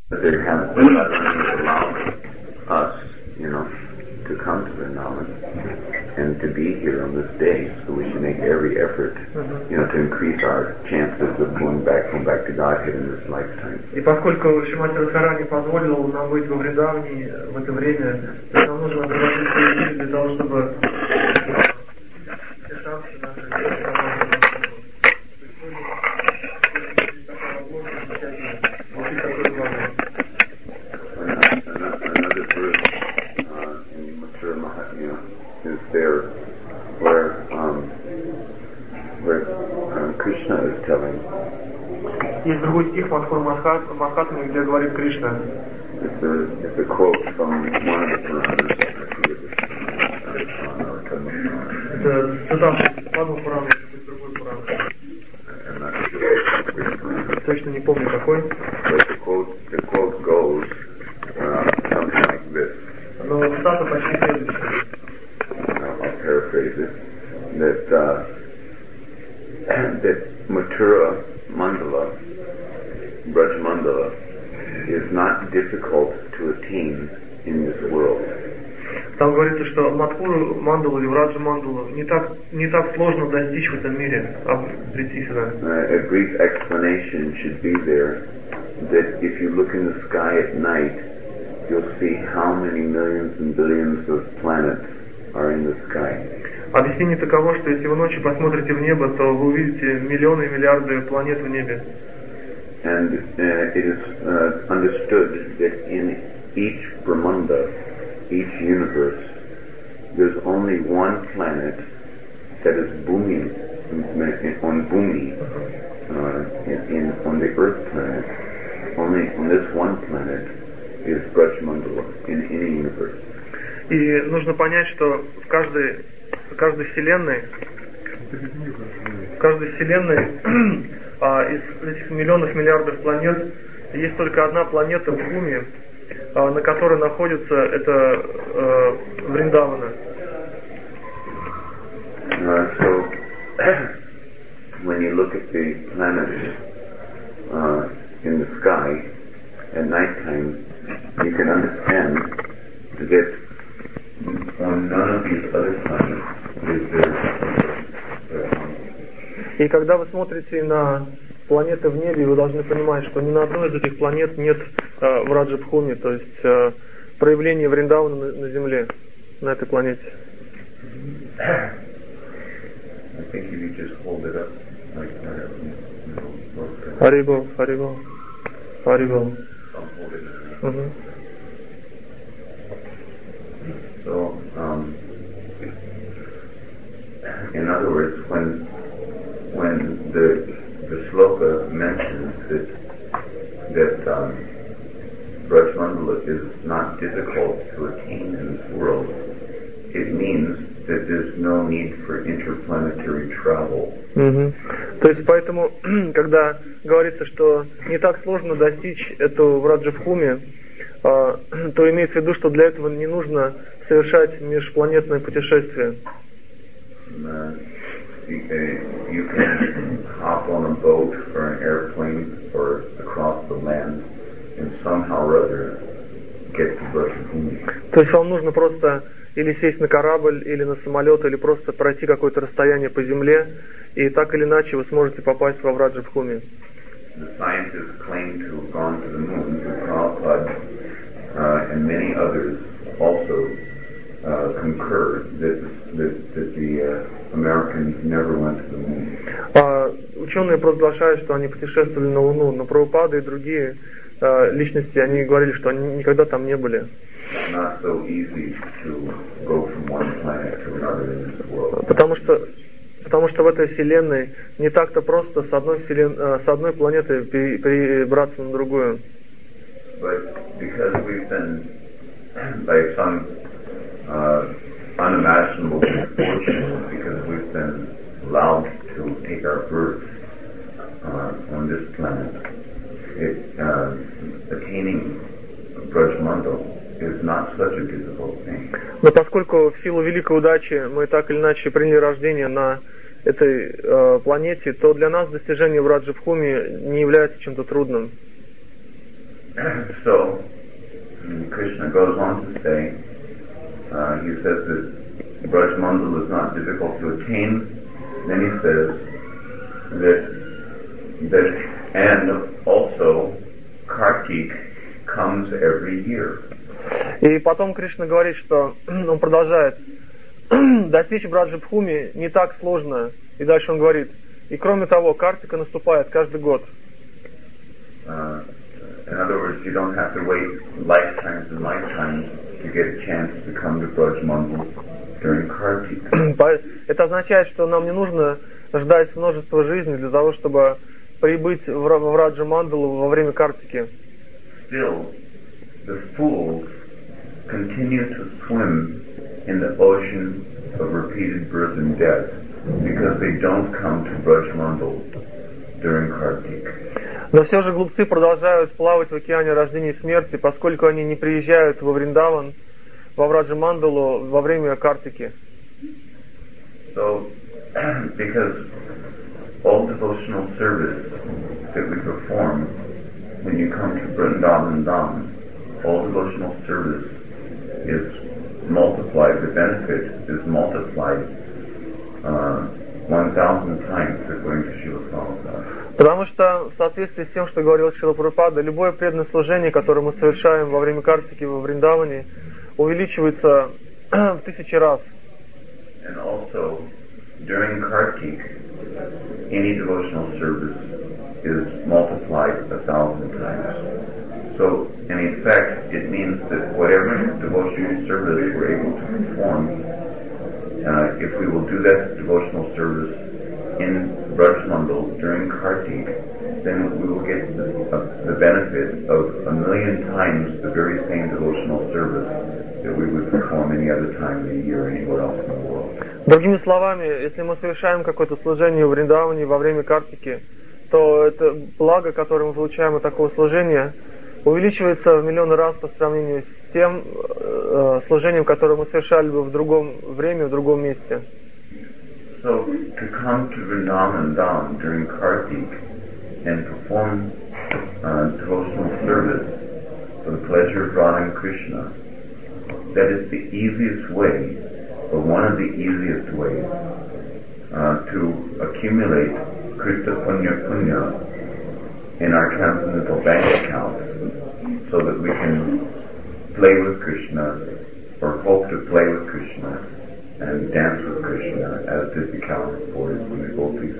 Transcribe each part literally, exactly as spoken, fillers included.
There has been allowed us, you know, to come to Vrindavan and to be here on this day, so we should make every effort, you know, to increase our chances of going back, going back to Godhead in this lifetime. И поскольку Шримати Радхарани позволил нам быть во Вриндаване в это время, то нам нужно приложить свои усилия для того, чтобы все шансы наши is there where um, where um, Krishna is telling. Есть другой стих в Мадхур Махатме, где говорит Кришна. It's a, it's a quote from one of the Puranas. Это цитата Падма Пурана, из другой Пураны. Точно не помню какой. But the quote, the quote goes uh, something like this. Но цитата почти следующая. I'll paraphrase it, that uh, that Mathura Mandala, Braj Mandala, is not difficult to attain in this world. Там говорится, что Мадхуру Мандалу или Враджа Мандалу не так не так сложно достичь в этом мире, а прийти сюда. Uh, a brief explanation should be there that if you look in the sky at night, you'll see how many millions and billions of planets are in the sky. Объяснение таково, что если вы ночью посмотрите в небо, то вы увидите миллионы и миллиарды планет в небе. And uh, it is uh, understood that in each Brahmanda, each universe, there's only one planet that is Bhumi, on Bhumi, uh, in, in, on the Earth planet. Only on this one planet is Braj Mandala in any universe. И нужно понять, что в каждой, в каждой вселенной, в каждой вселенной а, из этих миллионов, миллиардов планет есть только одна планета в Бхуми, а, на которой находится это а, Вриндавана. Uh, so, when you look at the planets uh, in the sky at nighttime, you can understand that on none of these other planets is there. И когда вы смотрите на планеты в небе, вы должны понимать, что ни на одной из этих планет нет э, Враджа-Бхуми, то есть э, проявления Вриндавана на, на Земле, на этой планете. Харибол, Харибол, Харибол. So, um, in other words, when when the the sloka mentions that that um, Braj Mandala is not difficult to attain in this world, it means that there's no need for interplanetary travel. Mm-hmm. То есть поэтому, когда говорится, что не так сложно достичь эту Враджа-Бхуми, то имеется в виду, что для этого не нужно совершать межпланетное путешествие. Uh, you, uh, you can hop on a boat or an airplane or across the land and somehow or other get to Braj-Bhumi. То есть вам нужно просто или сесть на корабль, или на самолет, или просто пройти какое-то расстояние по земле, и так или иначе вы сможете попасть во Враджа-Бхуми. The scientists claim to have gone to the moon, to Prabhupada uh, and many others also uh, concur that, that, that the uh, Americans never went to the moon. А, ученые провозглашают, что они путешествовали на Луну, но Прабхупада и другие uh, личности, они говорили, что они никогда там не были. Not so easy to go from one planet to another in this world. Потому что Потому что в этой вселенной не так-то просто с одной, вселен... с одной планеты перебраться на другую. But because we've been, by some uh, unimaginable misfortune, because we've been allowed to take our birth uh, on this planet, it, uh, attaining Braj Mandala is not such a difficult thing. Но поскольку в силу великой удачи мы так или иначе приняли рождение на этой э, планете, то для нас достижение Враджа-Бхуми не является чем-то трудным. so Krishna goes on to say, uh, he says that Braj Mandal is not difficult to attain. Then he says that that and also Kartik comes every year. И потом Кришна говорит, что он продолжает, достичь Браджабхуми не так сложно. И дальше он говорит, и кроме того, Картика наступает каждый год. Uh, in other words, you don't have to wait lifetimes and lifetimes to get a chance to come to Braj Mandal during Kartik. Это означает, что нам не нужно ждать множество жизней для того, чтобы прибыть в Раджа Мандалу во время Картики. Still, the fools continue to swim in the ocean of repeated birth and death because they don't come to Braj Mandal during Kartik. Но все же глупцы продолжают плавать в океане рождения и смерти, поскольку они не приезжают во Вриндаван, во Враджа Мандалу во время Картики. So, because all devotional service that we perform when you come to Vrindavan Dham, all devotional service is multiplied, the benefit is multiplied uh, one thousand times according to Srila Prabhupada. Потому что в соответствии с тем, что говорил Шрила Прабхупада, любое преданное служение, которое мы совершаем во время Картики во Вриндаване, увеличивается в тысячи раз. And also, during Kartik, any devotional service is multiplied a thousand times. So, in effect, it means that whatever devotional service we're able to perform, uh, if we will do that devotional service in Braj Mandal during Kartik, then we will get the, uh, the benefit of a million times the very same devotional service that we would perform any other time of the year anywhere else in the world. Другими словами, если мы совершаем какое-то служение в Вриндаване во время Картики, то это благо, которое мы получаем от такого служения, увеличивается в миллионы раз по сравнению с тем э, служением, которое мы совершали бы в другом времени, в другом месте. So, to come to Vrindavan Dham during Kartik and perform uh, devotional service for the pleasure of Radha and Krishna, that is the easiest way, or one of the easiest ways, uh, to accumulate Krishna Punya Punya in our transcendental bank account, so that we can play with Krishna, or hope to play with Krishna, and dance with Krishna, as did the Californians when the gopis.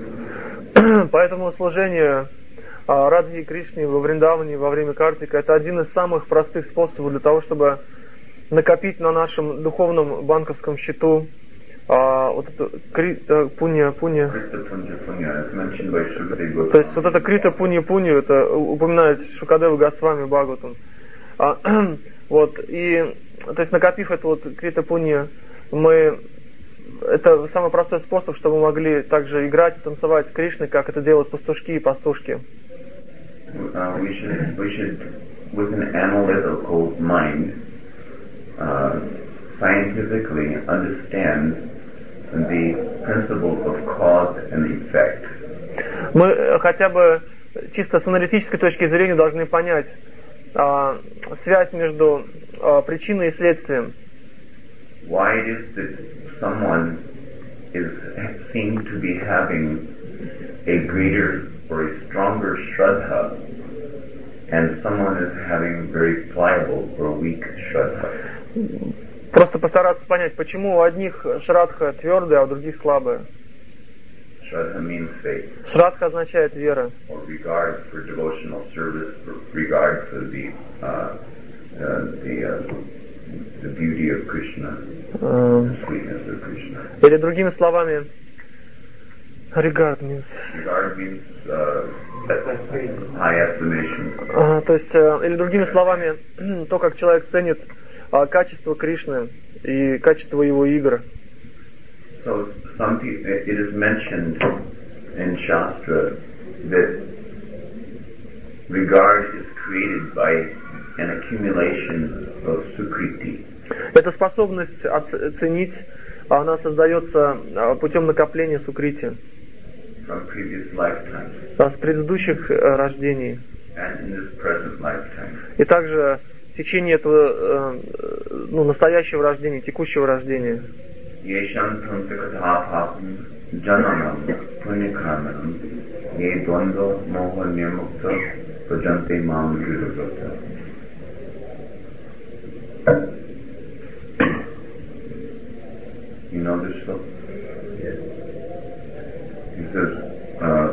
Поэтому служение Радхи и Кришне во Вриндаване во время Картика — это один из самых простых способов для того, чтобы накопить на нашем духовном банковском счету а, вот это кри, а, пунья, пунья. То есть вот это крита пунья пунья, это упоминает Шукадева Госвами Бхагаватам. А, вот, и, то есть накопив эту вот крита пунья, мы, это самый простой способ, чтобы мы могли также играть и танцевать с Кришной, как это делают пастушки и пастушки. Uh, we should, we should, with an analytical mind, uh, scientifically understand the principle of cause and effect. Мы хотя бы чисто с аналитической точки зрения должны понять а, связь между а, причиной и следствием. Why it is that someone is seen to be having a greater or a stronger shraddha, and someone is having very pliable or weak shraddha. Просто постараться понять, почему у одних шрадха твердая, а у других слабая. Shraddha means faith. Шрадха означает вера. Or regard for devotional service, or regard for the uh, uh, the uh, the beauty of Krishna, uh, the sweetness of Krishna. Или другими словами, regard means. Regard means uh, high estimation. Uh, то есть, uh, или другими словами, то, как человек ценит uh, качество Кришны и качество его игр. So some people, it is mentioned in Shastra that regard is created by an accumulation of sukriti. Эта способность оценить, она создается путем накопления сукрити From previous lifetimes. с предыдущих рождений. and in this present lifetime. И также в течение этого э, ну, настоящего рождения, текущего рождения. Yesham tantakatapapam jananam punikaranam ye dvanda moha nirmukta bhajante mam yudhavata. You know this book? Yes. He says, uh,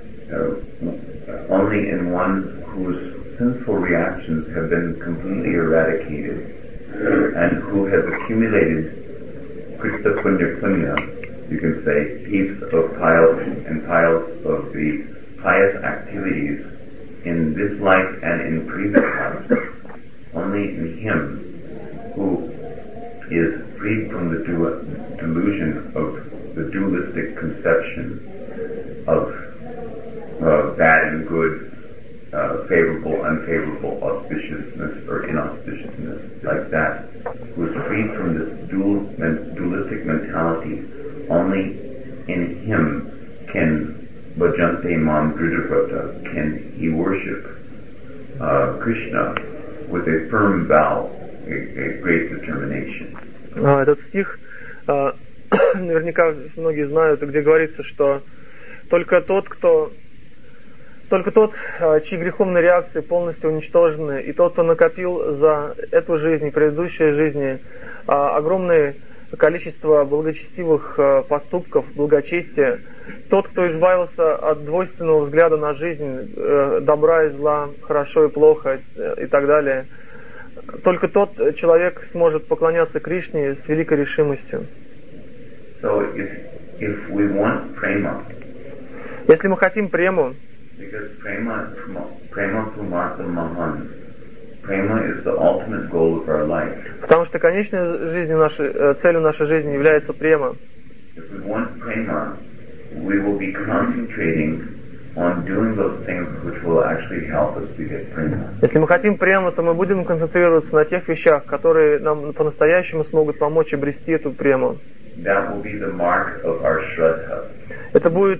uh, only in one whose sinful reactions have been completely eradicated and who has accumulated Krista Punya Punya, you can say, heaps of piles and piles of the pious activities in this life and in previous lives. Only in him who is freed from the du- delusion of the dualistic conception of uh, bad and good, uh, favorable, unfavorable, auspiciousness or inauspiciousness, like that, who is freed from this dual, dualistic mentality. Only in him can Bhajante Mam Dridhavrata, can he worship uh, Krishna with a firm vow, a, a great determination. Этот стих наверняка многие знают, где говорится, что только тот, кто Только тот, чьи греховные реакции полностью уничтожены, и тот, кто накопил за эту жизнь, предыдущие жизни, огромное количество благочестивых поступков, благочестия, тот, кто избавился от двойственного взгляда на жизнь, добра и зла, хорошо и плохо и так далее, только тот человек сможет поклоняться Кришне с великой решимостью. So if, if we want prema, если мы хотим прему, because prema, prema pumartha mahan, prema is the ultimate goal of our life. Потому что конечной жизнью нашей, целью нашей жизни является према. If we want prema, we will be concentrating on doing those things which will actually help us to get prema. Если мы хотим прему, то мы будем концентрироваться на тех вещах, которые нам по-настоящему смогут помочь обрести эту прему. That will be the mark of our shraddha. Это будет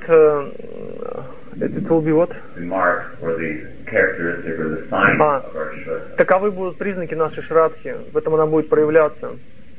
It will be what? The mark or the characteristic or the sign а, of our shraddha. Таковы будут признаки нашей шрадхи. В этом она будет проявляться.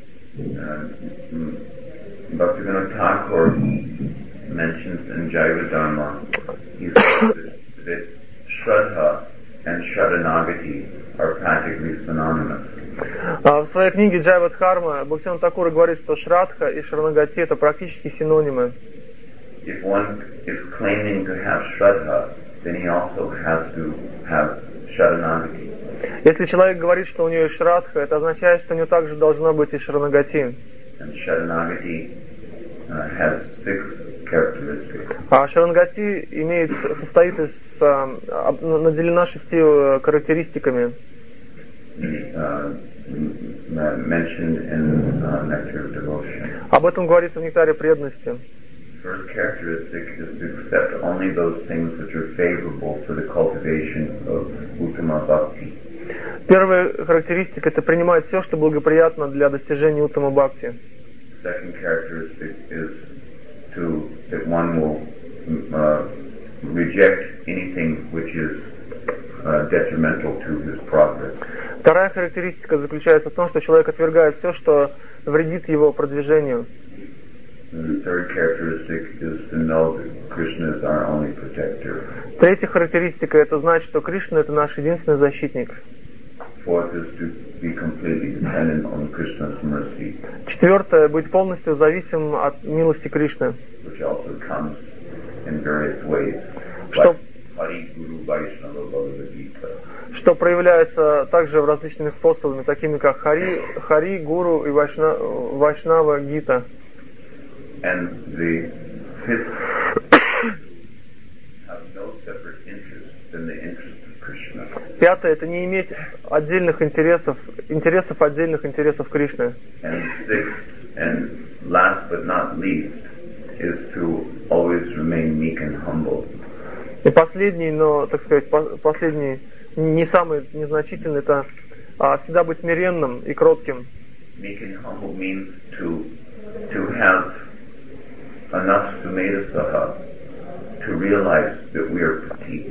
Bhaktivinoda Thakur mentions in Jaiva Dharma, he says that shraddha and shraddhanagati are practically synonymous. В своей книге Джайва Дхарма Бхактивинода Тхакур говорит, что шрадха и шранагати это практически синонимы. If one is claiming to have shraddha, then he also has to have shraddhanagati. Если человек говорит, что у него есть шрадха, это означает, что у него также должна быть и шранагати. And shraddhanagati uh, has six characteristics. А шранагати имеет, состоит из, наделена шестью характеристиками. Uh, mentioned in uh, Nectar of Devotion. Об этом говорится в Нектаре преданности. First characteristic is to accept only those things which are favorable for the cultivation of Uttama Bhakti. Первая характеристика — это принимать все, что благоприятно для достижения Уттама Бхакти. Second characteristic is to that one will uh, reject anything which is uh, detrimental to his progress. Вторая характеристика заключается в том, что человек отвергает все, что вредит его продвижению. The third characteristic is to know that Krishna is our only protector. Третья характеристика — это знать, что Кришна — это наш единственный защитник. Fourth is to be completely dependent on Krishna's mercy. Четвертое — быть полностью зависимым от милости Кришны. Which also comes in various ways. Что, Hari, Guru, Vaishnava, Bhagavad Gita. Что проявляется также различными способами, такими как Хари, Хари, Гуру и Вайшна, Вайшнава Гита. And the fifth have no separate interest than the interest of Krishna. Пятое — это не иметь отдельных интересов, интересов отдельных интересов Кришны. And sixth, and last but not least, is to always remain meek and humble. И последний, но, так сказать, последний, не самый незначительный, это а, всегда быть смиренным и кротким. Meek and humble means to to have enough sumedha saha to realize that we are petite.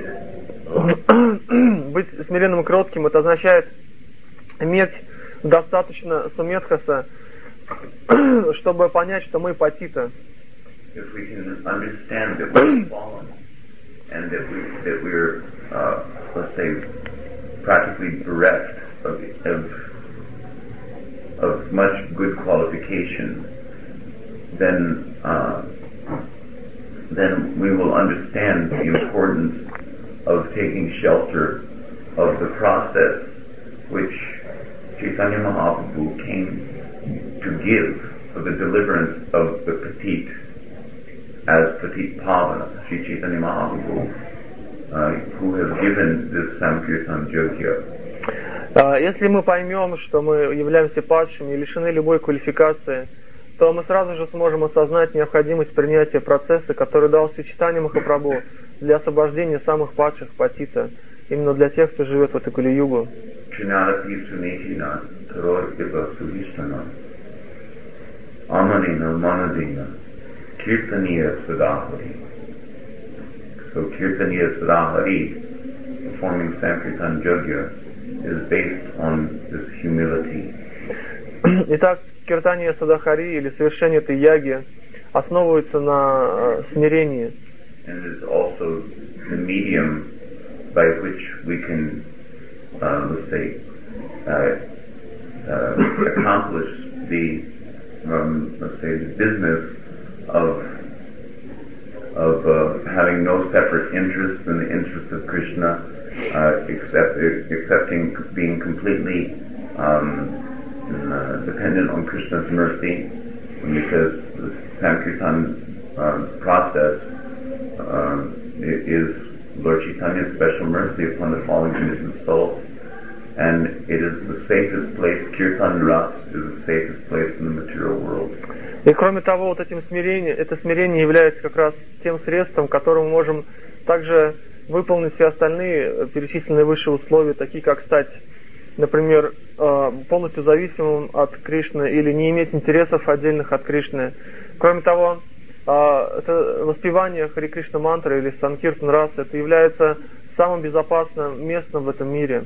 Быть смиренным и кротким — это означает иметь достаточно сумедхаса, чтобы понять, что мы патита. If we can understand that we're fallen and that we that we're uh, let's say practically bereft of, of of much good qualification, then uh, then we will understand the importance of taking shelter of the process which Chaitanya Mahaprabhu came to give for the deliverance of the petite as Petit Pavana, Sri Chaitanya Mahaprabhu, uh, who has given this Sankirtan Yogya. Если мы поймем, что мы являемся падшими и лишены любой квалификации, то мы сразу же сможем осознать необходимость принятия процесса, который дал Шри Чайтанья Махапрабху для освобождения самых падших патита, именно для тех, кто живет в эту Кали-югу. Kirtaniya Sadahari. So Kirtaniya Sadahari, performing Sankirtan Yogya, is based on this humility. Итак, Киртания Садахари или совершение этой яги основывается на э, смирении. And it is also the medium by which we can, uh, let's say, uh, uh, accomplish the, um, let's say, the business of of uh, having no separate interest in the interests of Krishna, uh, except accepting being completely um, uh, dependent on Krishna's mercy, because the Sankirtan uh, process uh, is Lord Chaitanya's special mercy upon the fallen conditioned souls, and it is the safest place. Kirtan Ras is the safest place in the material world. И кроме того, вот этим смирением, это смирение является как раз тем средством, которым мы можем также выполнить все остальные перечисленные выше условия, такие как стать, например, полностью зависимым от Кришны или не иметь интересов отдельных от Кришны. Кроме того, это воспевание Хари Кришна мантры или Санкиртан Рас, это является самым безопасным местом в этом мире.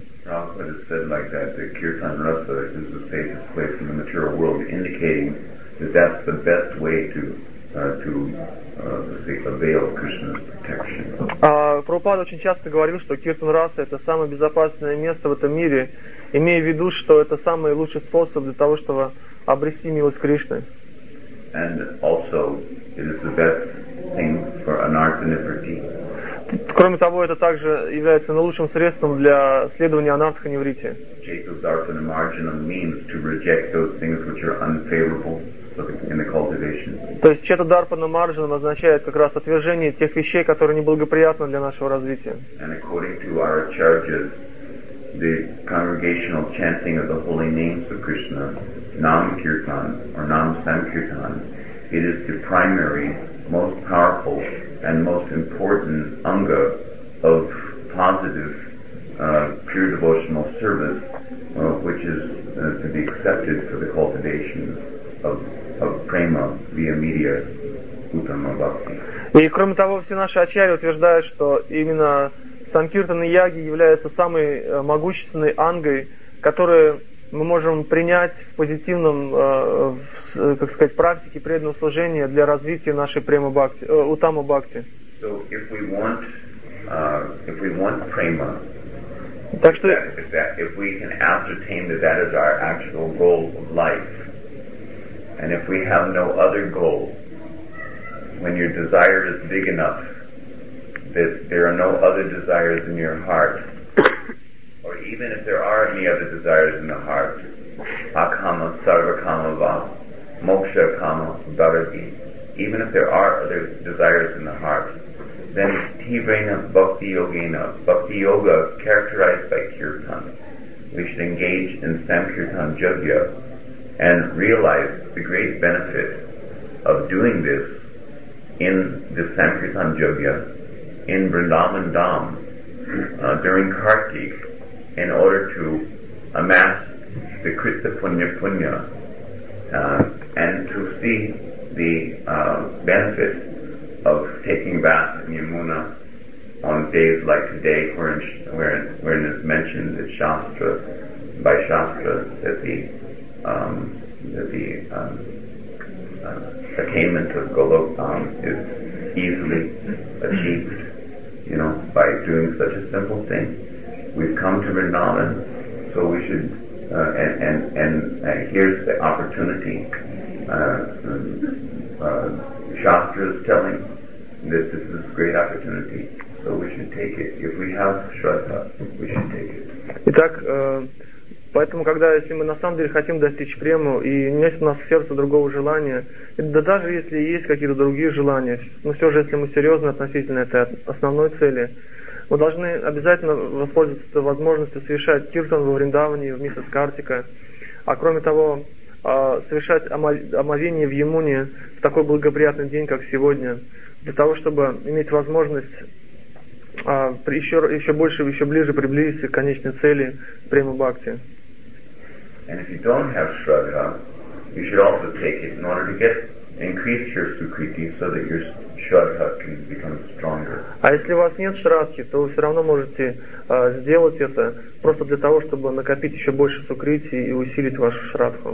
That that's the best way to uh, to uh, say, avail Krishna's protection. А Прабхупада очень часто говорил, что Киртан Раса — это самое безопасное место в этом мире, имея в виду, что это самый лучший способ для того, чтобы обрести милость Кришны. And also, it is the best thing for anartha-nivritti. Кроме того, это также является наилучшим средством для следования анартха-ниврити. Chetu-darpana-marjanam means to reject those things which are unfavorable in the cultivation. То есть чета-дарпана-марджанам означает как раз отвержение тех вещей, которые неблагоприятны для нашего развития. And according to our acharyas, the congregational chanting of the holy names of Krishna, Nam Kirtan or Nam Sankirtan, it is the primary, most powerful, and most important anga of positive, uh, pure devotional service, uh, which is uh, to be accepted for the cultivation of, of prema via media uttama bhakti. И кроме того, все наши ачарьи утверждают, что именно Санкиртан и яги являются самой могущественной ангой, которую мы можем принять в позитивном, э, как сказать, практике преданного служения для развития нашей према бхакти, э, утама бхакти. So if we want, uh, if we want prema, так что, if, that, if, that, if we can ascertain that that is our actual goal of life, and if we have no other goal, when your desire is big enough that there are no other desires in your heart, or even if there are any other desires in the heart, akama, sarvakama va, moksha kama, darati, even if there are other desires in the heart, then tivrena bhakti yogena, bhakti yoga characterized by kirtan, we should engage in Sankirtan Yogya and realize the great benefit of doing this in the Sankirtan Yogya in Vrindavan Dham uh, during Kartik, in order to amass the Krita Punya Punya uh, and to see the uh, benefit of taking bath in Yamuna on days like today, wherein, wherein, wherein it's mentioned that Shastra, by Shastra, that the um, that the um, uh, attainment of Golokam is easily achieved, you know, by doing such a simple thing. We've come to Vrindavan, so we should, uh, and and, and uh, here's the opportunity. Uh, uh, Shastra is telling that this is a great opportunity. So we should take it. If we have shraddha, we should take it. Итак, э, поэтому, когда, если мы на самом деле хотим достичь прему, и нет у нас в сердце другого желания, да даже если есть какие-то другие желания, но все же, если мы серьезны относительно этой основной цели, мы должны обязательно воспользоваться возможностью совершать киртан во Вриндаване вместе с Картикой, а кроме того, э, совершать омовение в Ямуне в такой благоприятный день, как сегодня, для того, чтобы иметь возможность А, еще, еще больше, еще ближе приблизиться к конечной цели према бхакти. And if you don't have shraddha, you should also take it in order to get increase your sukriti so that your shraddha can become stronger. А если у вас нет шрадхи, то вы все равно можете а, сделать это просто для того, чтобы накопить еще больше сукрити и усилить вашу шрадху.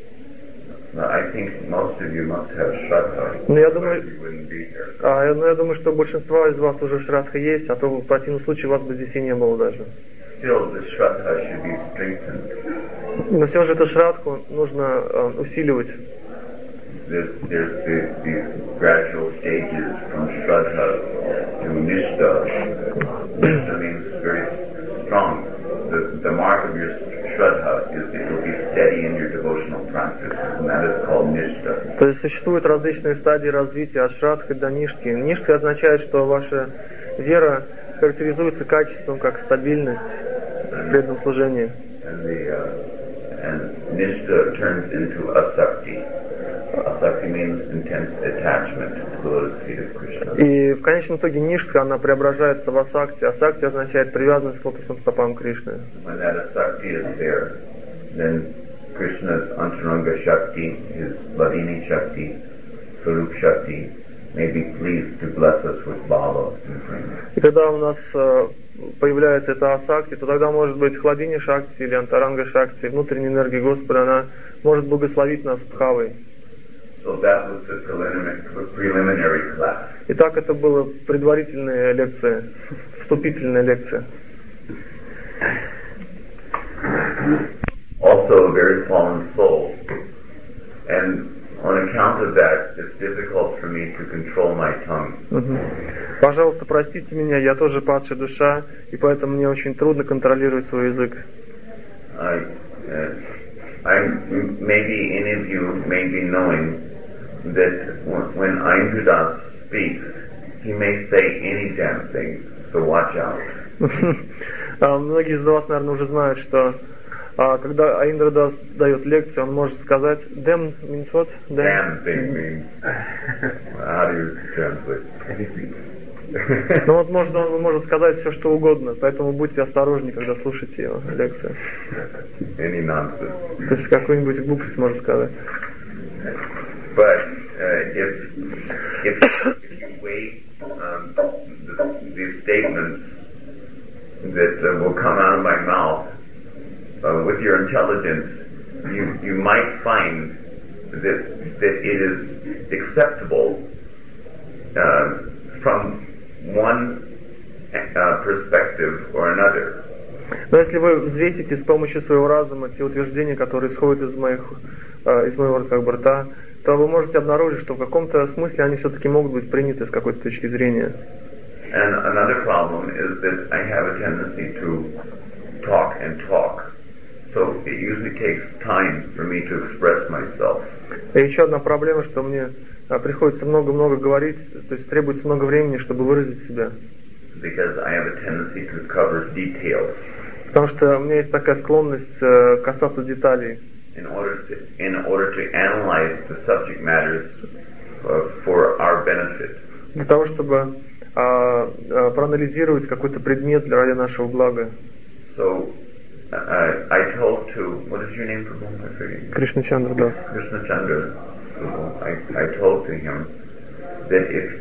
I think most of you must have shraddha. Но я думаю, you wouldn't be here. а, но я думаю, что большинство из вас уже шрадха есть, а то в противном случае вас бы здесь и не было даже. Still, the shraddha should be strengthened. Но все же эту шрадху нужно а, усиливать. There's, there's the, these gradual stages from shraddha to nishta. Nishta means very strong. The, the mark of your shraddha is it will be steady in your devotional practice, and that is called nishta. То есть существуют различные стадии развития от шрадхи до нишки. Нишка означает, что ваша вера характеризуется качеством как стабильность в преданном служении. And the uh, and nishta turns into asakti. Asakti means intense attachment to the lotus feet of Krishna. И в конечном итоге нишка, она преображается в асакти. Асакти означает привязанность к лотосным стопам Кришны. When that asakti is there, then Krishna's Antaranga Shakti, his Vladini Shakti, Swarup Shakti, may be pleased to bless us with bhava and prema. И когда у нас э, появляется эта асакти, то тогда может быть Хладини Шакти или Антаранга Шакти, внутренняя энергия Господа, она может благословить нас бхавой. So that was the preliminary, preliminary class. Итак, это была предварительная лекция, вступительная лекция. Also a very fallen soul. And on account of that, it's difficult for me to control my tongue. Угу. Пожалуйста, простите меня, я тоже падшая душа, и поэтому мне очень трудно контролировать свой язык. I, uh, I'm, maybe any of you may be knowing that when Aindradas speaks, he may say any damn thing, so watch out. Многие из вас, наверное, уже знают, что а, когда Айндрадас дает лекцию, он может сказать damn means what? Damn thing means how do you translate? Ну вот может, он может сказать все, что угодно, поэтому будьте осторожны, когда слушаете его лекцию. Any nonsense. То есть какую-нибудь глупость может сказать. But uh, if, if if you weigh um, the, these statements that uh, will come out of my mouth uh, with your intelligence, you you might find that that it is acceptable uh, from one uh, perspective or another. Но если вы взвесите с помощью своего разума те утверждения, которые исходят из моих э, из моего как бы рта, то вы можете обнаружить, что в каком-то смысле они все-таки могут быть приняты с какой-то точки зрения. And another problem is that I have a tendency to talk and talk. So it usually takes time for me to express myself. И еще одна проблема, что мне а, приходится много-много говорить, то есть требуется много времени, чтобы выразить себя. Because I have a tendency to cover details. Потому что у меня есть такая склонность э, касаться деталей. In order to, in order to analyze the subject matters uh, for our benefit. Для того, чтобы а, а, проанализировать какой-то предмет для ради нашего блага. So uh, I told to, what is your name for whom I forget? Кришна Чандра, да. Krishna Chandra. I, I told to him that if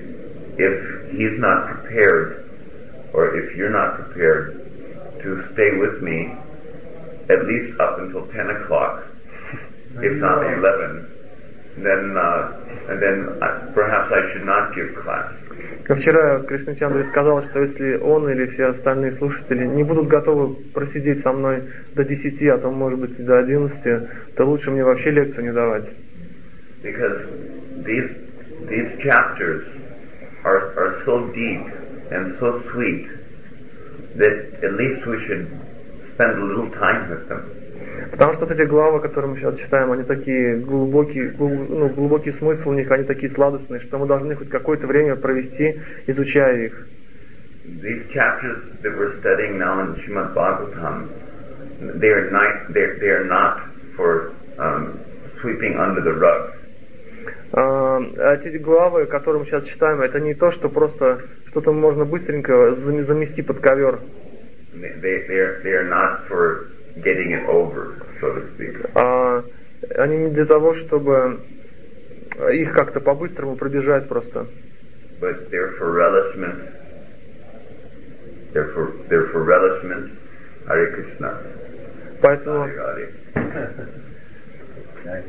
if he's not prepared, or if you're not prepared to stay with me at least up until ten o'clock, if not eleven, then uh, and then uh, perhaps I should not give class. Вчера Кришначандра сказал, что если он или все остальные слушатели не будут готовы просидеть со мной до десяти, а то может быть и до одиннадцати, то лучше мне вообще лекцию не давать. Because these these chapters are are so deep and so sweet that at least we should spend a little time with them. Потому что вот эти главы, которые мы сейчас читаем, они такие глубокие, глуб, ну, глубокий смысл у них, они такие сладостные, что мы должны хоть какое-то время провести, изучая их. These chapters that we're studying now in Srimad Bhagavatam, they are not, they they are not for um, sweeping under the rug. А эти главы, которые мы сейчас читаем, это не то, что просто что-то можно быстренько замести под ковер. They they are they are not for getting it over, so to speak. А, они не для того, чтобы их как-то по-быстрому пробежать просто. But they're for relishment. They're for they're for relishment. Hare Krishna. Поэтому. Hare Hare.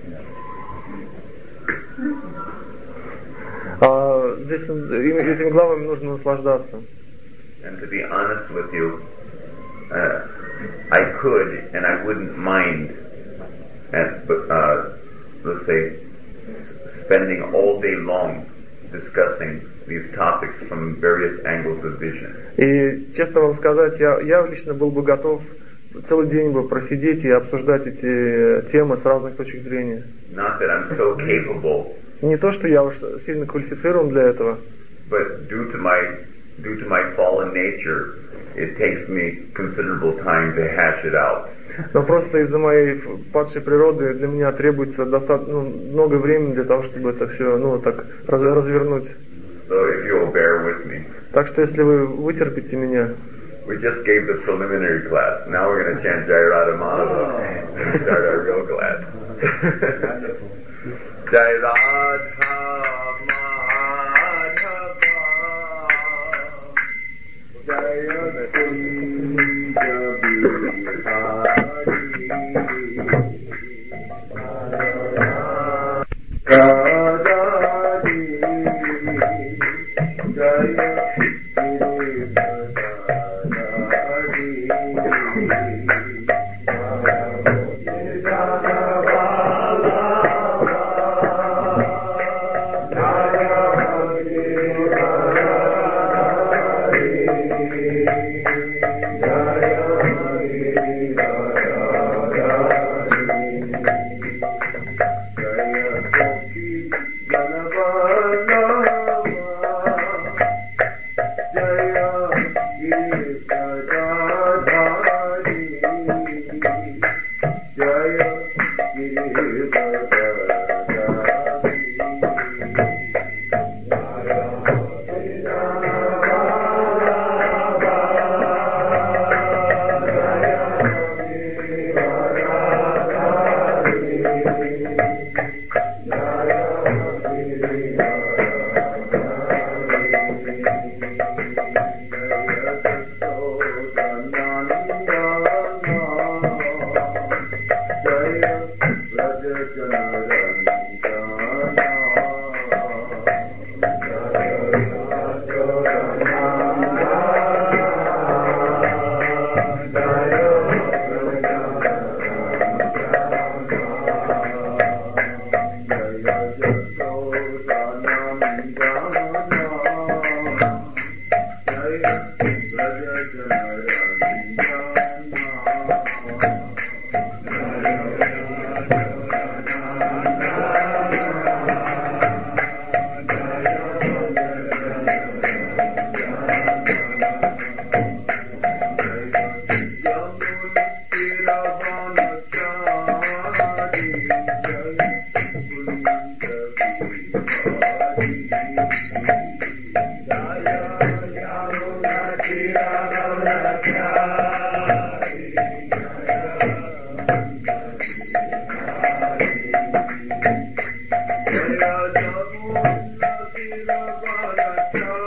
А, здесь этими главами нужно наслаждаться. And to be honest with you, uh, I could and I wouldn't mind, and uh, let's say, spending all day long discussing these topics from various angles of vision. И честно вам сказать, я, я лично был бы готов целый день бы просидеть и обсуждать эти темы с разных точек зрения. Not that I'm so capable. Не то, что я уж сильно квалифицирован для этого. But due to my due to my fallen nature, it takes me considerable time to hash it out. Но просто из-за моей падшей природы для меня требуется достаточно ну, много времени для того, чтобы это все, ну, так раз, развернуть. So if you'll bear with me. Так что если вы вытерпите меня. We just gave the preliminary class. Now we're going to chant Jai Radha Madhava and start our real class. Jai Radha Madhava Jai Kunja Jai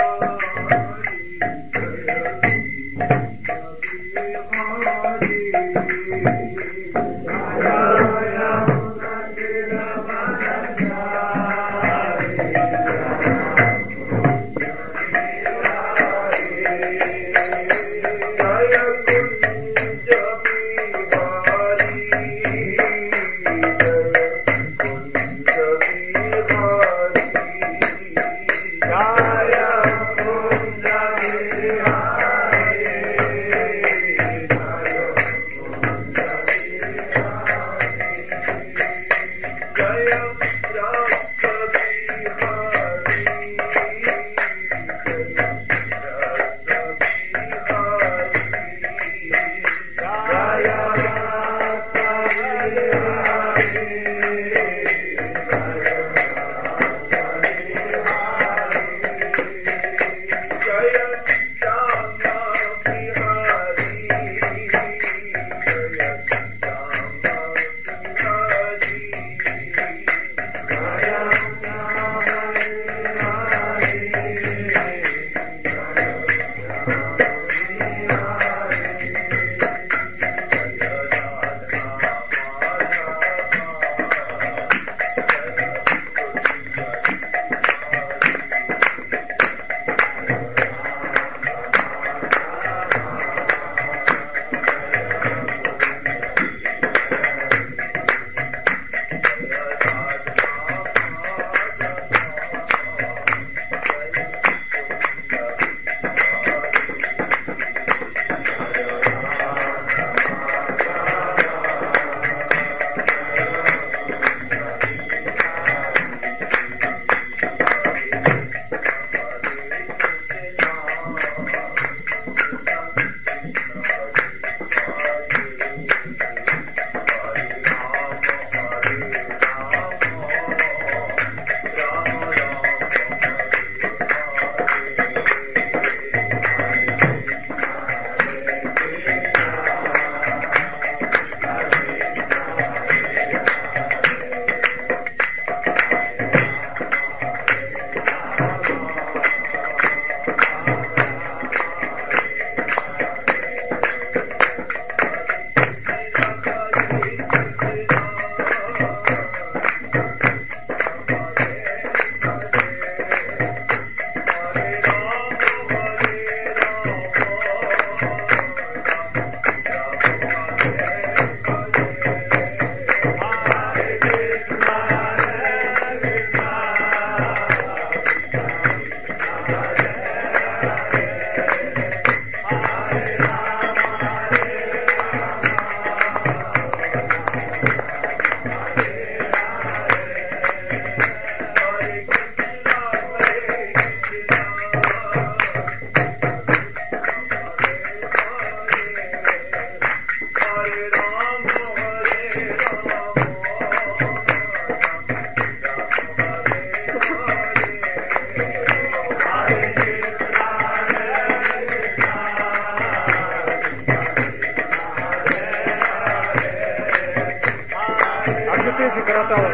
начало.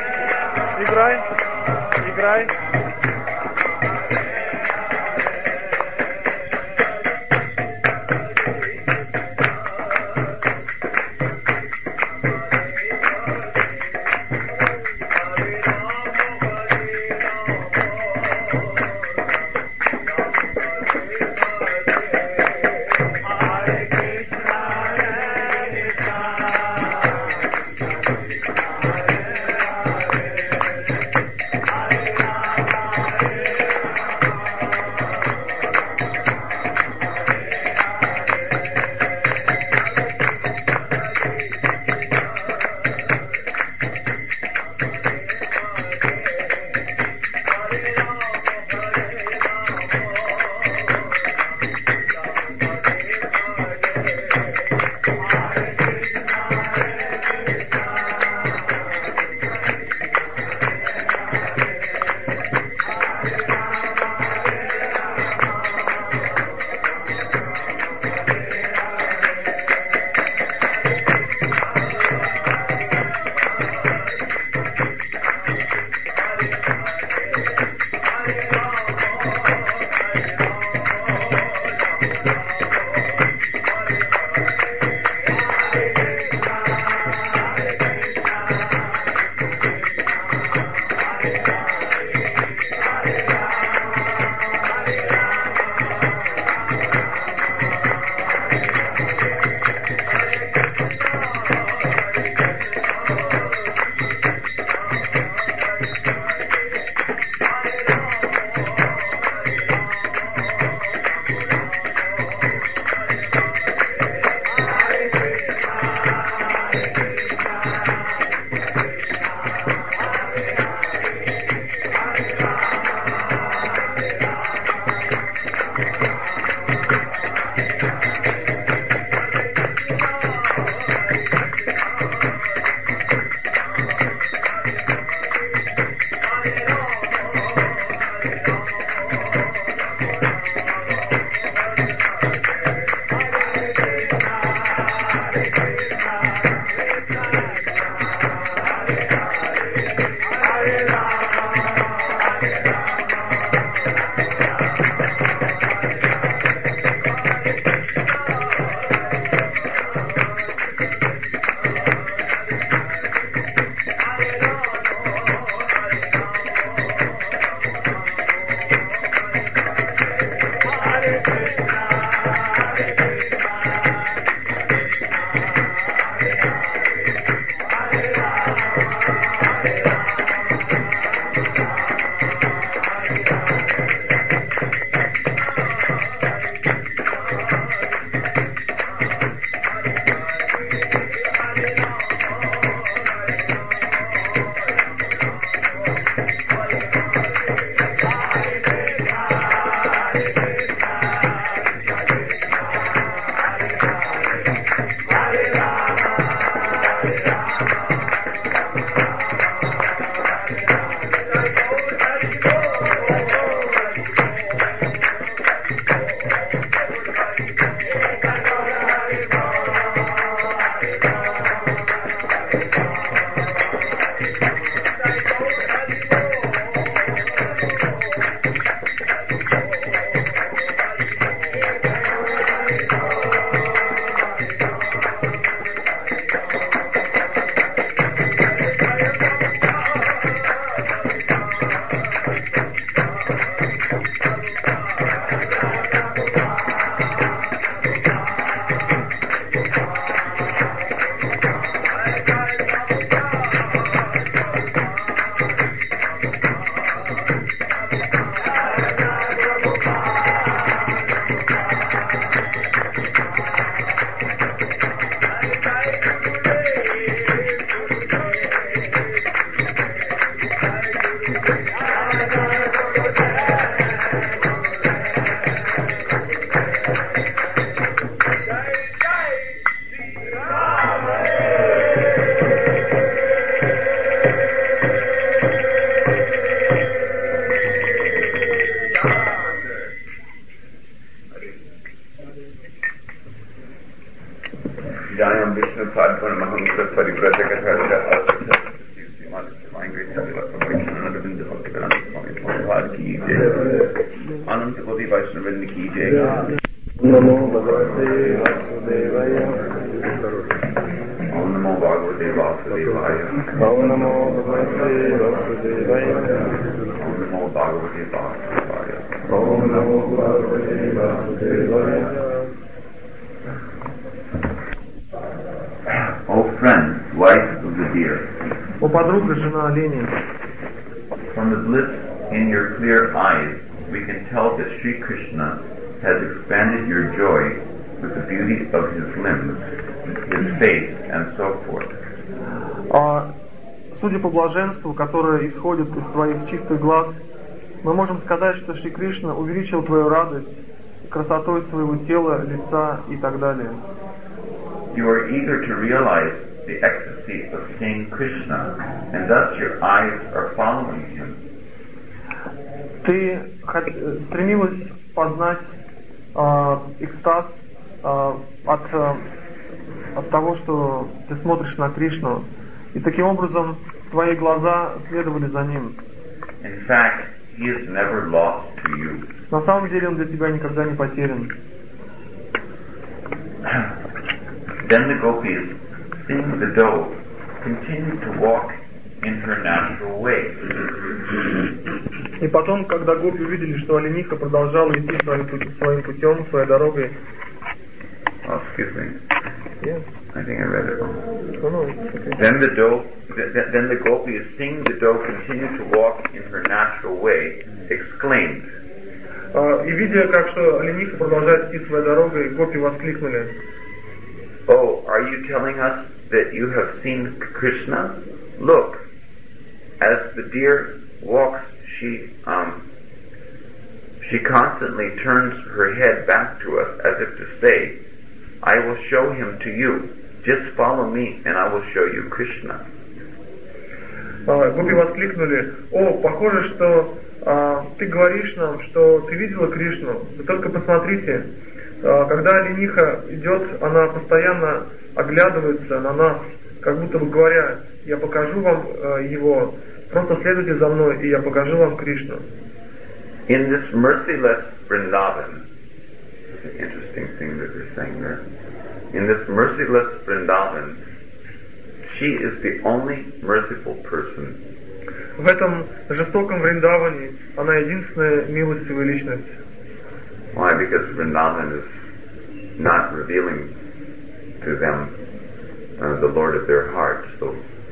Играй, играй. Jayam Vishnu Sadhvan Mahamsa Parivrajaka Harja My great Ananda Bhaktivedanta Swami Prabhupada ki jai. Ananta Koti Vaishnavrinda ki jai. Namo Bhagavate Vasudevaya. Om Namo Bhagavate Vasudevaya. Om Namo Bhagavate Vasudevaya. Om Namo Bhagavate Vasudevaya. Om Namo Bhagavate Vasudevaya. O friend, wife of the deer, О подруга, жена оленей, from the bliss in your clear eyes, we can tell that Sri Krishna has expanded your joy with the beauty of his limbs, his face, and so forth. а, судя по блаженству, которое исходит из твоих чистых глаз, мы можем сказать, что Шри Кришна увеличил твою радость красотой своего тела, лица и так далее. You are eager to realize the ecstasy of seeing Krishna, and thus your eyes are following him. Ты стремилась познать э, экстаз э, от, э, от того, что ты смотришь на Кришну, и таким образом твои глаза следовали за ним. In fact, he is never lost to you. На самом деле он для тебя никогда не потерян. Then the gopis, seeing the doe, continued to walk in her natural way. И потом, когда гопи увидели, что олениха продолжала идти своим, своим путем, своей дорогой. Oh, excuse me. Yeah. I think I read it wrong. No, no, okay. Then the doe, th- then the gopis, seeing the doe continue to walk in her natural way, exclaimed. Uh, и видя, как что олениха продолжает идти своей дорогой, гопи воскликнули. Oh, are you telling us that you have seen Krishna? Look, as the deer walks, she um, she constantly turns her head back to us as if to say, I will show him to you. Just follow me and I will show you Krishna. Гопи воскликнули, о, похоже, что а, ты говоришь нам, что ты видела Кришну. Вы только посмотрите, а, когда олениха идет, она постоянно оглядывается на нас, как будто бы говоря, я покажу вам а, его, просто следуйте за мной, и я покажу вам Кришну. In this merciless Vrindavan, it's an interesting thing that they're saying there. In this merciless Vrindavan, she is the only merciful person. В этом жестоком Вриндаване она единственная милостивая личность. Why? Because Vrindavan is not revealing to them uh, the Lord of their hearts, so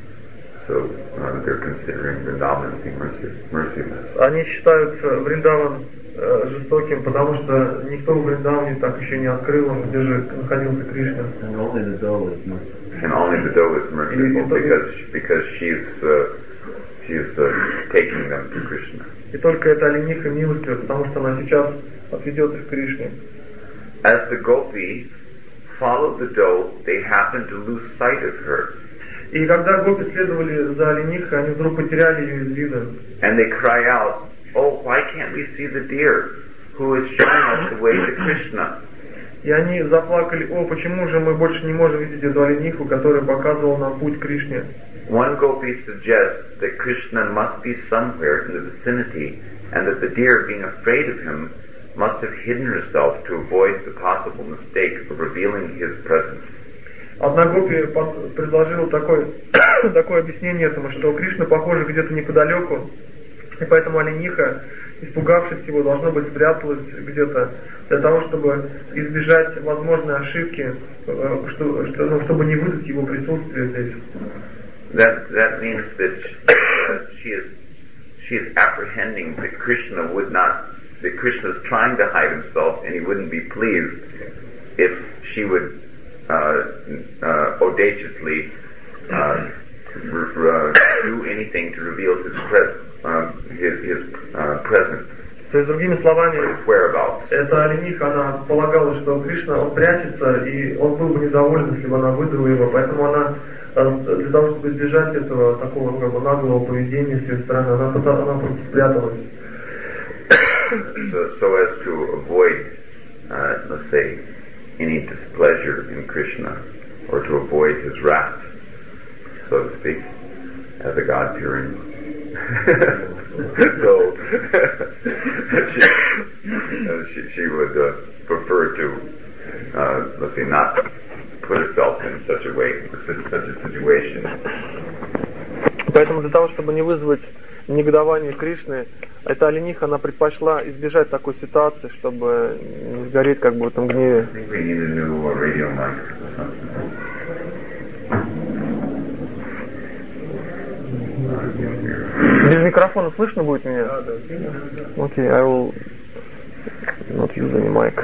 so uh, they're considering Vrindavan to be mercy, merciless. Они считают Вриндаван э, жестоким, потому что никто в Вриндаване так еще не открыл, он, где же находился Кришна. And only the doe is merciful. And only the doe is merciful because because she's uh, she's uh, taking them to Krishna. И только эта олениха милостивая, потому что она сейчас отведет их к Кришне. As the gopis followed the doe, they happened to lose sight of her. И когда гопи следовали за оленихой, они вдруг потеряли ее из вида. And they cry out, "Oh, why can't we see the deer who is showing us the way to Krishna?" И они заплакали, о, почему же мы больше не можем видеть эту олениху, которая показывала нам путь к Кришне. One gopi suggests that Krishna must be somewhere in the vicinity, and that the deer, being afraid of him, must have hidden herself to avoid the possible mistake of revealing his presence. Одна гопи предложила такое, такое объяснение этому, что Кришна, похоже, где-то неподалеку, и поэтому олениха, испугавшись его, должно быть, спряталась где-то для того, чтобы избежать возможной ошибки, что, что, ну, чтобы не выдать его присутствие здесь. That that means that she is she is apprehending that Krishna would not that Krishna is trying to hide himself, and he wouldn't be pleased if she would uh, uh, audaciously uh, r- uh, do anything to reveal his pres- uh, his his uh, presence. То есть, другими словами, эта олениха, она полагала, что Кришна, он прячется, и он был бы недоволен, если бы она выдала его, поэтому она, для того, чтобы избежать этого такого как бы наглого поведения с ее стороны, она, она просто спряталась. So, so as to avoid, uh, let's say, any displeasure in Krishna, or to avoid his wrath, so to speak. as a God-fearing. So she, uh, she she would uh, prefer to uh, let's see, not put herself in such a way, such, such a situation. Поэтому для того, чтобы не вызвать негодование Кришны, эта олениха, она предпочла избежать такой ситуации, чтобы не сгореть как бы в этом гневе. Без микрофона слышно будет меня? Да, да. Окей, I will not use any mic.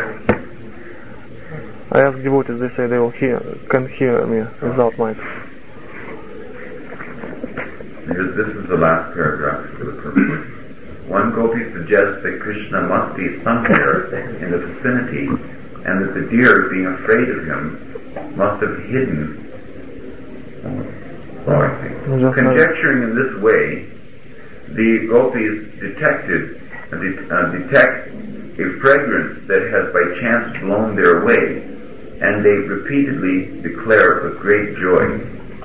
I asked devotees, they say they will hear, can hear me without mic. This is the last paragraph for the purpose. One gopi suggests that Krishna must be somewhere in the vicinity, and that the deer, being afraid of him, must have hidden. Oh, I see. Conjecturing in this way, the gopis detected, uh, de- uh, detect a fragrance that has by chance blown their way, and they repeatedly declare with great joy.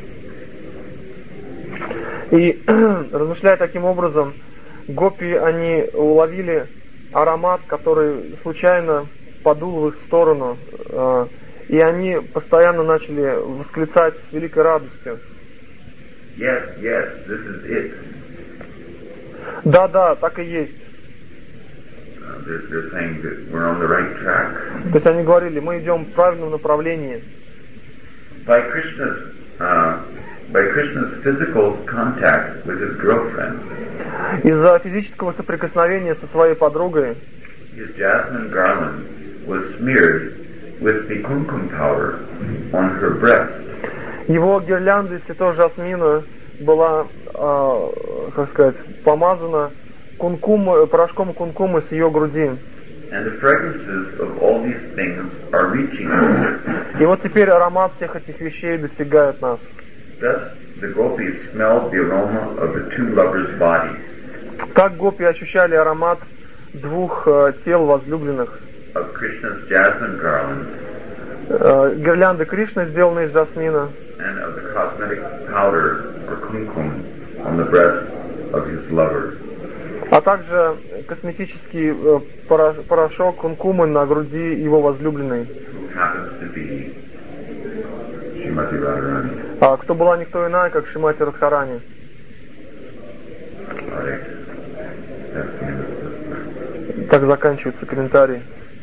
И размышляя таким образом, гопи, они уловили аромат, который случайно подул в их сторону, э, и они постоянно начали восклицать с великой радостью. Yes, yes, this is it. Да, да, так и есть. Uh, they're, they're saying that we're on the right track. То есть они говорили, мы идем в правильном направлении. By Krishna's, uh, by Krishna's physical contact with his girlfriend, из-за физического соприкосновения со своей подругой, his jasmine garland was smeared with the kumkum powder on her breast. Его гирлянда из святого жасмина была, э, как сказать, помазана кункум, порошком кункума с ее груди. And the fragrances of all these things are reaching us. И вот теперь аромат всех этих вещей достигает нас. Thus, the gopis smelled the aroma of the two lovers' bodies. Так гопи ощущали аромат двух э, тел возлюбленных. Of Krishna's jasmine garland. Э, гирлянды Кришны, сделанные из жасмина. And of the cosmetic powder or kumkum on the breast of his lover. А также косметический э, порошок кункумы на груди его возлюбленной. Who happens to be Шримати Радхарани. А кто была никто иная, как Шримати Радхарани. Так заканчивается комментарий.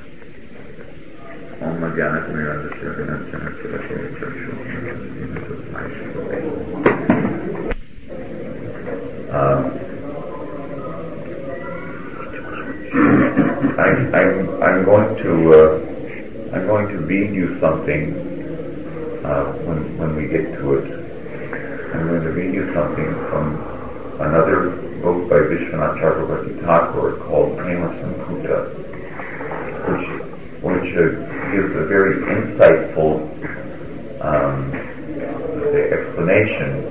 Um, I, I'm, I'm going to uh, I'm going to read you something uh, when when we get to it. I'm going to read you something from another book by Vishwanath Chakravarti Thakur called Prema Samputa, which which uh, gives a very insightful um, let's say explanation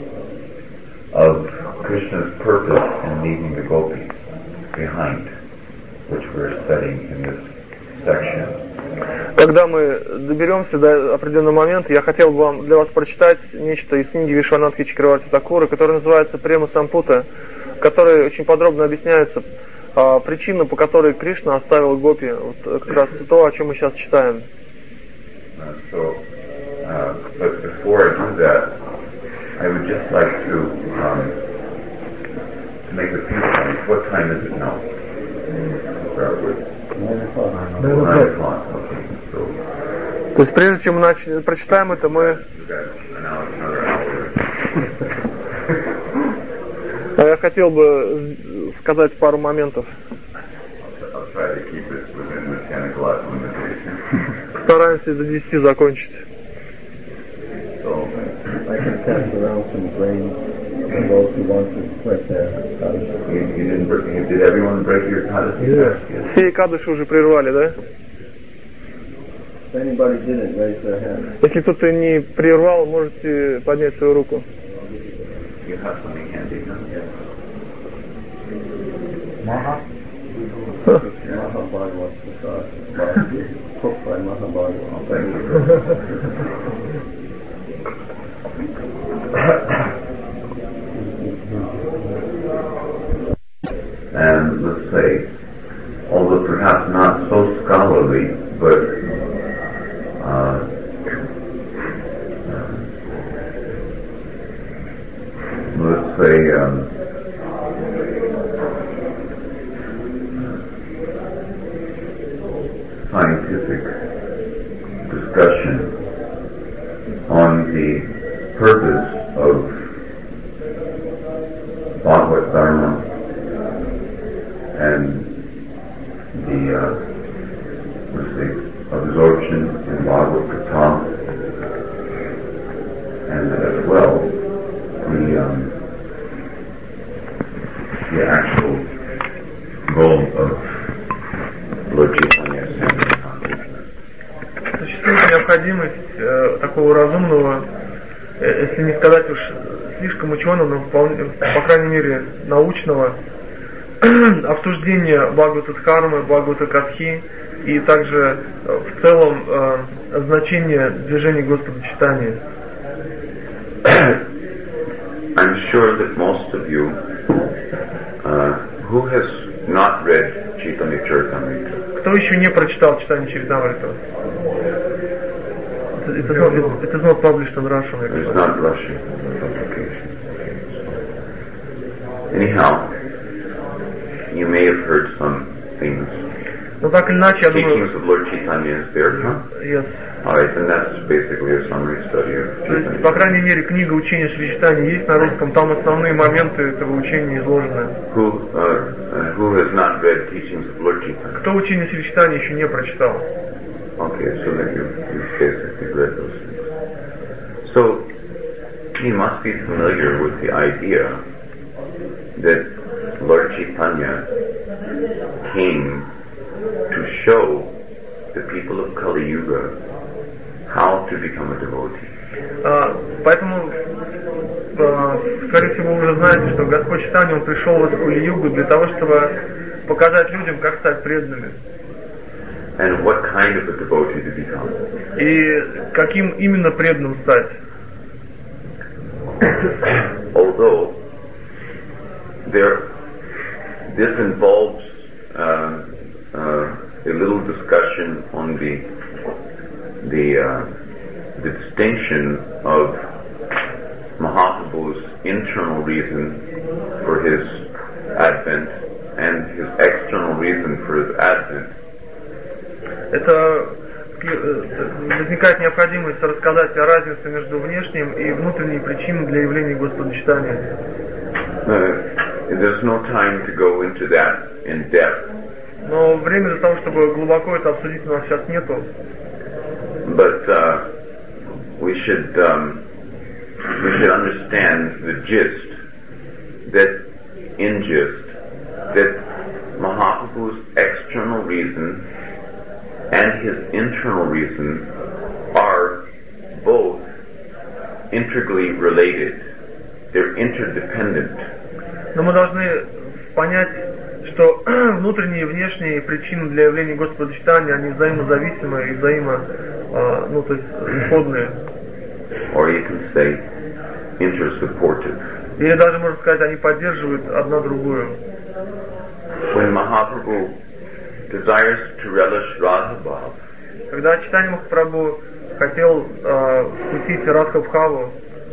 of Krishna's purpose in leaving the gopis behind, which we're studying in this section. Когда мы доберемся до определенного момента, я хотел бы вам, для вас прочитать нечто из книги Вишванатхи Чакраварти Такура, которая называется «Према Сампута», в которой очень подробно объясняется а, причина, по которой Кришна оставил гопи. Вот как раз то, о чем мы сейчас читаем. Uh, so, uh, but before I do that, I would just like to um, to make a few points. What time is it now? Start with nine o'clock. Nine o'clock. Okay. So. То есть прежде чем мы начнем, прочитаем это, мы. Я хотел бы сказать пару моментов. Стараемся до десяти закончить. I can pass around some grain for those who want to break their kaddish. You, you didn't break, did everyone break your kaddish? Yes. Все кадыши уже прервали, да? If anybody didn't, raise their hand. Если кто-то не прервал, можете поднять свою руку. You have something handy, huh? Maha? Mahabhagavad cooked by Mahabhagavad. Thank you. a um, scientific discussion on the purpose of Bhagavad Dharma and the uh, what's the absorption in Bhagavad Gita, and as well the um, the actual goal of Lord Chaitanya's accomplishment. Существует необходимость э, такого разумного, э, если не сказать уж слишком ученого, но вполне, по крайней мере научного обсуждения Бхагавата-дхармы, Бхагавата-катхи и также э, в целом э, значения движения Господа Чайтаньи. I'm sure that most of you uh, who has not read Chaitanya Charitamrita. Кто еще не прочитал Чайтанья Чаритамриту? It is not, it is not published in Russian. It's not Russian publication. Anyhow, you may have heard some things. Но так или иначе, я думаю... Teachings of Lord Chaitanya is there, huh? Yes. Alright, and that's basically a summary study of Chaitanya. По крайней мере, книга учения Шри Чайтаньи есть на русском, там основные моменты этого учения изложены. Who, uh, uh, who has not read teachings of Lord Chaitanya? Кто учение Шри Чайтаньи еще не прочитал? Okay, so then you, you've basically read those things. So, he must be familiar with the idea that Lord Chaitanya came to show the people of Kali Yuga how to become a devotee. Uh, поэтому, uh, скорее всего, вы уже знаете, что Господь Чайтанья, Он пришел в эту Кали-югу для того, чтобы показать людям, как стать преданными. And what kind of a devotee to become. И каким именно преданным стать. Although there, this involves uh, uh, a little discussion on the the, uh, the distinction of Mahaprabhu's internal reason for his advent and his external reason for his advent. Это возникает необходимость рассказать о разнице между внешним и внутренней причиной для явления Господа Чайтаньи. Uh, there's no time to go into that in depth. Но времени для того, чтобы глубоко это обсудить, у нас сейчас нету. But uh, we should um, we should understand the gist that in gist that Mahaprabhu's external reason and his internal reason are both integrally related. They're interdependent. Но мы должны понять, что внутренние и внешние причины для явления Господа Чайтаньи, они взаимозависимые и взаимо, uh, ну, то есть, сходные. Or you can say intersupportive. Или даже, можно сказать, они поддерживают одна другую. When Mahaprabhu desires to relish Radha Bhav, когда Чайтанья Махапрабху хотел uh, вкусить Радха-бхаву,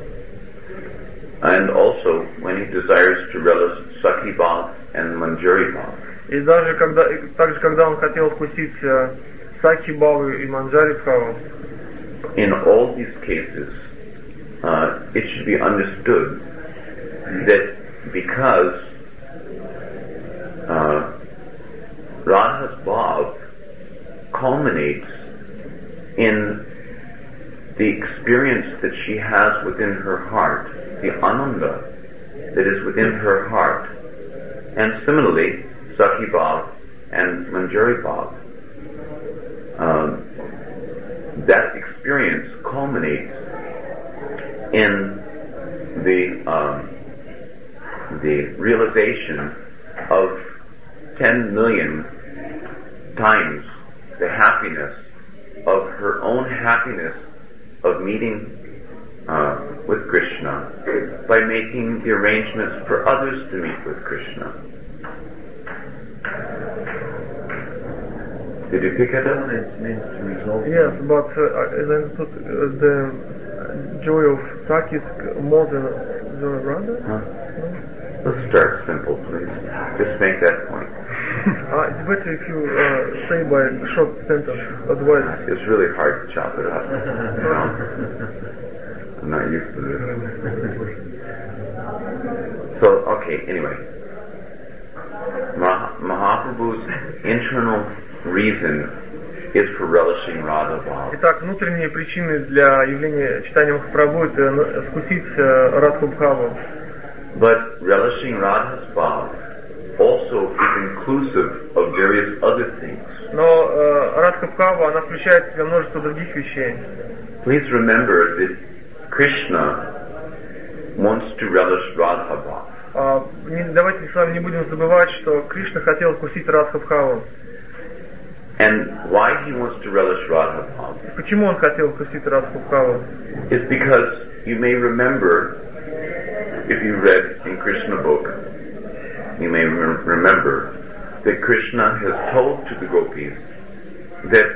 and also when he desires to relish Sakhi Bhav and Manjari Bhav, и даже когда, и также когда он хотел вкусить uh, Сакхи-бхаву и Манджари-бхаву, in all these cases, uh, it should be understood that because uh, Radha's Bhav culminates in the experience that she has within her heart, the ananda that is within her heart, and similarly, Sakhi Bhav and Manjari Bhav. Um, that experience culminates in the um, the realization of ten million times the happiness of her own happiness of meeting uh, with Krishna by making the arrangements for others to meet with Krishna. Did you pick it up? Yes, but uh, as I understood, uh, the joy of Saki is more than joy of Radha? Huh? No? Let's start simple, please. Just make that point. Uh, it's better if you uh, say by short sentence, otherwise... It's really hard to chop it up. You know? I'm not used to this. So, okay, anyway. Mah- Mahaprabhu's internal reason is for relishing Radha Bhava. Итак, внутренние причины для явления читания Махапрабху — это вкусить uh, Радху Бхаву. But relishing Radha's Bhava also is inclusive of various other things. Но uh, Радха Бхава, она включает в себя множество других вещей. Please remember that Krishna wants to relish Radha Bhava. Uh, не, давайте с вами не будем забывать, что Кришна хотел вкусить Радха Бхаву. And why he wants to relish Radha Bhava? Почему он хотел вкусить Радху Бхаву? Is because you may remember, if you read in Krishna book, you may re- remember that Krishna has told to the gopis that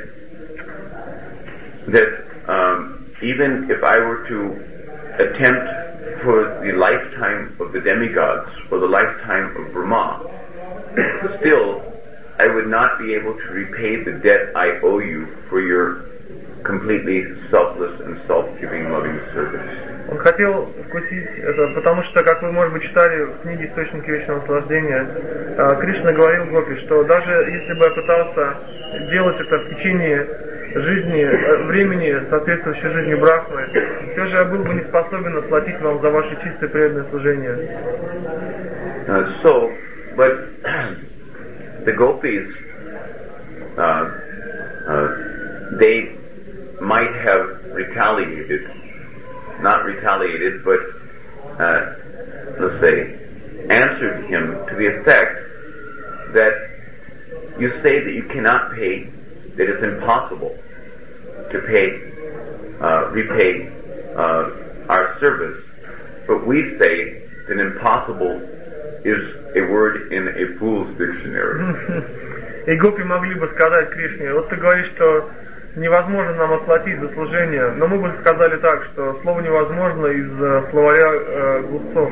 that um, even if I were to attempt for the lifetime of the demigods or the lifetime of Brahma, still I would not be able to repay the debt I owe you for your completely selfless and self-giving loving service. Он хотел вкусить это, потому что, как вы, может быть, читали в книге «Источники вечного наслаждения», Кришна говорил Гопи, что даже если бы я пытался делать это в течение жизни, времени, соответствующей жизни Брахмы, все же я был бы не способен отплатить вам за ваше чистое преданное служение. Uh, so, but the gopis, uh, uh, they might have retaliated, not retaliated, but, uh, let's say, answered him to the effect that you say that you cannot pay, that it's impossible to pay, uh, repay uh, our service, but we say that impossible is a word in a fool's dictionary. И гопи могли бы сказать Кришне: вот ты говоришь, что невозможно нам отплатить за служение, но мы бы сказали так, что слово невозможно из словаря э, глупцов.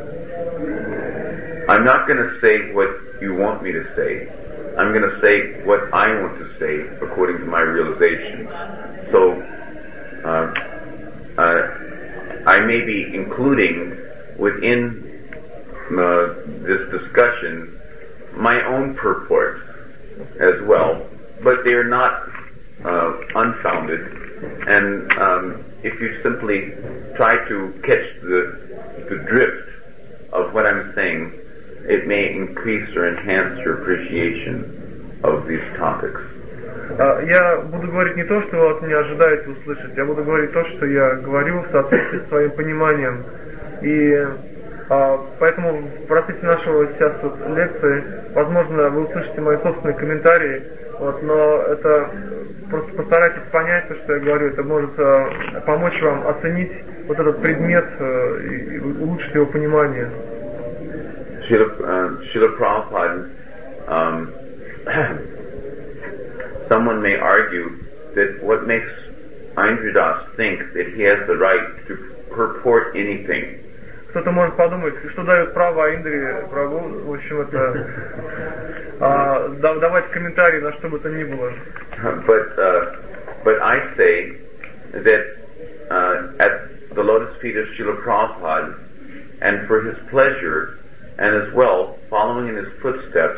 I'm not going to say what you want me to say. I'm going to say what I want to say according to my realizations. So, uh, uh, I may be including within uh, this discussion my own purport as well, but they are not uh, unfounded. And um, if you simply try to catch the the drift of what I'm saying, it may increase or enhance your appreciation of these topics. Я буду говорить не то, что вы от меня ожидаете услышать, я буду говорить то, что я говорю в соответствии с своим пониманием. И а, поэтому в процессе нашего сейчас тут лекции, возможно, вы услышите мои собственные комментарии, вот, но это просто постарайтесь понять то, что я говорю, это может а, помочь вам оценить вот этот предмет а, и улучшить его понимание. Srila, uh, Srila Prabhupada, um, someone may argue that what makes Indradas think that he has the right to purport anything. Кто-то может подумать, что дает право Индре Прабху, в общем, это а, давать комментарии на что бы то ни было. But, uh, but I say that uh, at the lotus feet of Srila Prabhupada, and for his pleasure, and as well, following in his footsteps,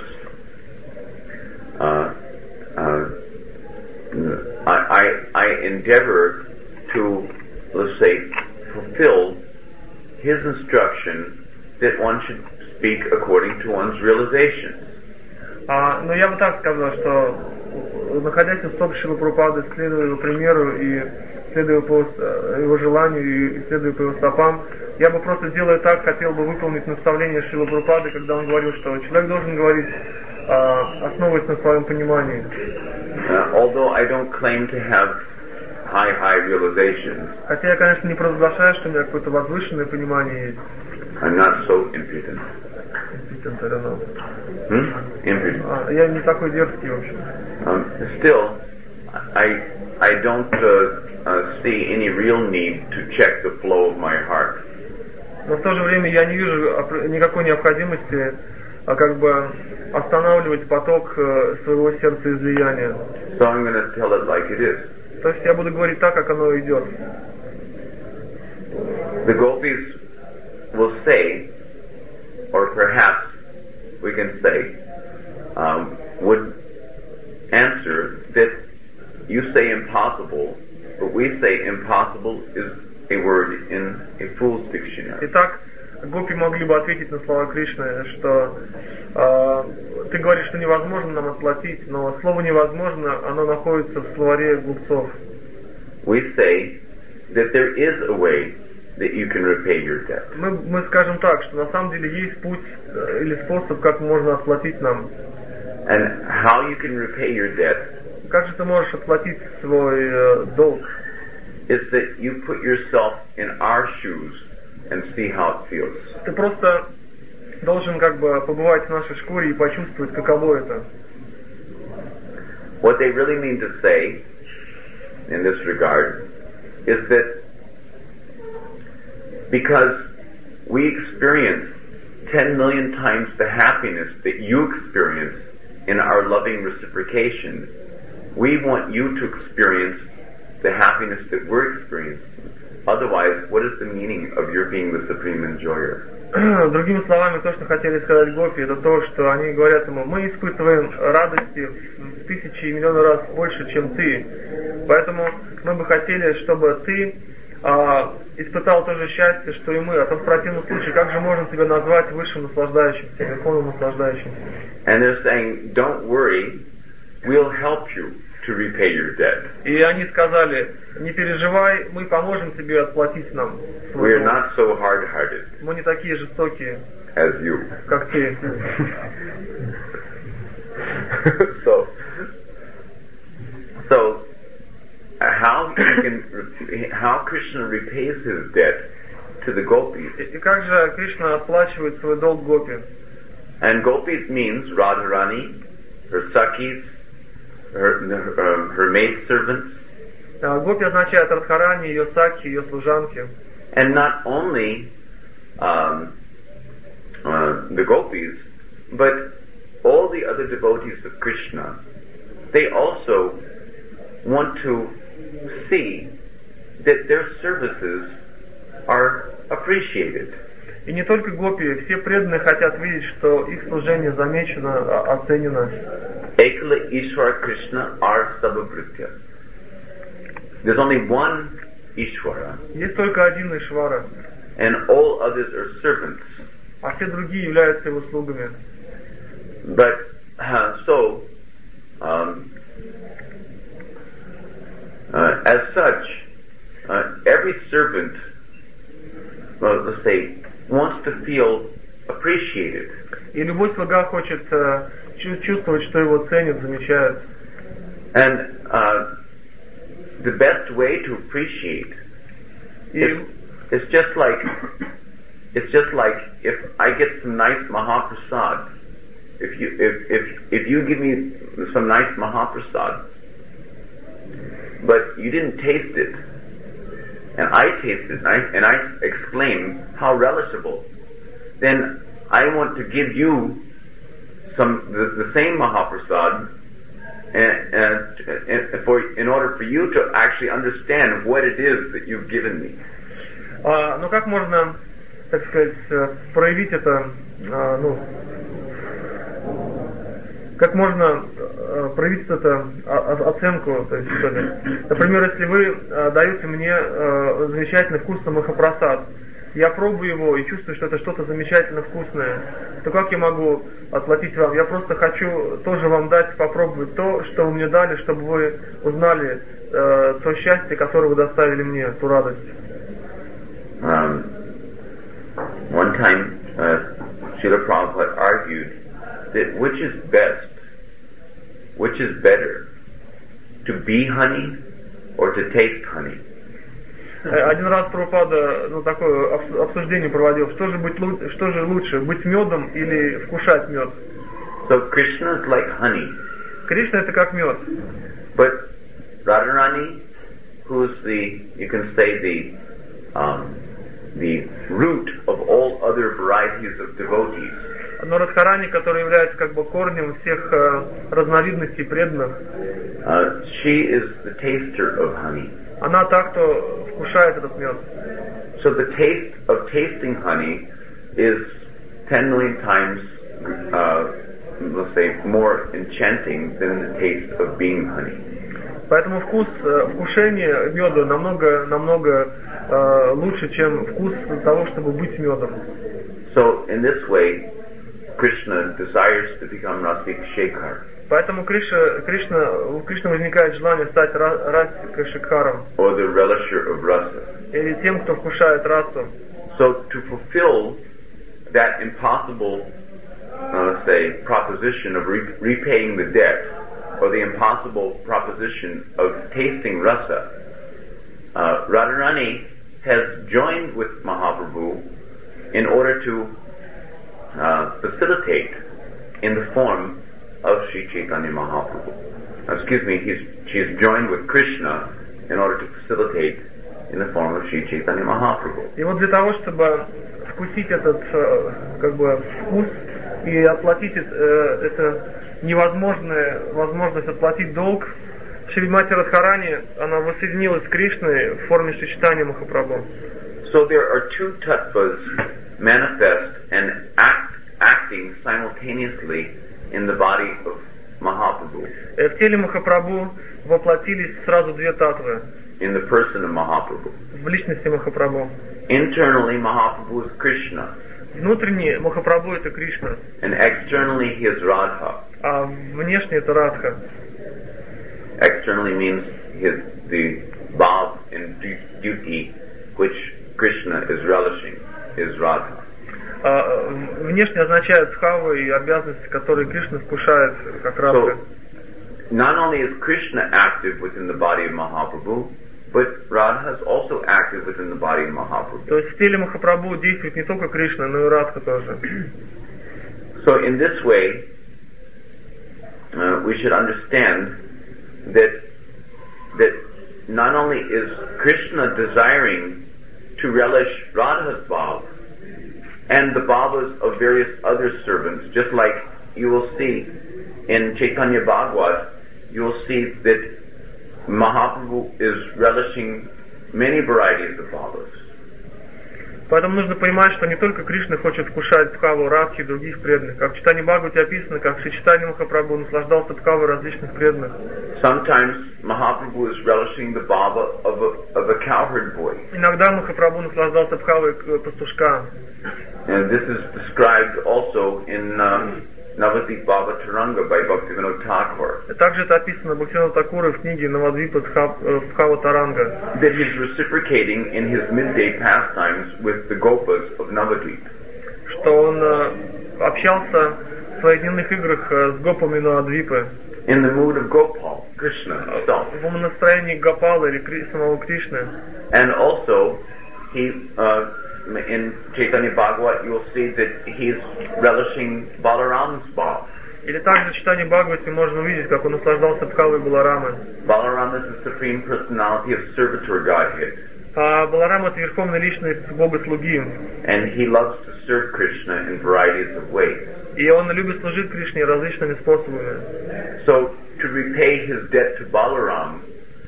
uh, uh, I, I, I endeavor to, let's say, fulfill his instruction that one should speak according to one's realizations. А, но я бы так сказал, что, находясь в стопе Шрилы Прабхупады, следуя его примеру и следуя по его желанию и следуя по его стопам, я бы просто, делая так, хотел бы выполнить наставление Шрилы Прабхупады, когда он говорил, что человек должен говорить, основываясь на своем понимании. Uh, although I don't claim to have high, high realizations, хотя я, конечно, не провозглашаю, что у меня какое-то возвышенное понимание есть. I'm not so impudent. Impudent, I don't know. Hmm? Impudent. А, я не такой дерзкий, в общем. Um, still, I I don't uh, uh, see any real need to check the flow of my heart. Но в то же время я не вижу никакой необходимости а как бы останавливать поток своего сердцеизлияния. So I'm going to tell it like it is. То есть я буду говорить так, как оно идет. The gopis will say, or perhaps we can say, um, would answer that you say impossible, but we say impossible is a word in a fool's dictionary. Итак, гопи могли бы ответить на слова Кришны, что э, ты говоришь, что невозможно нам отплатить, но слово невозможно, оно находится в словаре глупцов. We say that there is a way that you can repay your debt. Мы, мы скажем так, что на самом деле есть путь э, или способ, как можно отплатить нам. And how you can repay your debt Как же ты можешь отплатить свой э, долг? is that you put yourself in our shoes and see how it feels. Ты просто должен как бы побывать в нашей шкуре и почувствовать, каково это. What they really mean to say in this regard is that because we experience ten million times the happiness that you experience in our loving reciprocation, we want you to experience the happiness that we're experiencing. Otherwise, what is the meaning of your being the supreme enjoyer? Другими словами, то, что хотели сказать гопи, это то, что они говорят ему: мы испытываем радости в тысячи и миллионы раз больше, чем ты. Поэтому мы бы хотели, чтобы ты а, испытал то же счастье, что и мы. А то в противном случае, как же можно тебя назвать высшим наслаждающимся, верховным наслаждающимся? And they're saying, don't worry, we'll help you to repay your debt. И они сказали: не переживай, мы поможем тебе отплатить нам. We are not so hard-hearted Мы не такие жестокие, as you. как ты. so, so uh, how you can, how Krishna repays his debt to the gopis? И как же Кришна отплачивает свой долг гопи? And gopis means Radharani, her sakis, her her, her maidservants. Гопи означает Радхарани, ее саки, ее служанки. And not only um, uh, the gopis, but all the other devotees of Krishna, they also want to see that their services are appreciated. И не только гопи, все преданные хотят видеть, что их служение замечено, оценено. Ekala Ishwara Krishna are sabhavritya. There's only one Ishwara, Есть только один Ишвара, and all others are servants. а все другие являются его слугами. But uh, so, um, uh, as such, uh, every servant, well, let's say, wants to feel appreciated. И любой слуга хочет э, чувствовать, что его ценят, замечают. And uh, the best way to appreciate is, is just like it's just like if I get some nice Mahaprasad. If you if if if you give me some nice Mahaprasad, but you didn't taste it, and I taste it, and I, and I exclaim how relishable, then I want to give you some the, the same Mahaprasad, and, and, and for in order for you to actually understand what it is that you've given me. А, ну как можно, так сказать, проявить это, а, ну, как можно э, проявить это о, оценку, то есть, что ли? Например, если вы э, даете мне э, замечательный вкусный махапрасад, я пробую его и чувствую, что это что-то замечательно вкусное, то как я могу отплатить вам? Я просто хочу тоже вам дать попробовать то, что вы мне дали, чтобы вы узнали э, то счастье, которое вы доставили мне, ту радость. Um, one time, uh, Srila Prabhupada argued that which is best, which is better, to be honey or to taste honey. Один раз Прабхупада, ну, такое обсуждение проводил, что же, быть, что же лучше, быть медом или вкушать мед? So Krishna is like honey. Кришна это как мед. But Radharani, who is the, you can say the, um, the root of all other varieties of devotees. Но Радхарани, который является как бы корнем всех э, разновидностей преданных, Uh, she is the taster of honey. она та, кто вкушает этот мед. So the taste of tasting honey is ten million times, uh, let's say, more enchanting than the taste of being honey. Поэтому вкус, э, вкушение меда намного, намного э, лучше, чем вкус того, чтобы быть медом. So in this way, Krishna desires to become Rasik Shekhar. Поэтому Кришна, Кришна, у Кришны возникает желание стать Расика Шекхаром, Or the relisher of rasa. или тем, кто вкушает расу. So to fulfill that impossible, uh, say, proposition of re- repaying the debt, or the impossible proposition of tasting rasa, uh, Radharani has joined with Mahaprabhu in order to uh, facilitate in the form of Sri Chaitanya Mahaprabhu. Uh, excuse me, he's, she's joined with Krishna in order to facilitate in the form of Sri Chaitanya Mahaprabhu. И вот для того, чтобы вкусить этот э, как бы вкус и оплатить э, это невозможная возможность отплатить долг, Шримати Радхарани, она воссоединилась с Кришной в форме Шри Чайтанья Махапрабху. So there are two tattvas manifest and act, acting simultaneously in the body of Mahaprabhu. В теле Махапрабху воплотились сразу две татвы. In the person of Mahaprabhu. В личности Махапрабху. Internally, Mahaprabhu is Krishna. Внутренне Махапрабху это Кришна. And externally, he is Radha. А внешне это Радха. Externally means his, the bhav and duty which Krishna is relishing is Radha. А внешне означает бхавы и обязанности, которые Кришна вкушает как Радха. So, not only is Krishna active within the body of Mahaprabhu, but Radha is also active within the body of Mahaprabhu. То есть в теле Махапрабху действует не только Кришна, но и Радха тоже. So in this way, uh, we should understand that that not only is Krishna desiring to relish Radha's bhav and the bhavas of various other servants, just like you will see in Chaitanya Bhagavad, you will see that Mahaprabhu is relishing many varieties of bhavas. Поэтому нужно понимать, что не только Кришна хочет вкушать бхаву Радхи и других преданных. Как в Чайтанья Бхагавате описано, как Шри Чайтанья Махапрабху наслаждался бхавой различных преданных. Sometimes Mahaprabhu is relishing the bhava of a, of a cowherd boy. Иногда Махапрабху наслаждался бхавой пастушка. And this is described also in um, Navadvip Bhava Taranga by Bhaktivinoda Thakur. Также это описано Бхактивинода Thakura в книге Навадвипа Бхава Таранга. That he's reciprocating in his midday pastimes with the Gopas of Navadvip. Что он общался в своих дневных играх с гопами Навадвипы. In the mood of Gopal, Krishna himself. В настроении Гопала или самого Кришны. And also, he uh, in Chaitanya Bhagavat, you will see that he's relishing Balaram's bhav. Или также в Чайтанье Бхагавате можно увидеть, как он наслаждался бхавой Баларамы. Balaram is the supreme personality of servitor Godhead. А Баларам это верховная личность Бога-слуги. And he loves to serve Krishna in varieties of ways. И он любит служить Кришне различными способами. So, to repay his debt to Balaram,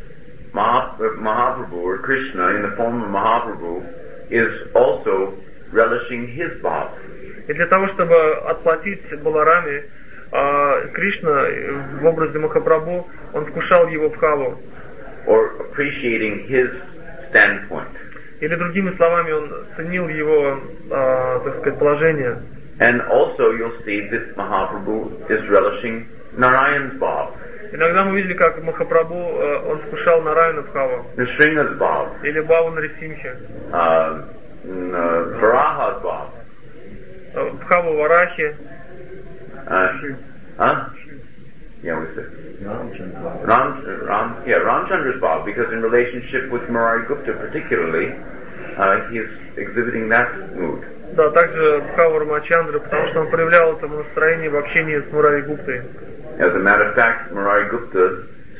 Mahaprabhu or Krishna in the form of Mahaprabhu is also relishing his bhav. И для того, чтобы отплатить Балараме, Кришна в образе Махапрабху, он вкушал его бхаву. Or appreciating his standpoint. Или другими словами, он ценил его, так сказать, положение. And also you'll see that Mahaprabhu is relishing Narayan's bhav. Иногда мы видели, как Махапрабху, он вкушал Нараяна бхаву. Nrsimha's bhav. Или бхаву Нарисимхи. Uh, uh, Varaha's bhav. Бхаву Варахи. Uh, huh? Yeah, what is it? Ram, Ram, yeah, Ramchandra's bhav, because in relationship with Murari Gupta particularly, uh, he is exhibiting that mood. Да, также бхаву Рамачандра, потому что он проявлял это настроение в общении с Мурари Гуптой. As a matter of fact, Murari Gupta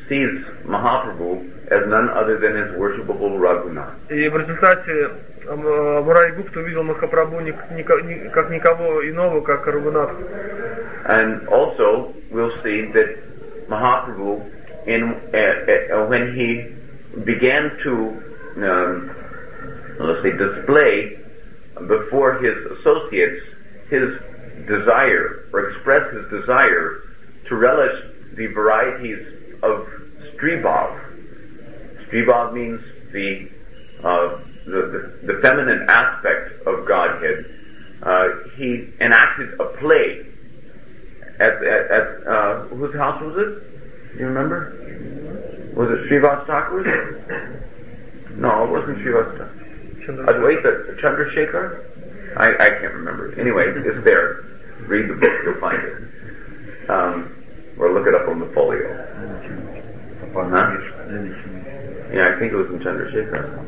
sees Mahaprabhu as none other than his worshipable Raghunath. И в результате Мурari Гупта увидел Махапрабху ни, ни, ни, как никого иного, как Рагунат. And also we'll see that Mahaprabhu, in uh, uh, when he began to um, let's say display before his associates his desire or express his desire to relish the varieties of Stribhav. Stribhav means the, uh, the, the the feminine aspect of Godhead. Uh, he enacted a play at at, at uh, whose house was it? Do you remember? Was it Srivas Thakur's? No, it wasn't Srivas Thakur. Advaita Chandrasekhar? I, I can't remember. Anyway, it's there. Read the book, you'll find it. Um, or look it up on the folio. Huh? Yeah, I think it was in Chandrasekhar.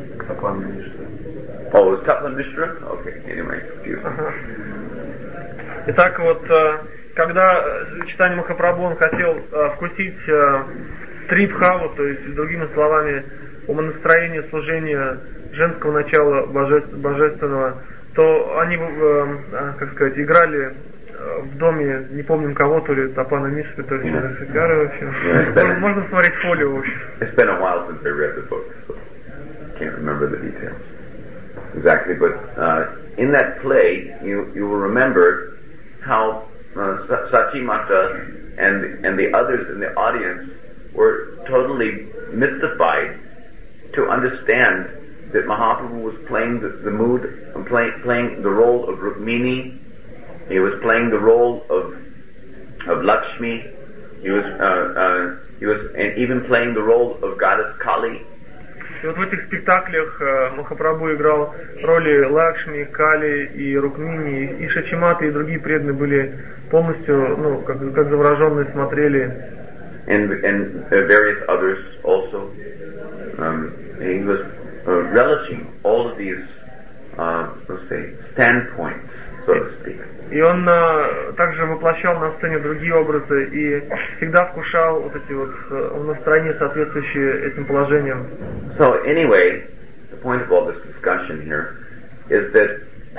Oh, it was Tapan Mishra? Okay, anyway, excuse me. Итак, вот, когда читание Махапрабху он хотел вкусить Трибхаву, то есть, другими словами, умонастроение служения женского начала божественного, то они, как сказать, играли в доме, не помним кого, то ли Тапана Мишры, то ли Chandrasekhara, в общем. Yeah, можно посмотреть фолио, в общем. It's been a while since I read the book, so I can't remember the details exactly, but uh, in that play, you you will remember how uh, Sachimata and and the others in the audience were totally mystified to understand that Mahaprabhu was playing the, the mood, play, playing the role of Rukmini. He was playing the role of of Lakshmi. He was uh, uh, he was and even playing the role of goddess Kali. И вот в этих спектаклях Махапрабху играл роли Лакшми, Кали и Рукмини, и Шачимата, и другие преданные были полностью, ну, как, как завороженные смотрели. And and uh, various others also. Um, he was uh, relishing all of these, uh, let's say, standpoints, so to speak. И он uh, также воплощал на сцене другие образы и всегда вкушал вот эти вот uh, настроения, соответствующие этим положениям. So anyway, the point of all this discussion here is that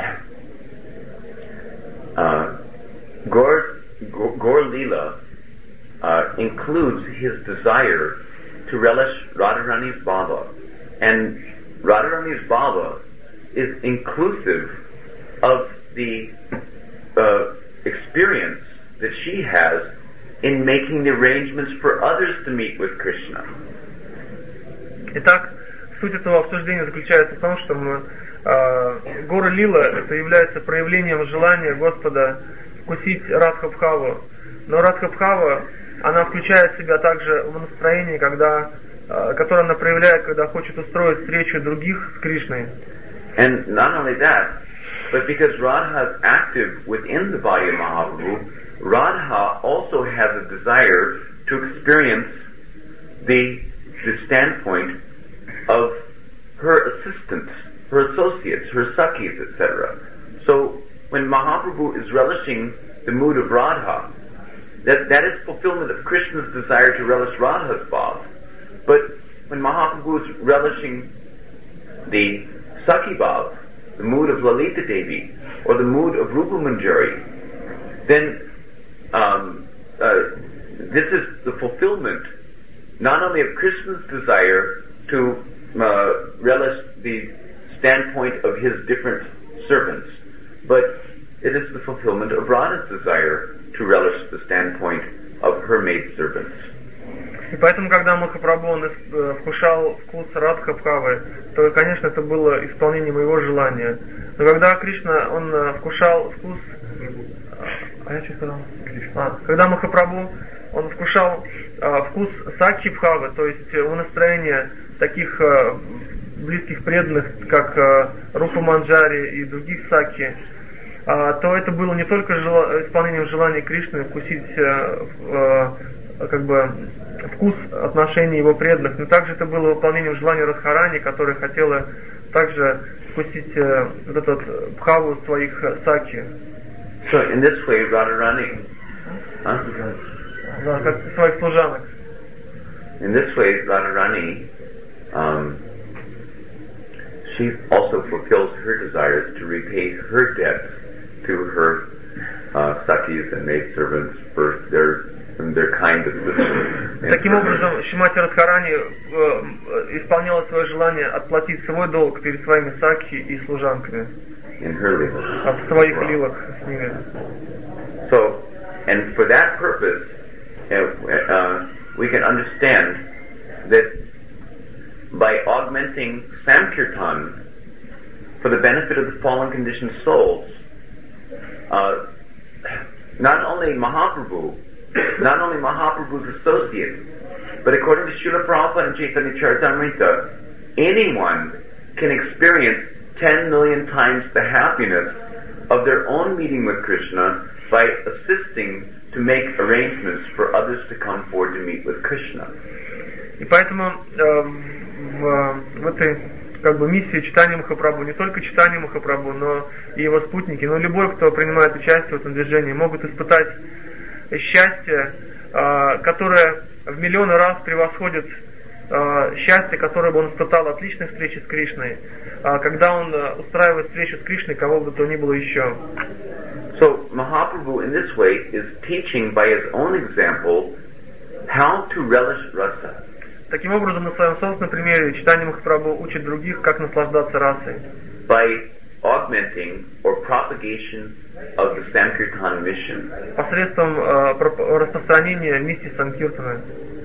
uh, Gaur, Gaur Lila uh, includes his desire to relish Radharani's Bhava, and Radharani's Bhava is inclusive of the uh, experience that she has in making the arrangements for others to meet with Krishna. Итак, суть этого обсуждения заключается в том, что мы, э, Гора Лила это является проявлением желания Господа вкусить Радха-Бхаву. Но Радха-Бхава, она включает в себя также в настроение, когда, э, которое она проявляет, когда хочет устроить встречу других с Кришной. And not only that, but because Radha is active within the body of Mahaprabhu, Radha also has a desire to experience the the standpoint of her assistants, her associates, her sakhis, et cetera. So when Mahaprabhu is relishing the mood of Radha, that that is fulfillment of Krishna's desire to relish Radha's bhav. But when Mahaprabhu is relishing the Sakhi bhav, the mood of Lalita Devi, or the mood of Rupa Manjari, then um, uh, this is the fulfillment not only of Krishna's desire to uh, relish the standpoint of his different servants, but it is the fulfillment of Radha's desire to relish the standpoint of her maidservants. И поэтому, когда Махапрабху он вкушал вкус Радха-Бхавы, то, конечно, это было исполнением его желания. Но когда Кришна, он вкушал вкус... А я что сказал? А, когда Махапрабху, он вкушал а, вкус Сакхи-Бхавы, то есть умонастроение таких а, близких преданных, как а, Рупа Манджари и других Сакхи, а, то это было не только жел... исполнением желания Кришны вкусить а, а, как бы вкус отношений его преданных, но также это было выполнением желания Радхарани, которая хотела также вкусить э, вот этот бхаву своих сакхи. So in this way, Radharani, huh? Да, как своих служанок. In this way, Radharani, um, she also fulfills her desires to repay her debts to her uh, sakis and maidservants for their their kind assistance. Таким образом, Шримати Радхарани э, исполняла свое желание отплатить свой долг перед своими сакхи и служанками in her lila. в своих лилах с ними. So, and for that purpose, uh, uh, we can understand that by augmenting Sankirtan for the benefit of the fallen conditioned souls, uh, not only Mahaprabhu, not only Mahaprabhu's associates, but according to Srila Prabhupada and Chaitanya Charitamrita, anyone can experience ten million times the happiness of their own meeting with Krishna by assisting to make arrangements for others to come forward to meet with Krishna. И поэтому э, в, в этой как бы миссии читания Махапрабху не только читание Махапрабху, но и его спутники, но любой, кто принимает участие в этом движении, могут испытать счастье, э, которое в миллионы раз превосходит э, счастье, которое бы он испытал от личной встречи с Кришной, э, когда он э, устраивает встречу с Кришной, кого бы то ни было еще. So Mahaprabhu in this way is teaching by his own example how to relish rasa. Таким образом, на своем собственном примере читание Махапрабху учит других, как наслаждаться расой. By augmenting or propagation of the Sankirtan mission. Посредством э, распространения миссии Санкиртана.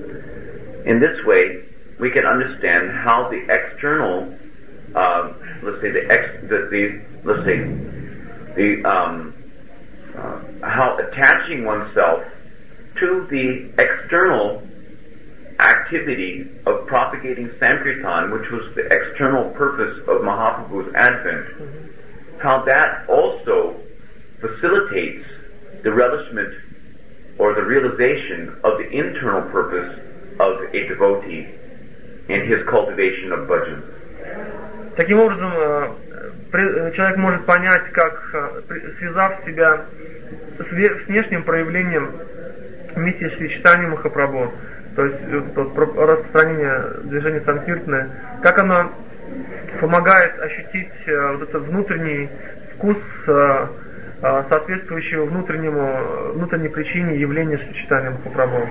In this way, we can understand how the external, uh, let's say the ex, the, the let's say the um, uh, how attaching oneself to the external activity of propagating Sankirtan, which was the external purpose of Mahaprabhu's advent, mm-hmm. how that also facilitates the relishment or the realization of the internal purpose of a devotee in his cultivation of bhajan. Таким образом, человек может понять, как, связав себя с внешним проявлением миссии Шри Чайтаньи Махапрабху, то есть распространение движения Санкиртаны, как оно помогает ощутить вот этот внутренний вкус, соответствующего внутреннему, внутренней причине явления Шри Чайтаньи Махапрабху.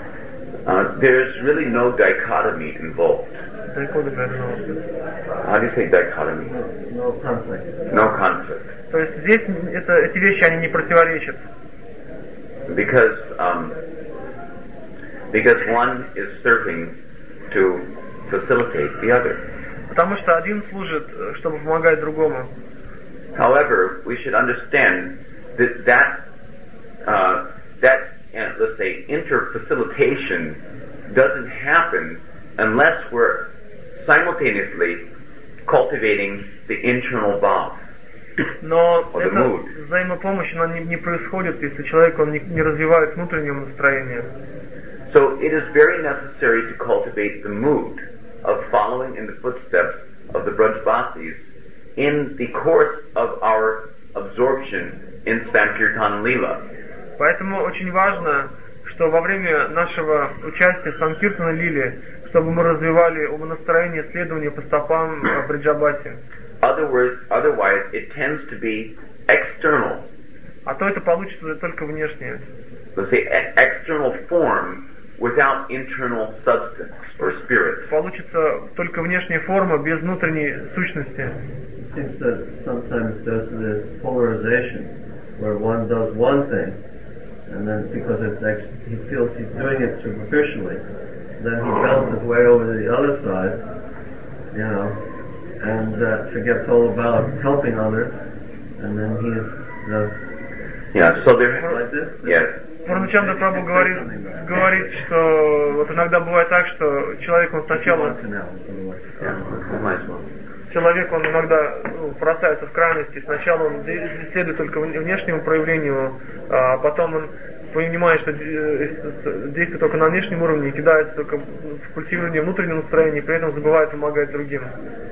Uh, there's really no dichotomy involved. How do you say dichotomy? No conflict. No conflict. То есть здесь это, эти вещи, они не противоречат. Because um, because one is serving to facilitate the other. Потому что один служит, чтобы помогать другому. However, we should understand that that uh, that uh, let's say interfacilitation doesn't happen unless we're simultaneously cultivating the internal bhav. Но эта взаимопомощь, она не, не происходит, если человек он не, не развивает внутреннего настроения. So it is very necessary to cultivate the mood of following in the footsteps of the Brajvasis in the course of our absorption in Sankirtan Leela. Поэтому очень важно, что во время нашего участия в Санкиртана Лиле, чтобы мы развивали умонастроение следования по стопам Бриджабаси. Otherwise, otherwise it tends to be external. А то это получится только внешнее. Let's say external form without internal substance or spirit. Получится только внешняя форма без внутренней сущности. It seems that sometimes there's this polarization where one does one thing, and then because it's ex- he feels he's doing it superficially, then he bounces way over to the other side, you know, and uh, forgets all about helping others, and then he's uh, yeah. So there, like this. yes. Пурначанда Прабху говорит, говорит, что вот иногда бывает так, что человек он сначала человек он иногда ну, бросается в крайности. Сначала он следует только внешнему проявлению, а потом он понимает, что действует только на внешнем уровне и кидается только в культивирование внутреннего настроения, и при этом забывает помогать другим.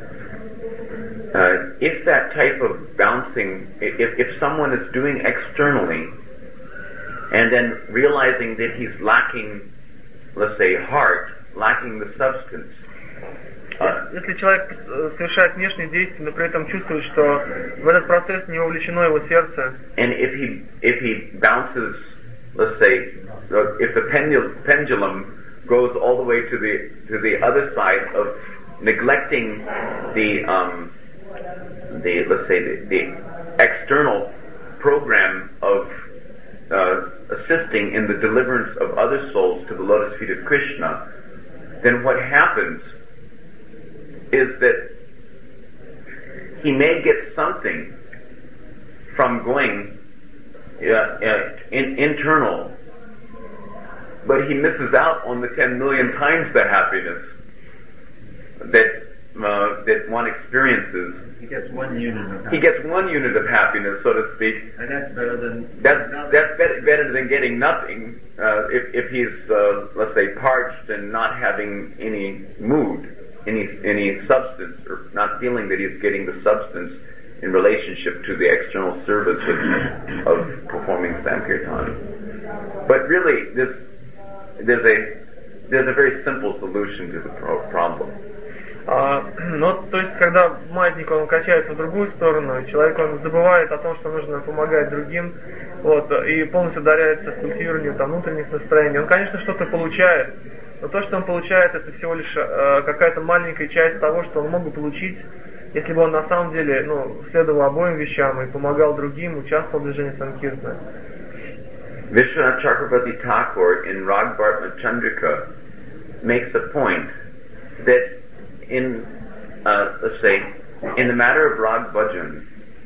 Uh, if that type of bouncing, if, if someone is doing externally and then realizing that he's lacking, let's say, heart lacking the substance. Uh, Если человек совершает внешние действия, но при этом чувствует, что в этот процесс не вовлечено его сердце, and if he if he bounces, let's say, uh, if the pendul- pendulum goes all the way to the to the other side of neglecting the um, the let's say the, the external program of uh, assisting in the deliverance of other souls to the lotus feet of Krishna, then what happens is that he may get something from going uh, uh, in, internal, but he misses out on the ten million times the happiness that uh, that one experiences. He gets one unit of happiness. He gets one unit of happiness, so to speak. And that's better than... That's, that's better, better than getting nothing uh, if, if he's, uh, let's say, parched and not having any mood, any any substance, or not feeling that he's getting the substance in relationship to the external service of, of performing Sankirtan. But really, this, there's a there's a very simple solution to the pro- problem. А, но, то есть, когда маятник, он качается в другую сторону, человек, он забывает о том, что нужно помогать другим, вот, и полностью ударяется в культивированию там, внутренних настроений. Он, конечно, что-то получает, но то, что он получает, это всего лишь э, какая-то маленькая часть того, что он мог бы получить, если бы он на самом деле, ну, следовал обоим вещам и помогал другим, участвовал в движении Санкиртана. Vishwanath Chakravarti Thakur in Rag Bhartma Chandrika makes a point that in, uh, let's say, in the matter of Rag Bhajan,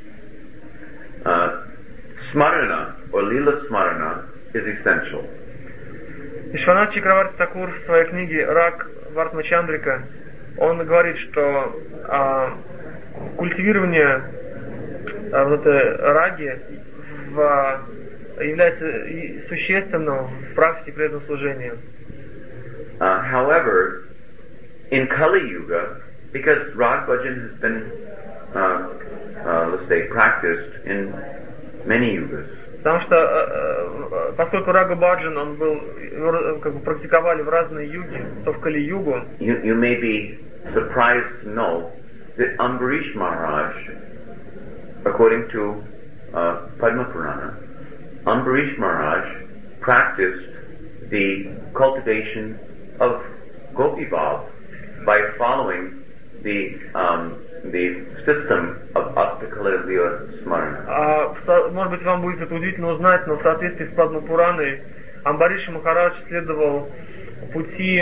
uh, Smarana or Lila Smarana is essential. Вишванат Чакраварти Такур в своей книге «Раг Бхартма Чандрика» он говорит, что а, культивирование а, вот этой раги в, является существенным в практике преданного служения. Uh, however, in Kali Yuga, because Rag Bhajan has been, uh, uh, let's say, practiced in many yugas. Потому что, э, поскольку Рага Баджан, он был, как бы практиковали в разные юги, то в Кали-югу. You, you may be surprised to know that Ambarish Maharaj, according to uh, Padma Purana, Ambarish Maharaj practiced the cultivation of Gopi Bhav by following the um, the system of Astakala Lila Smarana. А, может быть, вам будет это удивительно узнать, но в соответствии с Падма Пураной Амбариш Махарадж следовал пути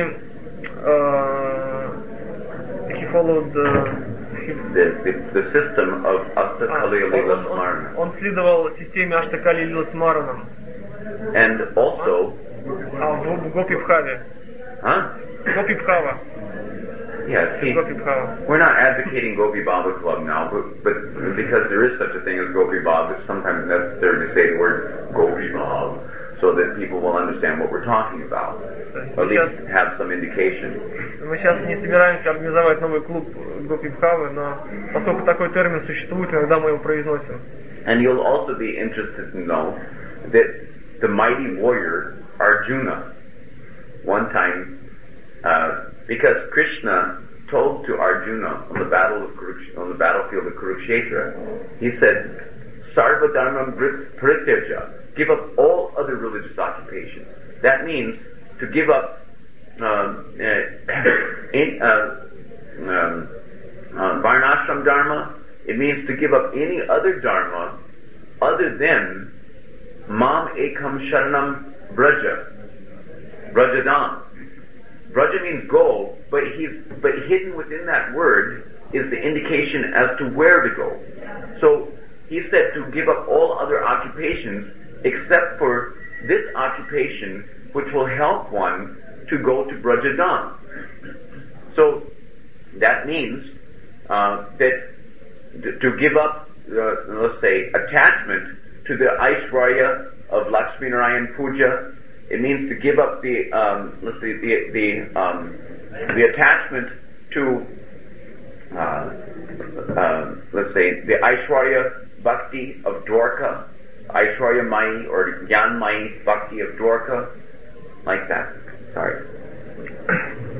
uh, he followed the, the, the, the system of Astakala Lila Smarana. Он, он следовал системе Аштакали Лила Смаранам. And also а, в, в Гопи Бхаве. Huh? Гопи Бхава. Yeah, see, we're not advocating Gopi Baba Club now, but, but because there is such a thing as Gopi Baba, it's sometimes necessary to say the word Gopi Baba so that people will understand what we're talking about, or at least have some indication. Мы сейчас не собираемся организовать новый клуб Гопи Бхавы, но поскольку такой термин существует, иногда мы его произносим. And you'll also be interested to know that the mighty warrior Arjuna, one time, uh, because Krishna told to Arjuna on the battle of Kuruksh- on the battlefield of Kurukshetra, he said, "Sarva dharmam parityaja," give up all other religious occupations. That means to give up um, uh, in, uh, um, uh, varnashram dharma. It means to give up any other dharma other than mam ekam sharanam braja, brajadam. Braja means go, but he's but hidden within that word is the indication as to where to go. So he said to give up all other occupations except for this occupation, which will help one to go to Brajadam. So that means uh, that to, to give up, uh, let's say, attachment to the Aishwarya of Lakshmi Narayan Puja. It means to give up the, um, let's see, the the um, the attachment to, uh, uh, let's say, the Aishwarya Bhakti of Dwarka, Aishwarya Mai or Gyan Mai Bhakti of Dwarka, like that. Sorry.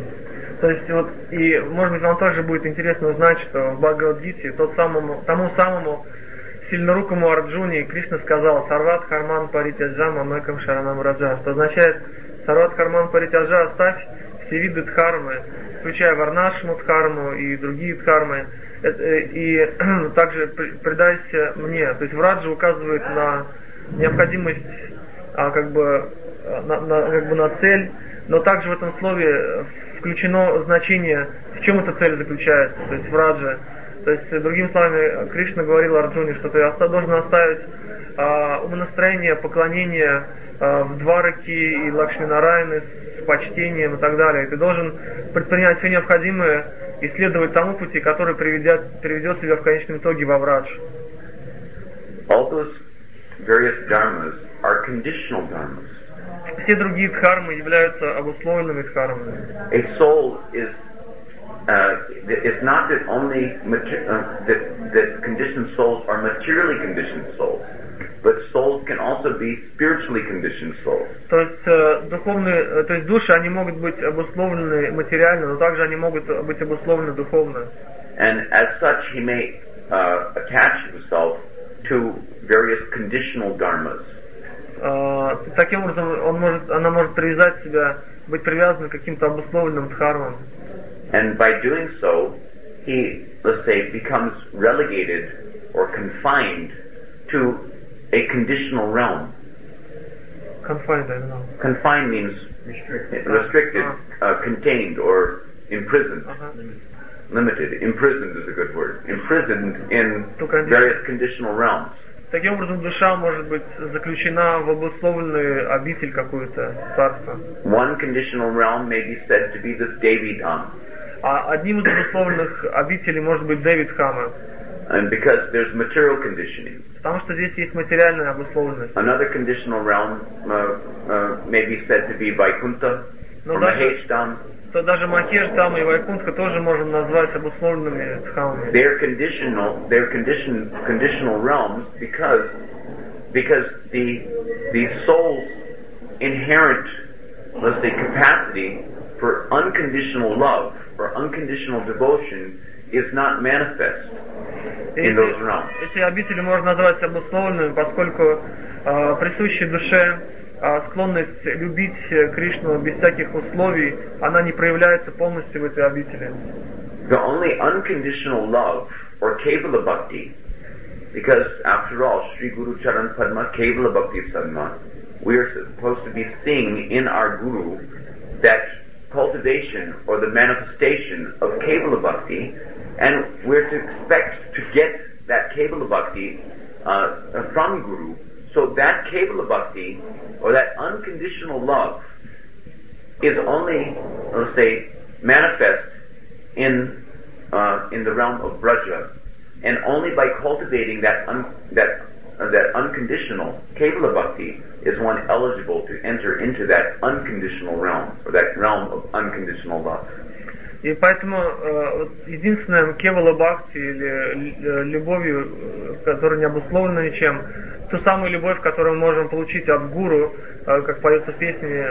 То есть вот, и может быть вам тоже будет интересно узнать, что в Бхагавад-гите тот самому, тому самому сильнорукому Арджуне Кришна сказал «Сарват харман паритяджа мамекам шаранам раджа», что означает «Сарват харман паритяджа, оставь все виды дхармы, включая варнашму дхарму и другие дхармы, и также предайся мне». То есть Враджа указывает на необходимость, а, как бы, на, на, как бы на цель, но также в этом слове включено значение, в чем эта цель заключается, то есть Враджа. То есть, другими словами, Кришна говорил Арджуне, что ты должен оставить а, умонастроение, поклонение а, в Двараки и Лакшми-Нараяны с почтением и так далее. Ты должен предпринять все необходимое и следовать тому пути, который приведет, приведет тебя в конечном итоге во Врадж. All those various dharmas are conditional dharmas. Все другие дхармы являются обусловленными дхармами. A soul is Uh, it's not that only mater- uh, that, that conditioned souls are materially conditioned souls, but souls can also be spiritually conditioned souls. То есть э, духовные, то есть души, они могут быть обусловлены материально, но также они могут быть обусловлены духовно. And as such, he may uh, attach himself to various conditional dharmas. Uh, таким образом, он может, она может привязать себя, быть привязанной к каким-то обусловленным дхармам. And by doing so, he, let's say, becomes relegated or confined to a conditional realm. Confined, I don't know. Confined means restricted, restricted uh-huh. uh, contained, or imprisoned. Uh-huh. Limited. Imprisoned is a good word. Imprisoned in condition. various conditional realms. Таким образом, душа может быть заключена в обусловленную обитель какую-то, царство. One conditional realm may be said to be this Devi Dham. А одним из обусловленных обителей может быть Дэвид Хама. And because there's material conditioning. Потому что здесь есть материальная обусловленность. Another conditional realm uh, uh, may be said to be Vaikuntha, Но or даже, Mahesh Dham. то даже Махеш Dham и Вайкунтха тоже можем назвать обусловленными дхамами. They're conditional. They're condition, conditional realms because because the the soul's inherent, let's say, capacity for unconditional love or unconditional devotion is not manifest in those realms. Эти обители можно назвать обусловленными, поскольку э, присущей душе э, склонность любить Кришну без всяких условий, она не проявляется полностью в этой обители. The only unconditional love or Kevala Bhakti, because after all, Sri Guru Charan Padma Kevala Bhakti Sadma, we are supposed to be seeing in our Guru that cultivation or the manifestation of Kevala Bhakti, and we're to expect to get that Kevala Bhakti uh, from Guru. So that Kevala Bhakti, or that unconditional love, is only, let's say, manifest in uh, in the realm of Braja, and only by cultivating that un, that uh, that unconditional Kevala Bhakti is one eligible to enter into that unconditional realm, or that realm of unconditional love. И поэтому э, единственным кевала бхакти или любовью, которая не обусловлена ничем, ту самую любовь, которую мы можем получить от гуру, э, как поется в песне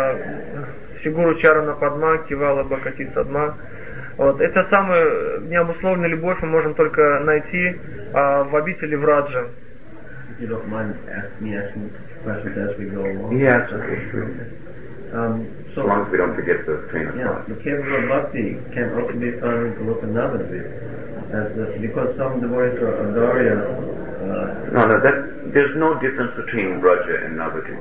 Шигуру Чарана Падма, Кивала Бхакати Садма. Вот. Это самую необусловленную любовь мы можем только найти э, в обители Враджа. You don't mind asking me asking questions as we go along? Yes, okay, sure. Um, so, as long as we don't forget the train of yeah, thought. the Kevala Bhakti can also be found in Golokanavadvi. As uh, because some devotees are Adarya. Uh, no, no, that there's no difference between Braja and Navadvip.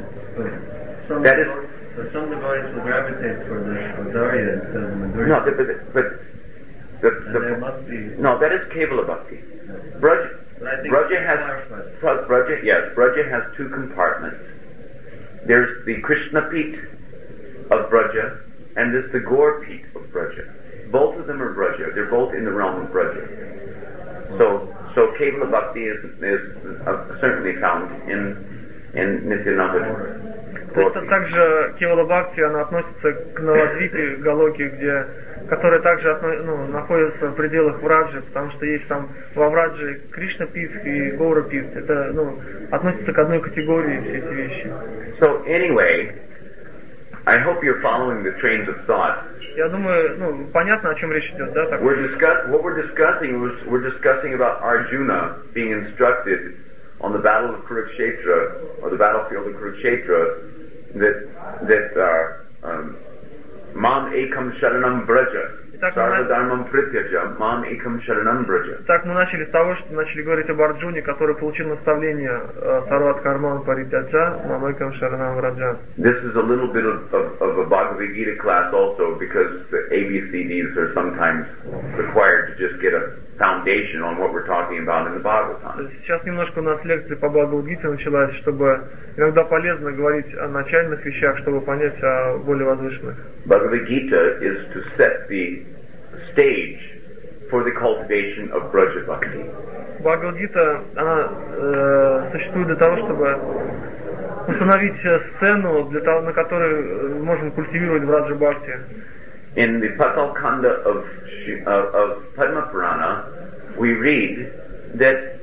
Some That is, but some devotees will gravitate for the Adarya instead of Madhurya. no, but, but the, the, there must be. no, that is Kevala Bhakti. Braja, Braja has Braja, yes, Braja has two compartments. There's the Krishna Peet of Braja, and there's the Gaur Peet of Braja. Both of them are Braja. They're both in the realm of Braja. So, so Kevala Bhakti is is uh, certainly found in in Nityananda. То есть также Кевала Бхакти, она относится к Навадвипе, Галоке, где, которая также ну, находится в пределах Враджи, потому что есть там во Враджи Кришна Пит и Гаура Пит. Это ну, относится к одной категории все эти вещи. So anyway, I hope you're following the trains of thought Я думаю, ну, понятно, о чем речь идет, да? Так? We're discuss, what we're discussing was we're discussing about Arjuna being instructed on the battle of Kurukshetra, or the battlefield of Kurukshetra, that that uh, um, Mam Ekam Sharanam Braja. Sarvadharmam Prityaja, Mam Ekam Sharanam Braja. Так мы начали с того, что начали говорить об Арджуне, который получил наставление Сарват Карман Паритяджа, Мам Экам Шаранам Браджа. This is a little bit of, of, of a Bhagavad Gita class also, because the A B C Ds are sometimes required to just get a foundation on what we're talking about in the Bhagavatam. Сейчас немножко у нас лекции по Бхагавад-гите началась, чтобы иногда полезно говорить о начальных вещах, чтобы понять о более возвышенных. Bhagavad Gita is to set the stage for the cultivation of Braja Bhakti. Бхагавад-гита, она э, существует для того, чтобы установить сцену, для того, на которой можем культивировать Браджа Бхакти. In the Patal Kanda of, of, of Padma Purana, we read that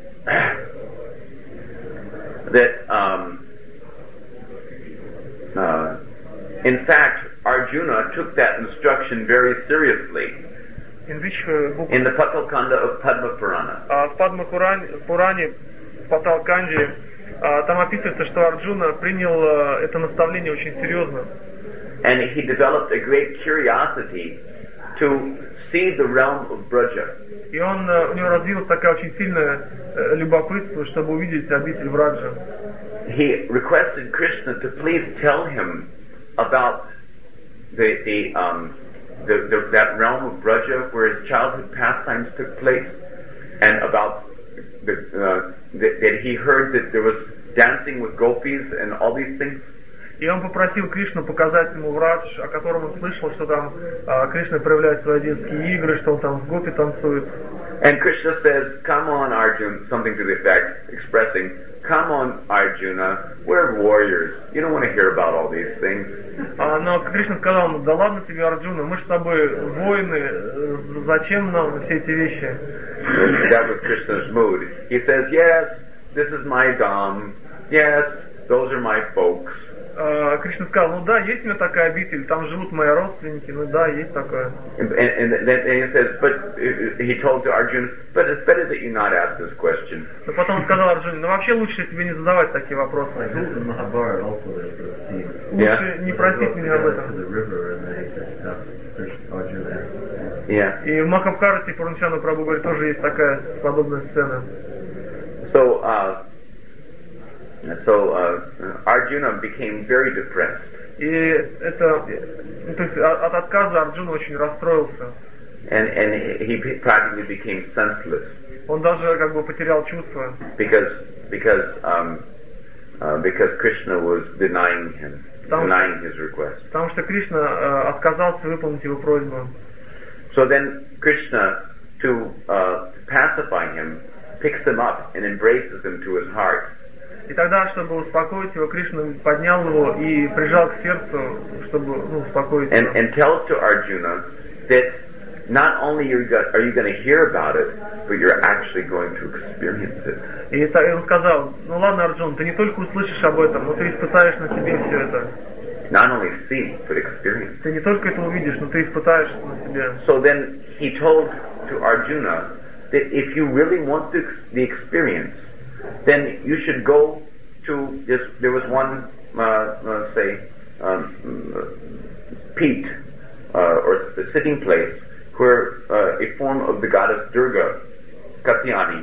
that um, uh, in fact Arjuna took that instruction very seriously. In which uh, book? In the Patal Kanda of Padma Purana. Uh, в Падма Пуране, в Патал Канде, uh, там описывается, что Арджуна принял uh, это наставление очень серьезно. And he developed a great curiosity to see the realm of Braja. И он, у него развилось такое очень сильное любопытство, чтобы увидеть обитель Браджа. He requested Krishna to please tell him about the the um the, the that realm of Braja where his childhood pastimes took place, and about the uh, that, that he heard that there was dancing with gopis and all these things. И он попросил Кришну показать ему Врадж, о котором он слышал, что там а, Кришна проявляет свои детские игры, что он там с гопи танцует. And Krishna says, "Come on, Arjuna," something to the effect, expressing, "Come on, Arjuna, we're warriors. You don't want to hear about all these things." А, но Кришна сказал ему: "Да ладно тебе, Арджуна, мы же с тобой воины, зачем нам все эти вещи?" That was Krishna's mood. He says, "Yes, this is my dham. Yes, those are my folks." Кришна сказал: ну да, есть у меня такая обитель, там живут мои родственники, ну да, есть такое. And, and, and then he says, but he told to Arjuna, but it's better that you not ask this question. Но потом он сказал Арджуне: ну вообще лучше тебе не задавать такие вопросы. Лучше не просить меня об этом. Yeah. И в Махабхарате Пурначана Прабху говорит, тоже есть такая подобная сцена. So, uh, So uh, Arjuna became very depressed. И это, то есть от отказа Арджуна очень расстроился. And and he practically became senseless. Он даже как бы потерял чувства. Because because um, uh, because Krishna was denying him, потому denying his request. Потому что Кришна uh, отказался выполнить его просьбу. So then Krishna, to uh, pacify him, picks him up and embraces him to his heart. И тогда, чтобы успокоить его, Кришна поднял его и прижал к сердцу, чтобы ну, успокоить and, его. And tells to Arjuna that not only are you going to hear about it, but you're actually going to experience it. И он сказал: ну ладно, Арджун, ты не только услышишь об этом, но ты испытаешь на себе все это. Not only see, but experience. Ты не только это увидишь, но ты испытаешь это на себе. So then he told to Arjuna that if you really want the, the experience, then you should go to this. There was one, uh, uh, say, um, uh, peat uh, or a sitting place where uh, a form of the goddess Durga, Katyani,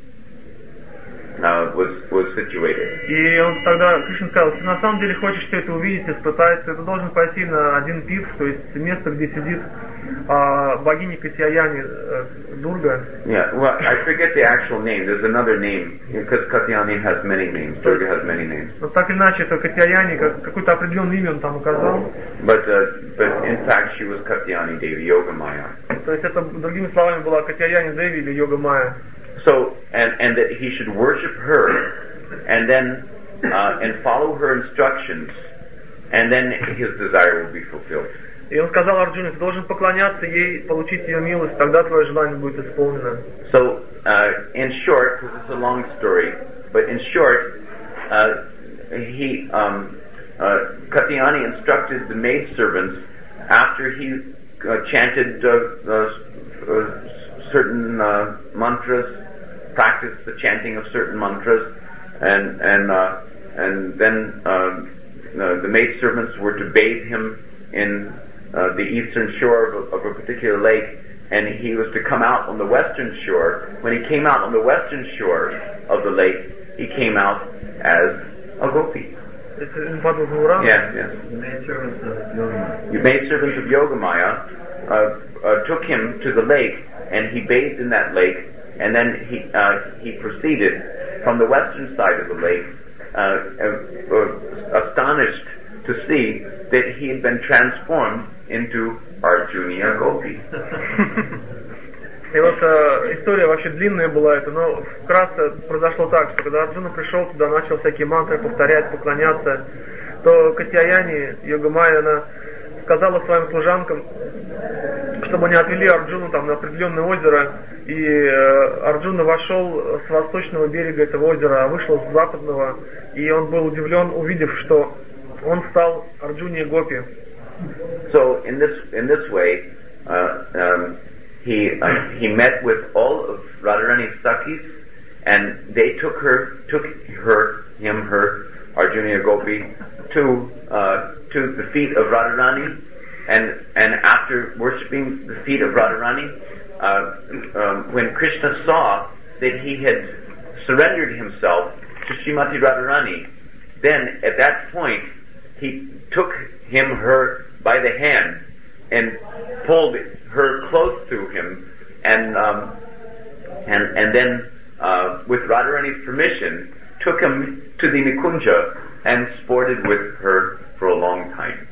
uh, was was situated. И он тогда, Кришна сказал: если на самом деле хочешь все это увидеть, испытать, то ты должен пойти на один пир, то есть место, где сидит а, богиня Катьяяни, Дурга. Yeah, well, I forget the actual name. There's another name because Katyani has many names. Durga has many names. Но так или иначе, это Катьяяни, как, какое-то определенное имя он там указал. But uh, but in fact, she was Katyani Devi Yogamaya. То есть это, другими словами, была Катьяяни Деви или Йога Майя. So, and, and that he should worship her, and then, uh, and follow her instructions, and then his desire will be fulfilled. И он сказал Арджуне: ты должен поклоняться ей, получить ее милость, тогда твое желание будет исполнено. So, uh, in short, because it's a long story, but in short, uh, he, um, uh, Katyani instructed the maidservants after he uh, chanted uh, uh, uh, certain uh, mantras, practiced the chanting of certain mantras, and and uh, and then uh, uh, the maidservants were to bathe him in uh, the eastern shore of a, of a particular lake, and he was to come out on the western shore. When he came out on the western shore of the lake, he came out as a gopi. It's in Padma Purana. Yes, yes. The maidservants of Yogamaya. The maidservants of Yogamaya uh, uh, took him to the lake, and he bathed in that lake, and then he uh, he proceeded from the western side of the lake, uh, uh, uh, astonished to see that he had been transformed into Arjuna Gopi. И вот э, история вообще длинная была эта, но вкратце произошло так, что когда Арджуна пришел туда, начал всякие мантры повторять, поклоняться, то Катьяяни, Йогамайя, она сказала своим служанкам, чтобы они отвели Арджуну там на определенное озеро, и э, Арджуна вошел с восточного берега этого озера, а вышел с западного, и он был удивлен, увидев, что он стал Арджуной Гопи. So in this in this way, uh, um, he uh, he met with all of Radharani's Sakhis, and they took her took her him her Arjuna Gopi to uh, to the feet of Radharani, and and after worshipping the feet of Radharani, uh, um, when Krishna saw that he had surrendered himself to Srimati Radharani, then at that point he took him her by the hand and pulled her close to him, and um, and and then uh, with Radharani's permission took him to the Nikunja and sported with her for a long time.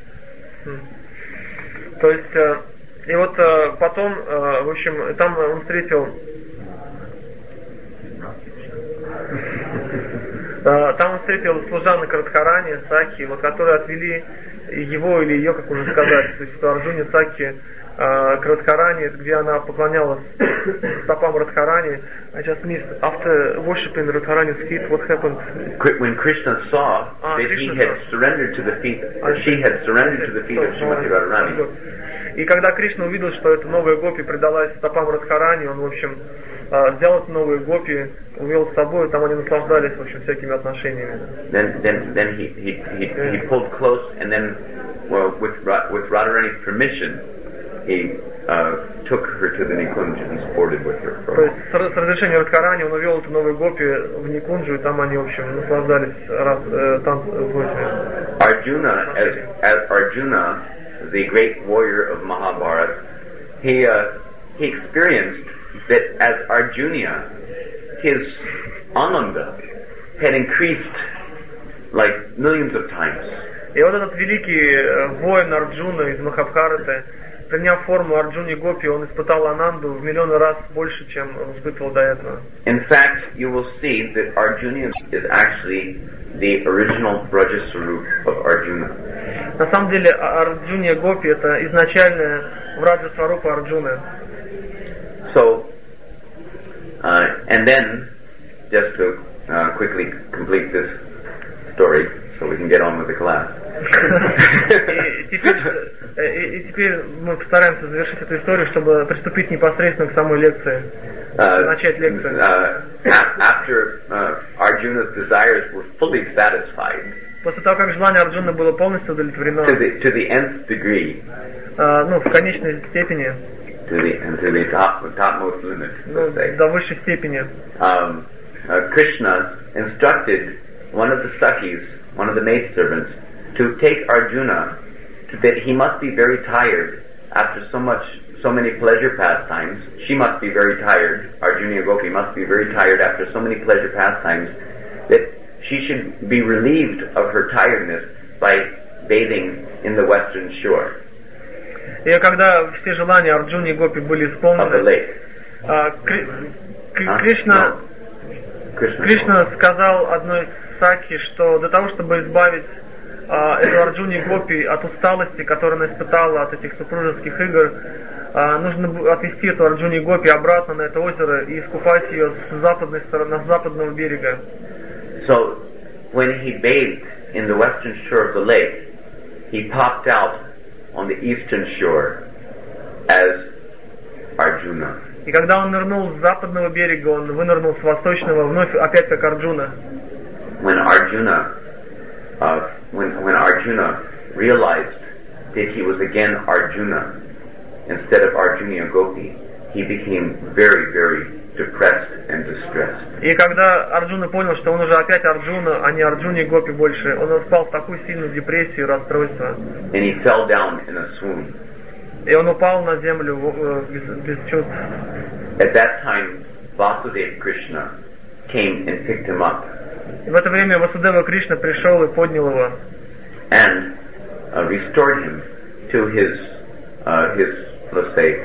То есть, э, и вот э, потом, э, в общем, там он встретил, э, там он встретил служанок Радхарани, Сакхи, вот, которые отвели его или ее, как уже сказать, то есть, что Арджуне Сакхи uh, к Радхарани, где она поклонялась стопам Радхарани. I just missed, after worshipping Radharani's feet, what happened? When Krishna saw ah, that Krishna he had saw. surrendered to the feet, that she had surrendered to the feet of Srimati Radharani. И когда Кришна увидел, что эта новая гопи предалась стопам Радхарани, он, в общем, взял эту новую гопи, увел с собой, там они наслаждались, в общем, всякими отношениями. Then, then, then he, he, he, he pulled close, and then, well, with with Radharani's permission, he uh, took her to the Nikunja and sported with her. То есть с, с разрешения Радхарани он увел эту новую гопи в Никунджу, и там они, в общем, наслаждались раз, э, танцем в гопи. Arjuna, as, as Arjuna, the great warrior of Mahabharata, he uh, he experienced that as Arjuna, his ananda had increased like millions of times. И вот этот великий воин Арджуна из Махабхараты, приняв форму Арджуни Гопи, он испытал ананду в миллионы раз больше, чем он испытывал до этого. In fact, you will see that Arjuna is actually the original Braja-swarup of Arjuna. На самом деле Арджуния Гопи это изначальная Враджа-сварупа Арджуны. So, uh, and then, just to uh, quickly complete this story, so we can get on with the class. и, теперь, и, и теперь мы постараемся завершить эту историю, чтобы приступить непосредственно к самой лекции, uh, начать лекцию. Uh, after uh, Arjuna's desires were fully satisfied, после того, как желание Арджуны было полностью удовлетворено, to the, to the nth degree, uh, ну, в конечной степени, to the, and to the top, topmost limit, ну, до высшей степени, um, uh, Krishna instructed one of the Sakhis, one of the maidservants, to take Arjuna, to, that he must be very tired after so much, so many pleasure pastimes. She must be very tired. Arjuna Gopi must be very tired after so many pleasure pastimes, that she should be relieved of her tiredness by bathing in the western shore. И когда все желания Арджуни и Гопи были исполнены, а, Кри, Кри, а? Кришна, no. Кришна, Кришна сказал одной Сакхи, что для того, чтобы избавить а, эту Арджуни Гопи от усталости, которую она испытала от этих супружеских игр, а, нужно отвести эту Арджуни Гопи обратно на это озеро и искупать ее с западной стороны, с западного берега. So, when he bathed in the western shore of the lake, he popped out on the eastern shore as Arjuna. И когда он нырнул с западного берега, он вынырнул с восточного, вновь опять как Арджуна. When Arjuna, uh, when when Arjuna realized that he was again Arjuna instead of Arjuna Gopi, he became very, very depressed and distressed. И когда Арджуна понял, что он уже опять Арджуна, а не Арджуни Гопи больше, он впал в такую сильную депрессию и расстройство. And he fell down in a swoon. И он упал на землю без, без чувств. At that time, Vasudeva Krishna came and picked him up. И в это время Васудева Кришна пришел и поднял его. And uh, restored him to his, uh, his, let's say,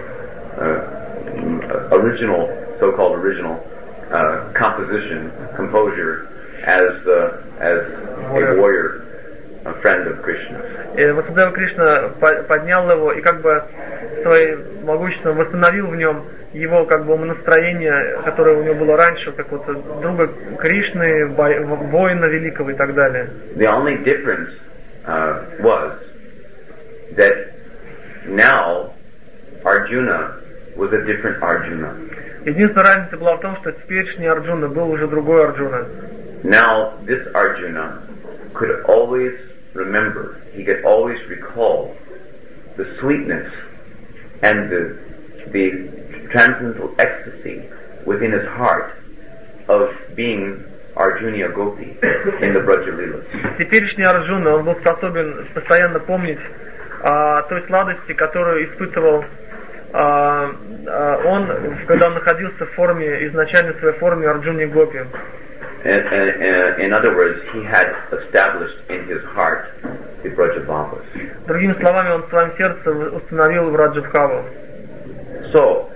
uh, original, so-called original uh, composition, composure, as uh, as a warrior, a friend of Krishna. И Васудева Кришна поднял его и как бы своим могуществом восстановил в нем его как бы умонастроение, которое у него было раньше, как вот друга Кришны, воина великого и так далее. The only difference uh, was that now Arjuna was a different Arjuna. Единственная разница была в том, что теперешний Арджуна был уже другой Арджуна. Now this Arjuna could always remember, he could always recall the sweetness and the, the transcendental ecstasy within his heart of being Arjuna Gopi in the Braja Leelas. Теперешний Арджуна, он был способен постоянно помнить о той сладости, которую испытывал а, а, он, когда он находился в форме, изначально в своей форме Арджуни Гопи. And, and, and, in other words, he had established in his heart the Brajabhavas. Другими словами, он в своем сердце установил Враджабхаву. So,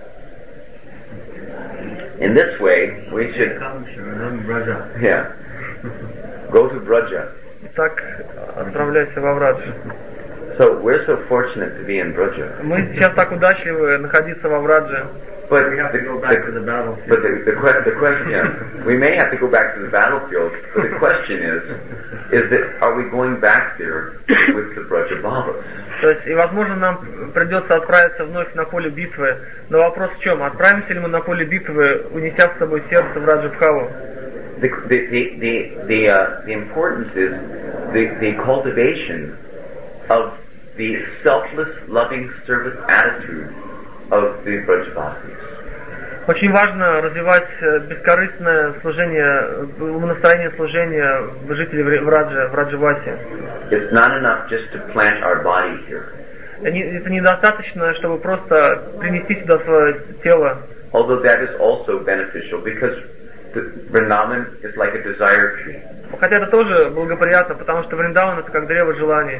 in this way, we should, yeah, go to Braja. Так, отправляйся во Врадж. So, we're so fortunate to be in Braja. Мы сейчас так удачливы находиться во Врадже. But we have to go back to the battlefield. But the, the, the, the question, yeah, we may have to go back to the battlefield, but the question is, is that are we going back there with the Brajabhavas? То есть, и возможно, нам придется отправиться вновь на поле битвы. Но вопрос в чем? Отправимся ли мы на поле битвы, унеся с собой сердце Враджабхаву? The, the, the, the, the, uh, the importance is the, the cultivation of the selfless, loving service attitude of the Brajavasis. Очень важно развивать бескорыстное служение, настроение служения жителей Враджа, Враджаваси. It's not enough just to plant our body here. Это недостаточно, чтобы просто принести сюда свое тело. Although that is also beneficial, because the Vrindavan is like a desire tree. Хотя это тоже благоприятно, потому что Вриндаван это как древо желаний.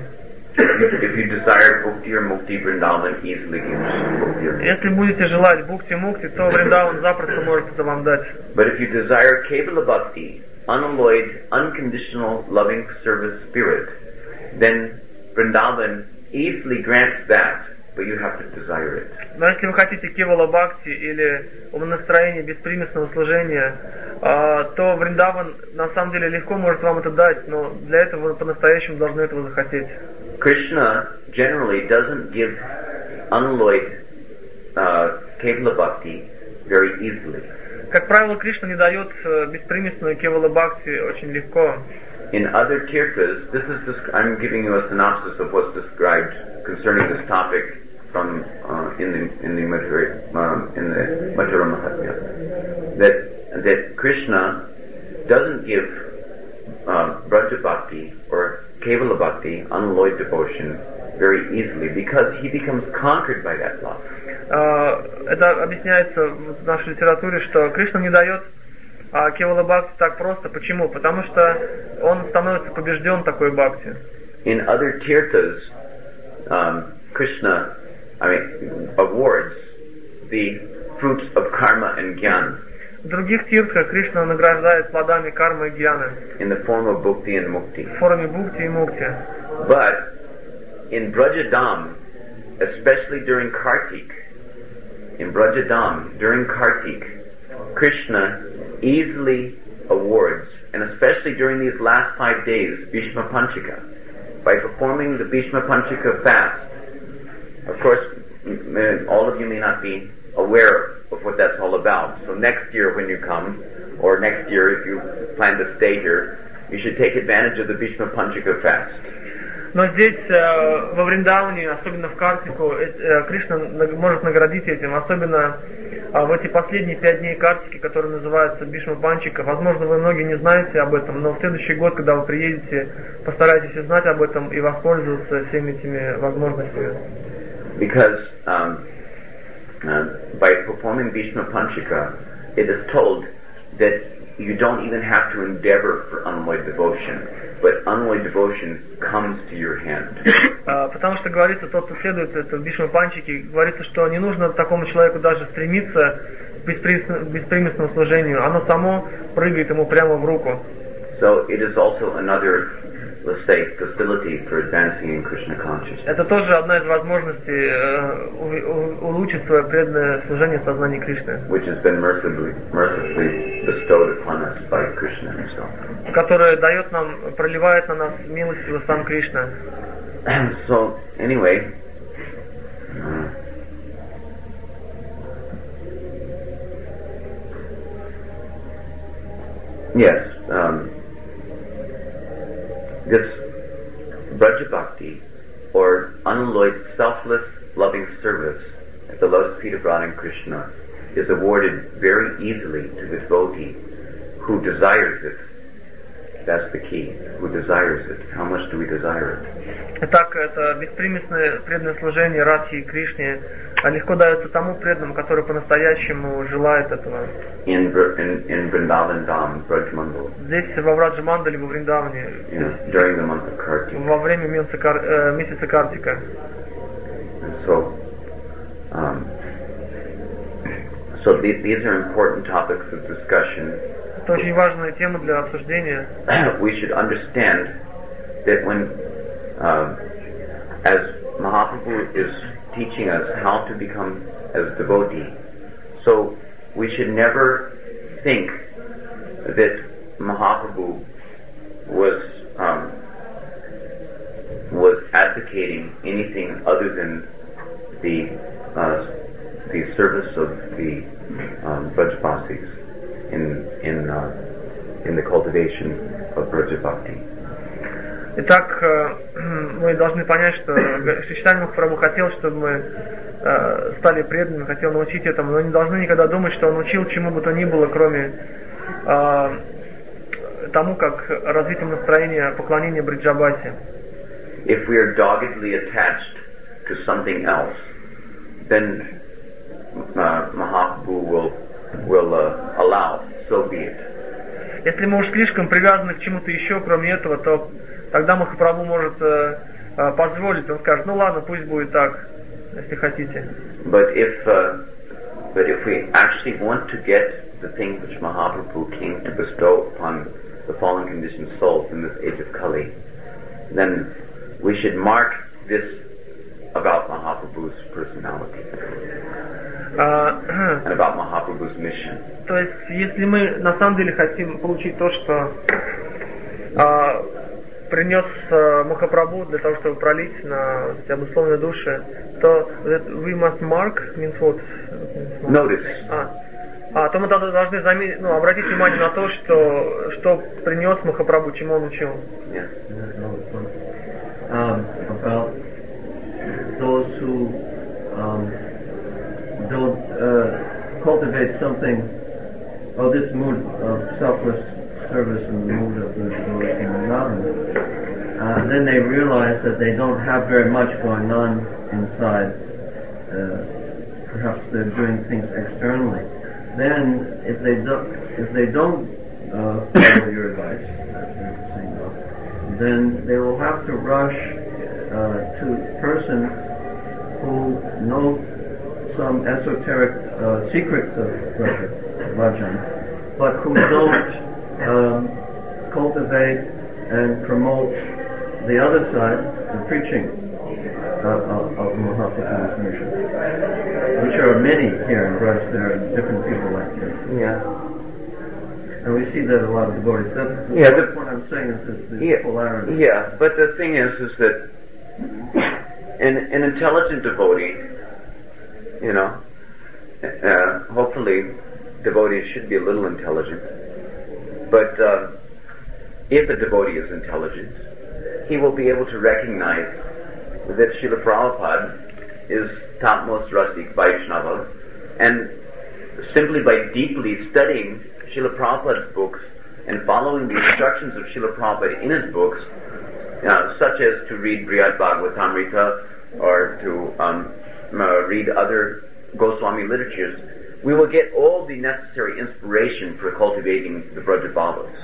If you desire bhukti or mukti, Vrindavan easily gives bhukti or mukti. Если будете желать бхукти-мукти, то Вриндаван запросто может это вам дать. But if you desire kevala bhakti, unalloyed, unconditional, loving service spirit, then Vrindavan easily grants that, but you have to desire it. Но если вы хотите кевала бхакти или умонастроение беспримесного служения, то Вриндаван на самом деле легко может вам это дать, но для этого вы по-настоящему должны этого захотеть. Krishna generally doesn't give unalloyed uh, kevala bhakti very easily. Как правило, Кришна не дает беспримесную кевала бхакти очень легко. In other tirthas, this is just, I'm giving you a synopsis of what's described concerning this topic from uh, in the in the Mathura um, in the Mathura Mahatmya. That that Krishna doesn't give uh, Braja Bhakti or Kevala Bhakti, unalloyed devotion, very easily because he becomes conquered by that love. Это объясняется в нашей литературе, что Кришна не дает кевала бхакти так просто. Почему? Потому что он становится побежден такой бхакти. In other tirthas, um, Krishna, I mean, awards the fruits of karma and jnana. В других тирthах Кришна награждает плодами кармы и гьяны. In the form of bhukti and mukti. В форме бхукти и мукти. But in Brajadam, especially during Kartik, in Brajadam during Kartik, Krishna easily awards, and especially during these last five days, Bhishma Panchaka, by performing the Bhishma Panchaka fast. Of course, all of you may not be aware of what that's all about. So next year when you come, or next year if you plan to stay here, you should take advantage of the Bhishma Panchaka fast. Но здесь, э, во Вриндаване, особенно в Картику, э, Кришна может наградить этим, особенно э, в эти последние пять дней Картики, которые называются Бхишма Панчика. Возможно, вы многие не знаете об этом, но в следующий год, когда вы приедете, постарайтесь узнать об этом и воспользоваться всеми этими возможностями. Because um, uh, by performing Bhishma Panchaka, it is told that you don't even have to endeavor for unalloyed devotion, but unalloyed devotion comes to your hand. Потому что говорится, тот, кто следует это в Бхишма Панчике, говорится, что не нужно такому человеку даже стремиться к беспримесному служению, оно само прыгает ему прямо в руку. So it is also another, let's say, facility for advancing in Krishna consciousness. Это тоже одна из возможностей э, улучшить свое преданное служение в сознании Кришны, which has been mercifully, mercifully bestowed upon us by Krishna himself. которое дает нам, проливает на нас милостиво сам Кришна. So anyway, uh, yes. Um, This Braja Bhakti, or unalloyed selfless loving service at the lotus feet of Radha and Krishna, is awarded very easily to the devotee who desires it. That's the key. Who desires it? How much do we desire it? Итак, это беспримесное преданное служение Радхи и Кришне легко дается тому преданному, который по-настоящему желает этого. In, in, in Vrindavan Dham, Braj Mandal. Здесь, во Враджа-мандале, во Вриндаване, Yeah, during the month of Kartika. во время месяца, Кар, э, месяца Картика. And so, um, so these, these are important topics of discussion. Это очень важная тема для обсуждения. We should understand that when, uh, as Mahaprabhu is teaching us how to become as devotee, so we should never think that Mahaprabhu was um, was advocating anything other than the uh, the service of the um, Brajbasis in in uh, in the cultivation of Braja Bhakti. Итак, мы должны понять, что Шри Махапрабху хотел, чтобы мы стали преданными, хотел научить этому, но не должны никогда думать, что он учил чему бы то ни было, кроме тому, как развитием настроения поклонения Бриджабхати. If we are doggedly attached to something else, then uh, Mahaprabhu will will uh, allow, so be it. Если мы уж слишком привязаны к чему-то еще, кроме этого, то тогда Махапрабху может э, э, позволить, он скажет, ну ладно, пусть будет так, если хотите. But if uh, but if we actually want to get the things which Mahaprabhu came to bestow upon the fallen conditioned souls in this age of Kali, then we should mark this about Mahaprabhu's personality Uh, and about Mahaprabhu's mission. То есть, если мы на самом деле хотим получить то, что uh, принес uh, Махапрабху для того, чтобы пролить на эти обусловленные души, то we must mark means what? Notice. А, а то мы должны заметить, ну, обратить внимание на то, что что принес Махапрабху, чему он учил. Yeah. Um, about those who um, don't uh, cultivate something of this mood of selfless service and the mood of the devotee in Vrindavan, uh, then they realize that they don't have very much going on inside. Uh, perhaps they're doing things externally. Then, if they don't, if they don't uh, follow your advice, as you're saying about, then they will have to rush uh, to a person who knows some esoteric uh, secrets of Rajan, but who don't um, cultivate and promote the other side, the preaching uh, of, of Mahaprabhu's mission, which are many here in Braj. There are different people like this. Yeah. And we see that a lot of devotees. That's Yeah, that's the- what I'm saying is this, this Yeah, polarity. yeah, but the thing is, is that an, an intelligent devotee you know, uh, hopefully devotees should be a little intelligent. But uh, if a devotee is intelligent, he will be able to recognize that Srila Prabhupada is topmost rustic Vaishnava, and simply by deeply studying Srila Prabhupada's books and following the instructions of Srila Prabhupada in his books, uh, such as to read Brihad Bhagavatamrita or to um, uh, read other Goswami literatures, we will get all the necessary inspiration for cultivating the Braja Bhavas.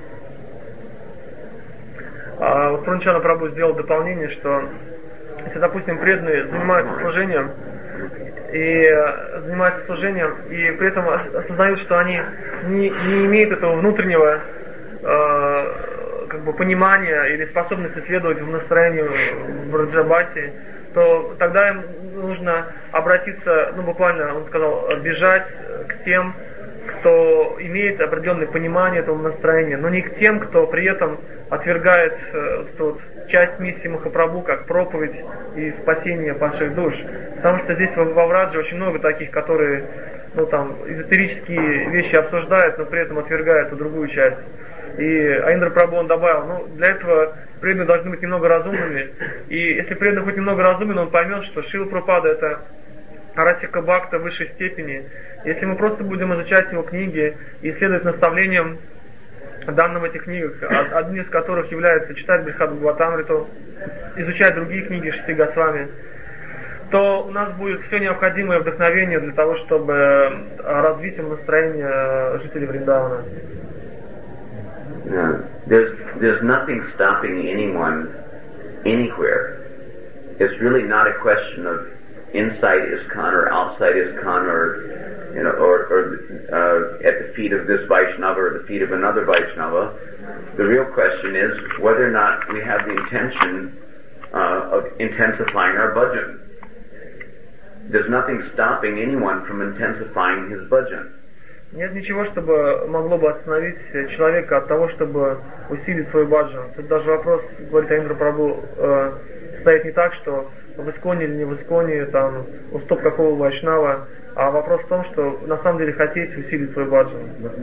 А вот Пурначана Прабху сделал дополнение, что если, допустим, преданные занимаются служением и занимаются служением, и при этом осознают, что они не, не имеют этого внутреннего э, как бы понимания или способности следовать в настроению в Браджабхати, то тогда им нужно обратиться, ну буквально, он сказал, бежать к тем, кто имеет определенное понимание этого настроения, но не к тем, кто при этом отвергает э, вот, часть миссии Махапрабху как проповедь и спасение падших душ. Потому что здесь во, во Врадже очень много таких, которые ну, там, эзотерические вещи обсуждают, но при этом отвергают эту другую часть. И Аиндра Прабху он добавил, ну для этого преданные должны быть немного разумными. И если преданный хоть немного разумен, он поймет, что Шрила Прабхупада это Расика Бхакта высшей степени. Если мы просто будем изучать его книги и следовать наставлениям, данным в этих книгах, одним из которых является читать Брихад Бхагаватамриту, изучать другие книги Шести Госвами, то у нас будет все необходимое вдохновение для того, чтобы развить настроение жителей Вриндавана. Yeah. There's there's nothing stopping anyone anywhere. It's really not a question of inside ISKCON or outside ISKCON, or you know, or, or uh, at the feet of this Vaishnava or the feet of another Vaishnava. The real question is whether or not we have the intention uh, of intensifying our bhajan. There's nothing stopping anyone from intensifying his bhajan. Нет ничего, чтобы могло бы остановить человека от того, чтобы усилить свой баджан. Тут даже вопрос, говорит Аиндра Прабху, э, стоит не так, что в Исконе или не в Исконе, там, уступ какого вайшнава, а вопрос в том, что на самом деле хотеть усилить свой баджан.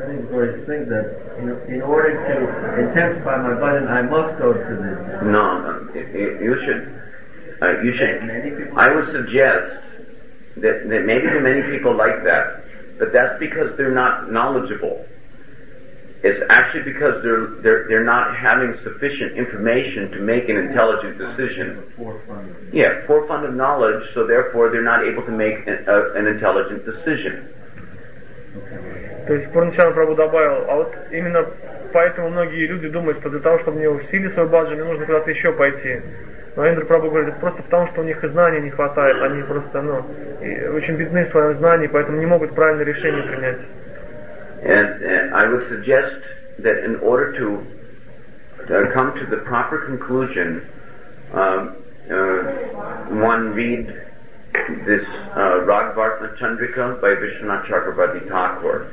No, you should, uh, you should, I would suggest that, that maybe many people like that. But that's because they're not knowledgeable. It's actually because they're they're they're not having sufficient information to make an intelligent decision. Yeah, forefront of knowledge, so therefore they're not able to make an, a, an intelligent decision. То есть Пурначана Прабху добавил, а вот именно поэтому многие люди думают, что для того, чтобы мне усилить свой баджан, мне нужно куда-то еще пойти. Но Аиндра Прабху говорит, это просто потому, что у них и знаний не хватает, они просто, ну, очень бедны в своем знании, поэтому не могут правильное решение принять. And, and I would suggest that in order to, to come to the proper conclusion, um, uh, one read this uh, Raghavartma Chandrika by Vishwanath Chakravarti Thakur.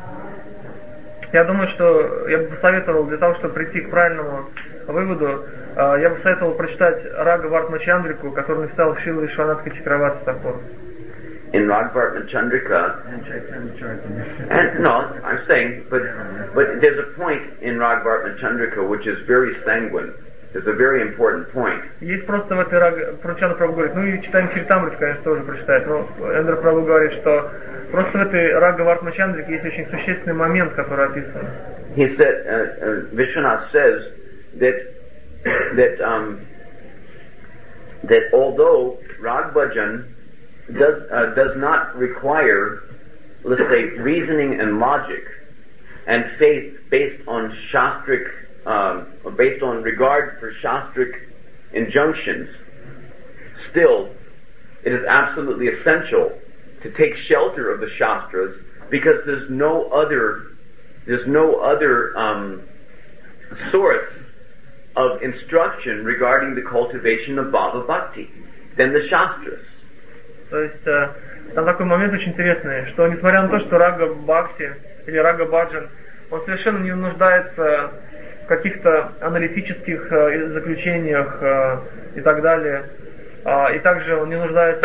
Я думаю, что я бы посоветовал для того, чтобы прийти к правильному выводу, я бы советовал прочитать Рагхавартма Чандрику, который написал Шрила Вишванатха Чакраварти Тхакур. In Raghavartma Chandrika, and no, I'm saying, but but there's a point in Raghavartma Chandrika which is very sanguine. There's a very important point. Есть просто в этой Раг... Пурначана Прабху говорит, ну и читаем Чаритамриту, конечно, тоже прочитать, но Аиндра Прабху говорит, что просто в этой Рагхавартма Чандрике есть очень существенный момент, который описан. He said, uh, uh, Vishwanath says that that um, that although Rag Bhajan does uh, does not require, let's say, reasoning and logic and faith based on shastric, um, or based on regard for shastric injunctions, still it is absolutely essential to take shelter of the shastras, because there's no other there's no other um, source of instruction regarding the cultivation of Bhava Bhakti than the shastras. То есть э, там такой момент очень интересный, что несмотря на то, что Рага Бхакти или Рага Баджан, он совершенно не нуждается в каких-то аналитических э, заключениях э, и так далее, э, и также он не нуждается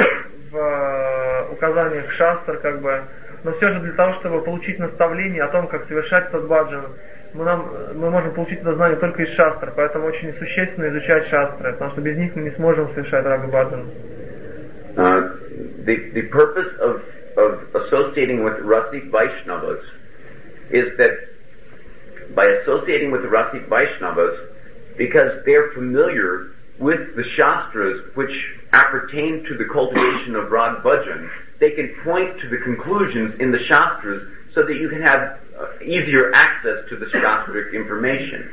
в э, указаниях шастр, как бы, но все же для того, чтобы получить наставление о том, как совершать этот баджан, мы, нам, мы можем получить это знание только из шастр, поэтому очень существенно изучать шастры, потому что без них мы не сможем совершать рага баджан. Uh, the, the purpose of, of associating with Rasik Vaishnavas is that by associating with the Rasik Vaishnavas, because they're familiar with the Shastras which appertain to the cultivation of Rag Bhajan, they can point to the conclusions in the Shastras so that you can have uh, easier access to the Shastric information.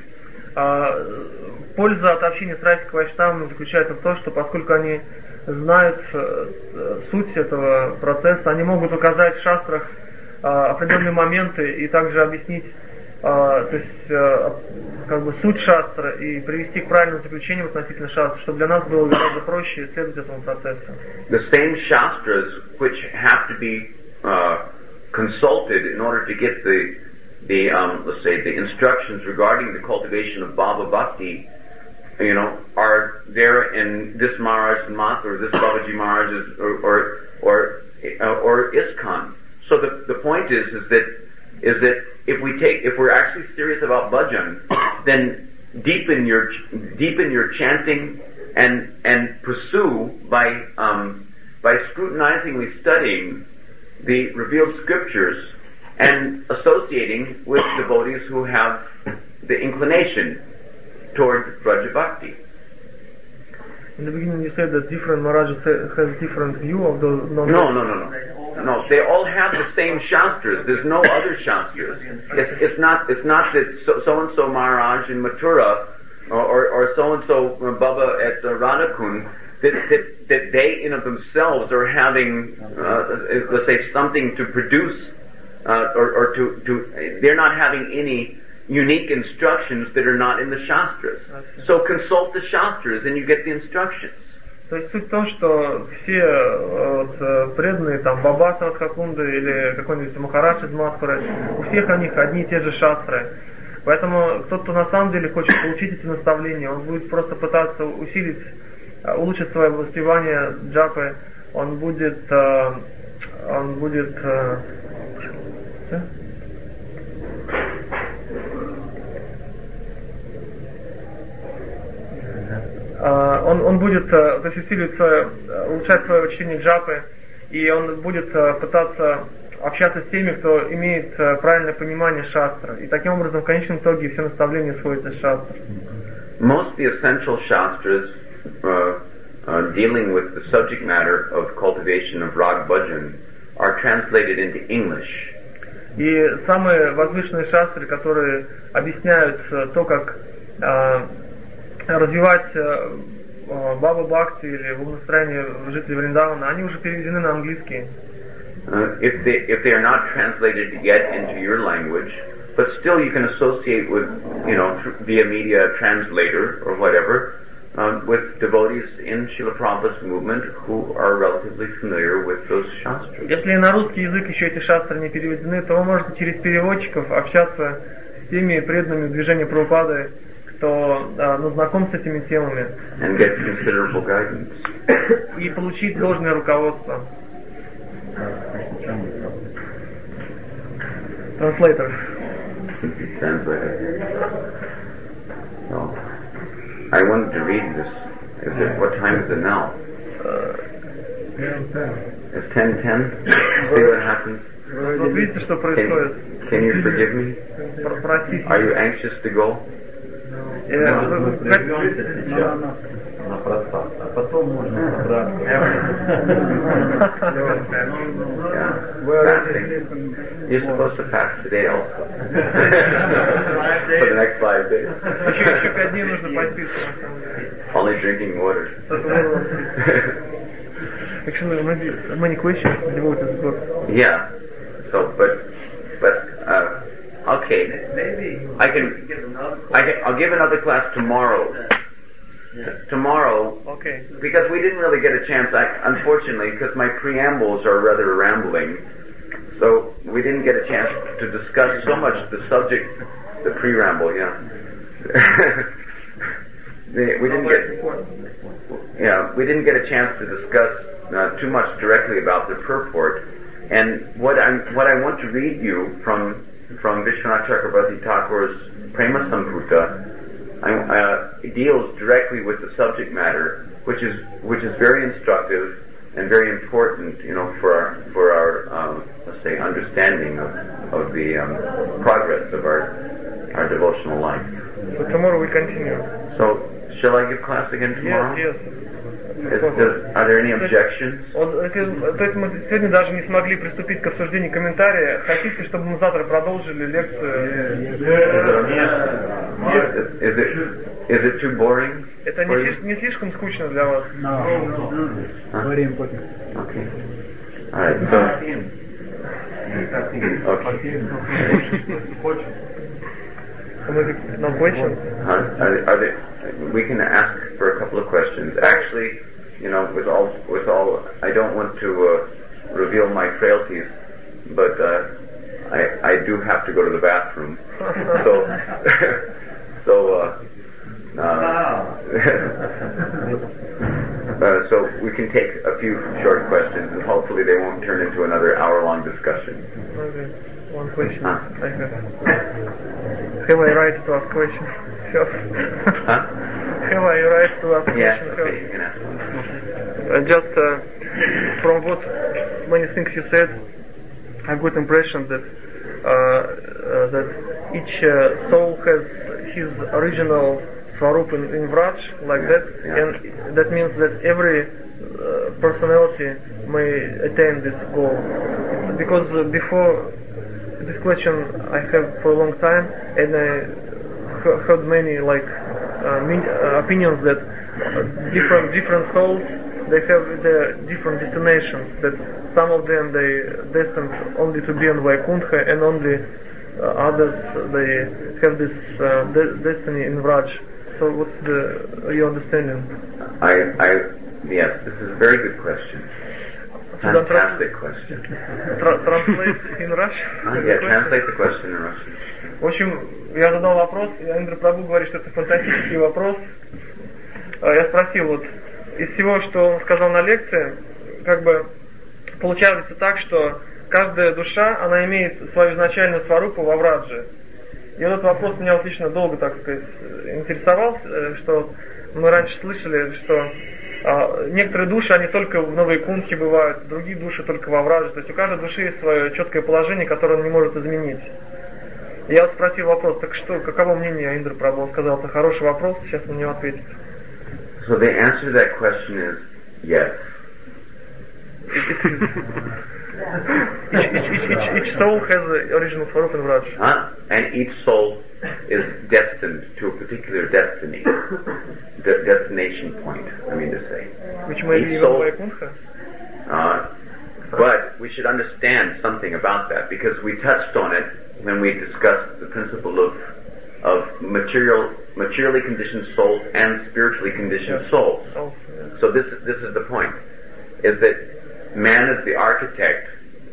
Uh, польза от общения с Расик Вайшнавами заключается в том, что поскольку они знают uh, суть этого процесса, они могут указать в шастрах uh, определенные моменты и также объяснить Uh, то есть uh, как бы суть шастра и привести к правильному заключению относительно шастра, чтобы для нас было гораздо проще исследовать этому процессу. The same shastras which have to be uh, consulted in order to get the the um, let's say the instructions regarding the cultivation of Bhava Bhakti, you know, are there in this Maharaj's Math or this Babaji Maharaj's or or or, uh, or ISKCON. So the the point is is that is that if we take, if we're actually serious about bhajan, then deepen your deepen your chanting and and pursue by um, by scrutinizingly studying the revealed scriptures and associating with devotees who have the inclination toward Braja Bhakti. In the beginning you said that different Maharajas has different view of the... No, no, no, no. No, they all have the same shastras. There's no other shastras. It's, it's not It's not that so and so Maharaj in Mathura or or so and so Baba at uh, Radhakund that, that that they in of themselves are having uh, let's say something to produce uh, or or to to they're not having any unique instructions that are not in the shastras. So consult the shastras and you get the instructions. То есть суть в том, что все вот, преданные, там, Баба Радхакунда или какой-нибудь Махарадж из Мадхуры, у всех у них одни и те же шастры. Поэтому тот, кто на самом деле хочет получить эти наставления, он будет просто пытаться усилить, улучшить свое воспевание джапы, он будет, он будет, Он, он будет то есть, усиливать свое, улучшать свое чтение джапы, и он будет пытаться общаться с теми, кто имеет правильное понимание шастра. И таким образом, в конечном итоге, все наставления сводятся с шастра. Most of the essential shastras uh, uh, dealing with the subject matter of cultivation of Rag Bhajan are translated into English. И самые возвышенные шастры, которые объясняют то, как uh, развивать Баба Бхакти или богонастроение жителей Вриндавана, они уже переведены на английский. Uh, if they if they are not translated yet into your language, but still you can associate with, you know, via media translator or whatever, um, with devotees in Srila Prabhupada's movement who are relatively familiar with those shastras. Если на русский язык еще эти шастры не переведены, то вы можете через переводчиков общаться с теми преданными движения Прабхупады, кто а, ну, знаком с этими темами, and get considerable guidance. И получить должное руководство. Translator. Translator. No. I wanted to read this. Is it, what time is it now? Uh, It's ten ten. See what happens. Вот видите, что происходит? Can, can you forgive me? Простите. Are you anxious to go? А потом можно собраться. You're supposed to fast today also. For the next five days. Еще пять дней нужно поститься. Only drinking water. Actually, maybe many questions devoted to this book. Yeah. So, but, but, uh, okay. Maybe I can, I can, I'll give another class tomorrow. Tomorrow, Okay. because we didn't really get a chance, I, unfortunately, because my preambles are rather rambling, so we didn't get a chance to discuss so much the subject, the pre-ramble, yeah. the, we didn't get, yeah, we didn't get a chance to discuss uh, too much directly about the purport. And what I what I want to read you from from Vishwanath Chakrabarti Thakur's Prema Samputa uh, deals directly with the subject matter, which is which is very instructive and very important, you know, for our for our um, let's say understanding of of the um, progress of our our devotional life. So tomorrow we continue. So shall I give class again tomorrow? Yes, yes. Is, does, are there any objections? То есть мы сегодня даже не смогли приступить к обсуждению комментария. Хотите, чтобы мы завтра продолжили лекцию? Is it, is it too boring? Это не, не слишком скучно для вас? No, very important. Okay. All right. So. Okay. No questions? Huh? Are, are there, we can ask for a couple of questions. Actually, you know, with all, with all, I don't want to uh, reveal my frailties, but uh, I, I do have to go to the bathroom. So, so, uh, uh, uh, so we can take a few short questions, and hopefully they won't turn into another hour-long discussion. Okay. One question. Huh? I have. Have I right to ask questions? Sure. Huh? Have I right to ask Yes, questions? okay, you can ask one. Uh, just uh, from what many things you said, I got impression that uh, uh, that each uh, soul has his original Swarup in, in Vraj, like yeah, that, yeah. and that means that every uh, personality may attain this goal. Because uh, before this question I have for a long time, and I he- heard many like uh, min- uh, opinions that uh, different different souls, they have their different destinations. That some of them they destined only to be on Vaikuntha, and only uh, others they have this uh, de- destiny in Vraj. So what's the your understanding? I, I, yes, this is a very good question. Fantastic question. Tra- translate in Russian? Uh, yeah, translate the question in Russian. В общем, я задал вопрос, и Индра Прабху говорит, что это фантастический вопрос. Я спросил, вот, из всего, что он сказал на лекции, как бы получается так, что каждая душа, она имеет свою изначальную сварупу во Врадже. И этот вопрос меня вот лично долго, так сказать, интересовал, что мы раньше слышали, что а, некоторые души, они только в Новоикунтхе бывают, другие души только во Врадже. То есть у каждой души есть свое четкое положение, которое он не может изменить. И я вот спросил вопрос, так что, каково мнение Индра Прабху? Он сказал, это хороший вопрос, сейчас на него ответит. So the answer to that question is yes. Each, each, each, each, each soul has the original Swarup in Vraj. Huh? And each soul is destined to a particular destiny, the destination point, I mean to say. Which may be Each even soul, Vaikuntha. uh, but we should understand something about that, because we touched on it when we discussed the principle of of material, materially conditioned souls and spiritually conditioned Yes. souls. Oh, yeah. So this this is the point: is that man is the architect.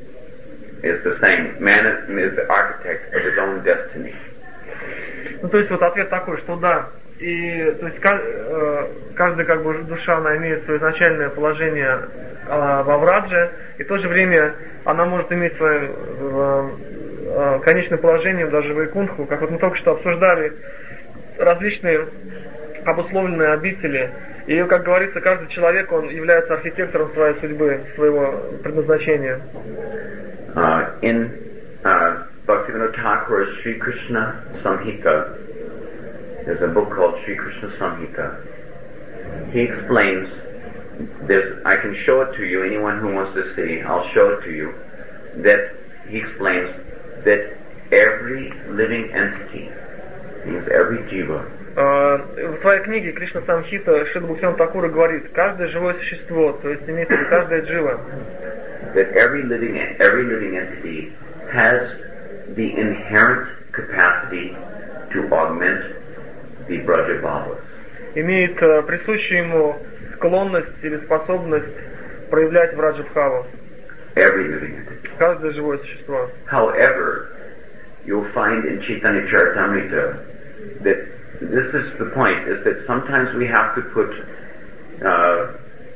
Is the same. Man is, is the architect of his own destiny. Ну, то есть вот ответ такой, что да, и то есть каждая как бы душа, она имеет свое изначальное положение э, во Врадже, и в то же время она может иметь свое э, э, конечное положение даже в Вайкунтху, как вот мы только что обсуждали различные обусловленные обители, и, как говорится, каждый человек, он является архитектором своей судьбы, своего предназначения. Uh, in uh, Bhaktivinoda Thakur's Sri Krishna Samhita, there's a book called Sri Krishna Samhita. He explains, there's, I can show it to you, anyone who wants to see, I'll show it to you, that he explains that every living entity, means every jiva, в своей книге Кришна Самхита Шрила Бхактивинода Такура говорит, каждое живое существо, то есть имеется в виду каждая джива, that every living every living entity has the inherent capacity to augment the Brajabhavas. имеет uh, присущую ему склонность или способность проявлять Враджабхаву. Every living entity. Каждое живое существо. However, you'll find in Chaitanya Charitamrita that this is the point, is that sometimes we have to put uh,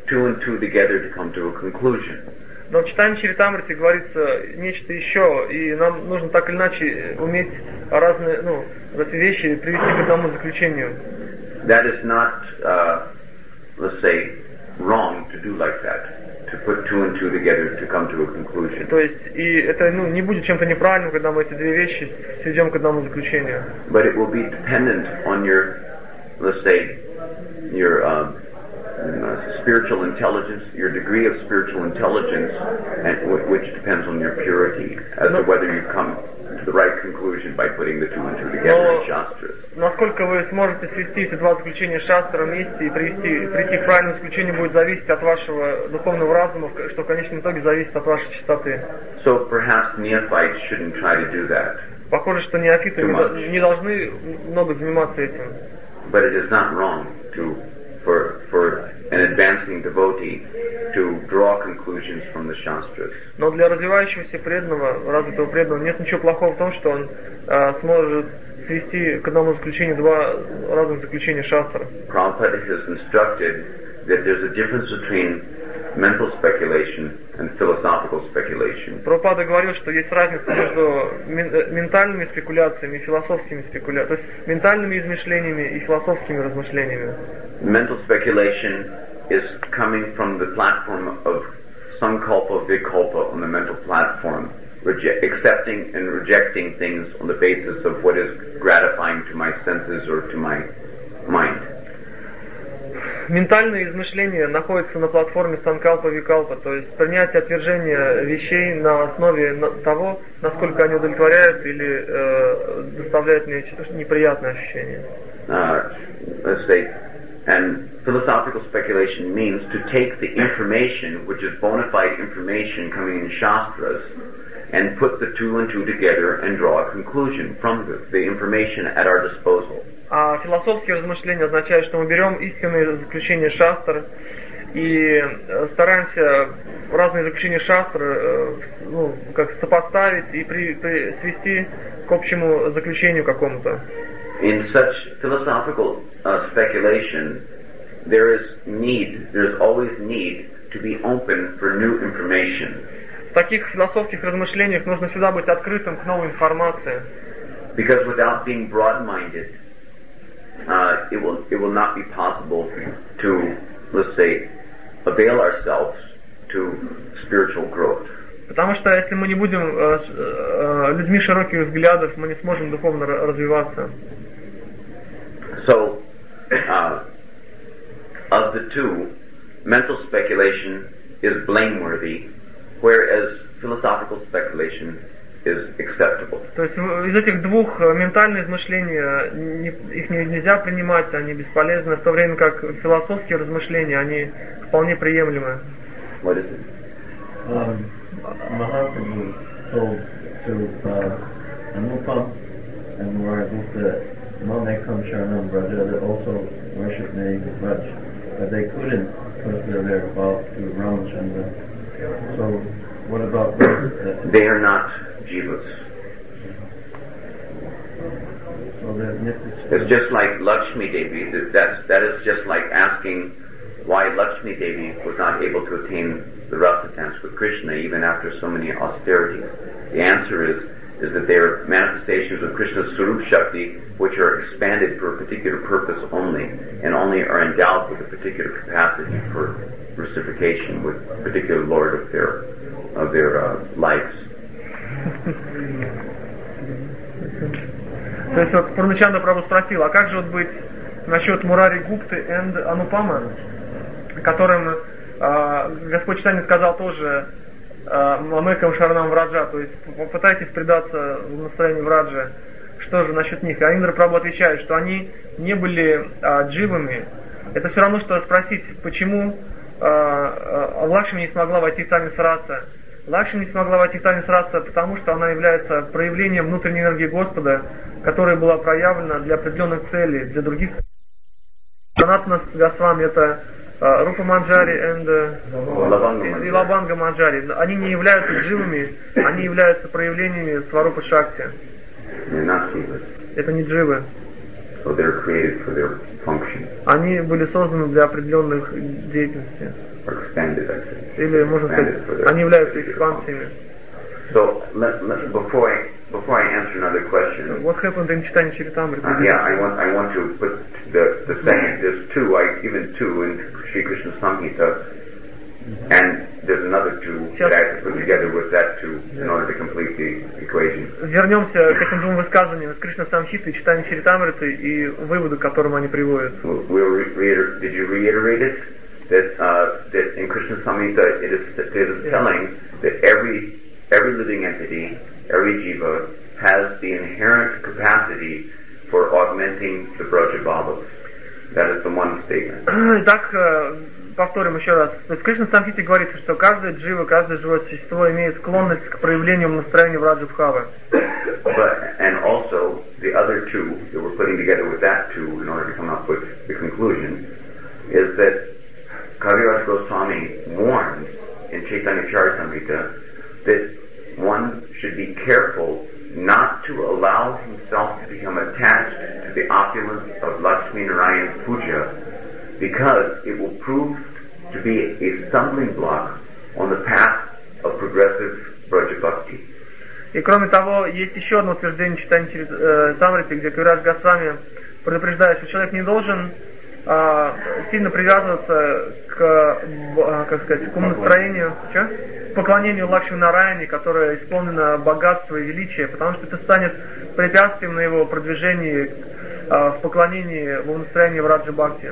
two and two together to come to a conclusion. Но в читании Чаритамрити говорится нечто еще, и нам нужно так или иначе уметь разные, ну, эти вещи привести к одному заключению. That is not, uh, let's say, wrong to do like that, to put two and two together to come to a conclusion. То есть, и это, ну, не будет чем-то неправильным, когда мы эти две вещи сведем к одному заключению. But it will be dependent on your, let's say, your uh, uh, spiritual intelligence, your degree of spiritual intelligence, and w- which depends on your purity, as to whether you come to the right conclusion by putting the two and two together in Shastras. Насколько вы сможете свести эти два заключения Шастра вместе и привести, прийти к правильному заключению, будет зависеть от вашего духовного разума, что в конечном итоге зависит от вашей чистоты. So perhaps neophytes shouldn't try to do that. Похоже, что неофиты не, не должны много заниматься этим. But it is not wrong to, for, for an advancing devotee to draw conclusions from the Shastras. Но для развивающегося преданного, развитого преданного, нет ничего плохого в том, что он э, сможет свести к одному заключению два разных заключения Шастра. Prabhupada has instructed that there's a difference between mental speculation and philosophical speculation. Прабхупада говорил, что есть разница между ментальными спекуляциями и философскими спекуляциями, то есть ментальными измышлениями и философскими размышлениями. Mental speculation is coming from the platform of sankalpa vikalpa on the mental platform, reject, accepting and rejecting things on the basis of what is gratifying to my senses or to my mind. Ментальные измышления находятся на платформе санкалпа-викалпа, то есть принятие отвержения вещей на основе того, насколько они удовлетворяют или э, доставляют мне неприятные ощущения. Uh, let's say, and philosophical speculation means to take the information, which is bona fide information coming in Shastras, and put the two and two together and draw a conclusion from the, the information at our disposal. А философские размышления означают, что мы берем истинные заключения Шастр и стараемся разные заключения Шастр, ну, как сопоставить и при, при, свести к общему заключению какому-то. In such philosophical uh, speculation, there is need, there's always need to be open for new information. В таких философских размышлениях нужно всегда быть открытым к новой информации. Because without being broad-minded, uh, it will it will not be possible to, let's say, avail ourselves to spiritual growth. Потому что если мы не будем э, э, людьми широких взглядов, мы не сможем духовно развиваться. So, uh, of the two, mental speculation is blameworthy, whereas philosophical speculation is acceptable. То есть из этих двух ментальные измышления, не, их нельзя принимать, они бесполезны, в то время как философские размышления, они вполне приемлемы. What is it? Um, Mahaprabhu told to uh, Anupam and Muragupta, Mamekam Sharanam Vraja, that also worship me Vraj, but they couldn't because they're there about to Ramachandra. So, what about those? They are not jivas. So they're nitya. It's just like Lakshmi Devi. That's, that is just like asking why Lakshmi Devi was not able to attain the rasa dance with Krishna even after so many austerities. The answer is is that they are manifestations of Krishna's Swarup Shakti, which are expanded for a particular purpose only, and only are endowed with a particular capacity for reciprocation with a particular lord of their of their uh, lives. То есть вот Пурначанда Прабху спросил, а как же вот быть насчет Мурари Гупты и Анупама, которым э, Господь Чайтанья сказал тоже Мамекам Шаранам Враджа, то есть попытайтесь предаться в состоянии Враджа. Что же насчет них? А Индра Прабху отвечает, что они не были а, дживами. Это все равно, что спросить, почему а, а, Лакшми не смогла войти в Тани Сараса. Лакшми не смогла войти в Тани Сараса, потому что она является проявлением внутренней энергии Господа, которая была проявлена для определенных целей, для других. Санатана Госвами это Рупа Манджари и Лабанга Манджари. Они не являются дживами, они являются проявлениями Сварупа Шакти. Это не дживы. So they're created for their function. Они были созданы для определенных деятельностей. or expanded, I think. Или, можно сказать, Expanded for their- они являются for their экспансиями. So let, let, before I before I answer another question, What happened in читании Чаритамриты? uh, yeah, I want I want to put the the second. There's two, I given two in Sri Krishna Samhita, and there's another two that I have to put together with that two in order to complete the equation. Вернемся к этим двум высказываниям из Кришна Самхиты и читания Чаритамриты и выводу, к которым они приводят. We'll, we'll re- reiter- did you reiterate it? That uh, that in Krishna Samhita it is it is telling that every every living entity, every jiva, has the inherent capacity for augmenting the Brajabhavas. That is the one statement. Итак, повторим еще раз. То есть в Кришна Самхите говорится, что каждая джива, каждое живое существо имеет склонность к проявлению настроения Враджабхавы. But and also the other two that we're putting together with that two in order to come up with the conclusion is that Kaviraj Goswami warns in Chaitanya Charitamrita that one should be careful not to allow himself to become attached to the opulence of Lakshmi Narayan Puja, because it will prove to be a stumbling block on the path of progressive Braja Bhakti. И кроме того, есть еще одно утверждение читания Чаритамриты, где Кавирадж Госвами предупреждает, что человек не должен а, сильно привязываться к, а, как сказать, к умонастроению, что? К поклонению Лакшми Нараяне, которое исполнено богатства и величия, потому что это станет препятствием на его продвижении а, в поклонении, в умонастроении в Раджа Бхакти.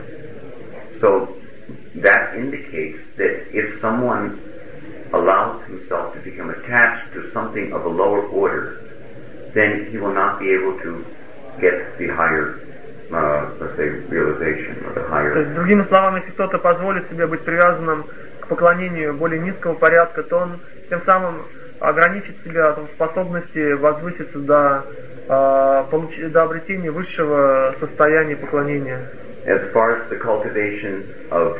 So that indicates that if someone allows himself to become attached to something of a lower order, then he will not be able to get the higher, uh, let's say, realization or the higher. То есть, другими словами, если кто-то позволит себе быть привязанным к поклонению более низкого порядка, то он тем самым ограничит себя в способности возвыситься до, э, получ... до обретения высшего состояния поклонения. As far as the cultivation of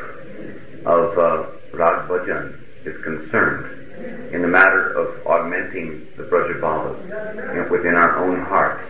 of uh, Rag Bhajan is concerned, in the matter of augmenting the Brajabhavas, you know, within our own hearts,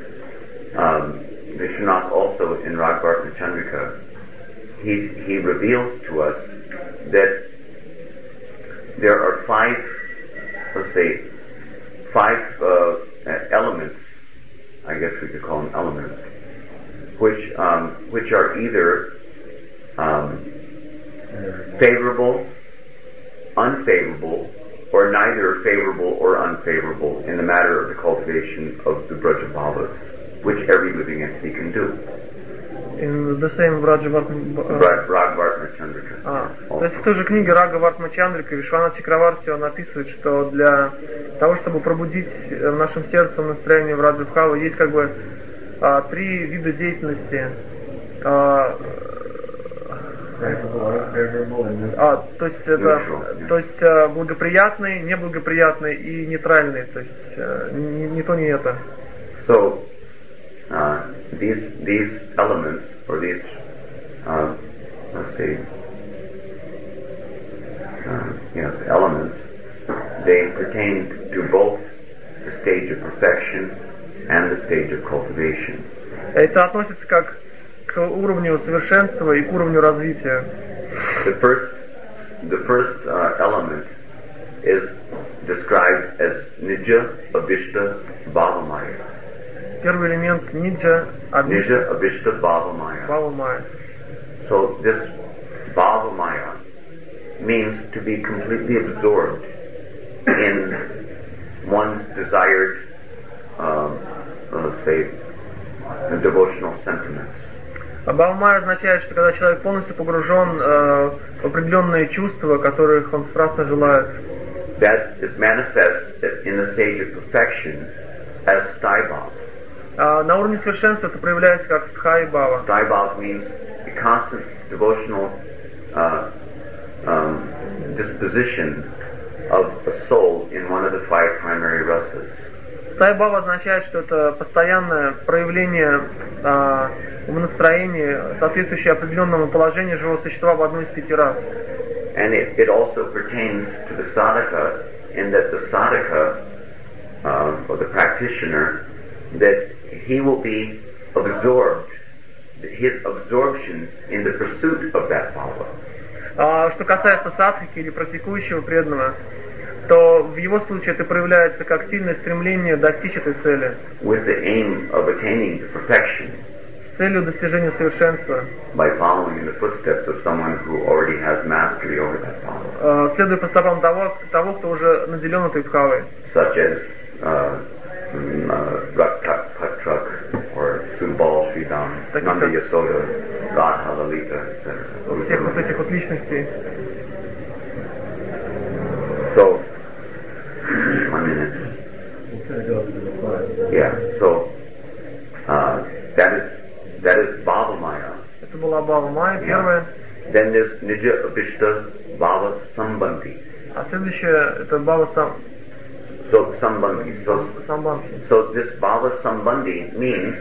um, Vishwanath also in Rag Bharata Chandrika, he he reveals to us that there are five, let's say, five uh, elements, I guess we could call them elements, which um, which are either um, favorable, unfavorable, or neither favorable or unfavorable in the matter of the cultivation of the Brajabhavas, which every living entity can do. In the same Ragvartma Chandrika. А, то есть в той же книге Рага Вартма Чандрика Вишванат Чакраварти он описывает, что для того, чтобы пробудить в нашем сердце настроение в Раджабхаву, есть как бы а, три вида деятельности. А, а, то есть это, то есть а, благоприятный, неблагоприятный и нейтральный, то есть а, не, не то, не это. So, uh, these these elements or these uh, let's say uh, yes elements, they pertain to both the stage of perfection and the stage of cultivation. Это относится как к уровню совершенства и к уровню развития. The first, the first uh, element is described as Nija Abhishta Bhavamaya. Первый элемент Ниджа Nija Abhishta Bhavamaya. Bhavamaya. So this Bhavamaya means to be completely absorbed in one's desired, um, let's say, devotional sentiments. Бхавамая означает, что когда человек полностью погружен э, в определенные чувства, которых он страстно желает. That is manifest in the stage of perfection as Staibhav. А на уровне совершенства это проявляется как стхай-бхава. Staibhav means a constant devotional uh, um, disposition of a soul in one of the five primary rasas. Стхай-бхава означает, что это постоянное проявление э, умонастроения, соответствующее определенному положению живого существа в одной из пяти рас. And it, it also pertains to the sadhaka in that the sadhaka, uh, or the practitioner, that he will be absorbed, his absorption in the pursuit of that bhava. А что касается садхики или практикующего преданного, то в его случае это проявляется как сильное стремление достичь этой цели. with the aim of attaining to perfection С целью достижения совершенства. by following in the footsteps of someone who already has mastery over that power, А, следуя по стопам того, того, кто уже наделен этой бхавой. such as uh, mm, uh, Raktak Patrak or Subal Sridham, Таких Nanda как- Yasoda, Radha Lalita, et cetera. Всех вот этих вот личностей. So, one minute. We're going to go through the slide. Yeah. So uh, that is that is Bhava Maya. Это была Бхава Майя, первая. Then there's Nija Abhishta Bhava Sambandhi. А следующая это Бхава Сам, So Sambandhi. So Самбанхи. so this Bhava Sambandhi means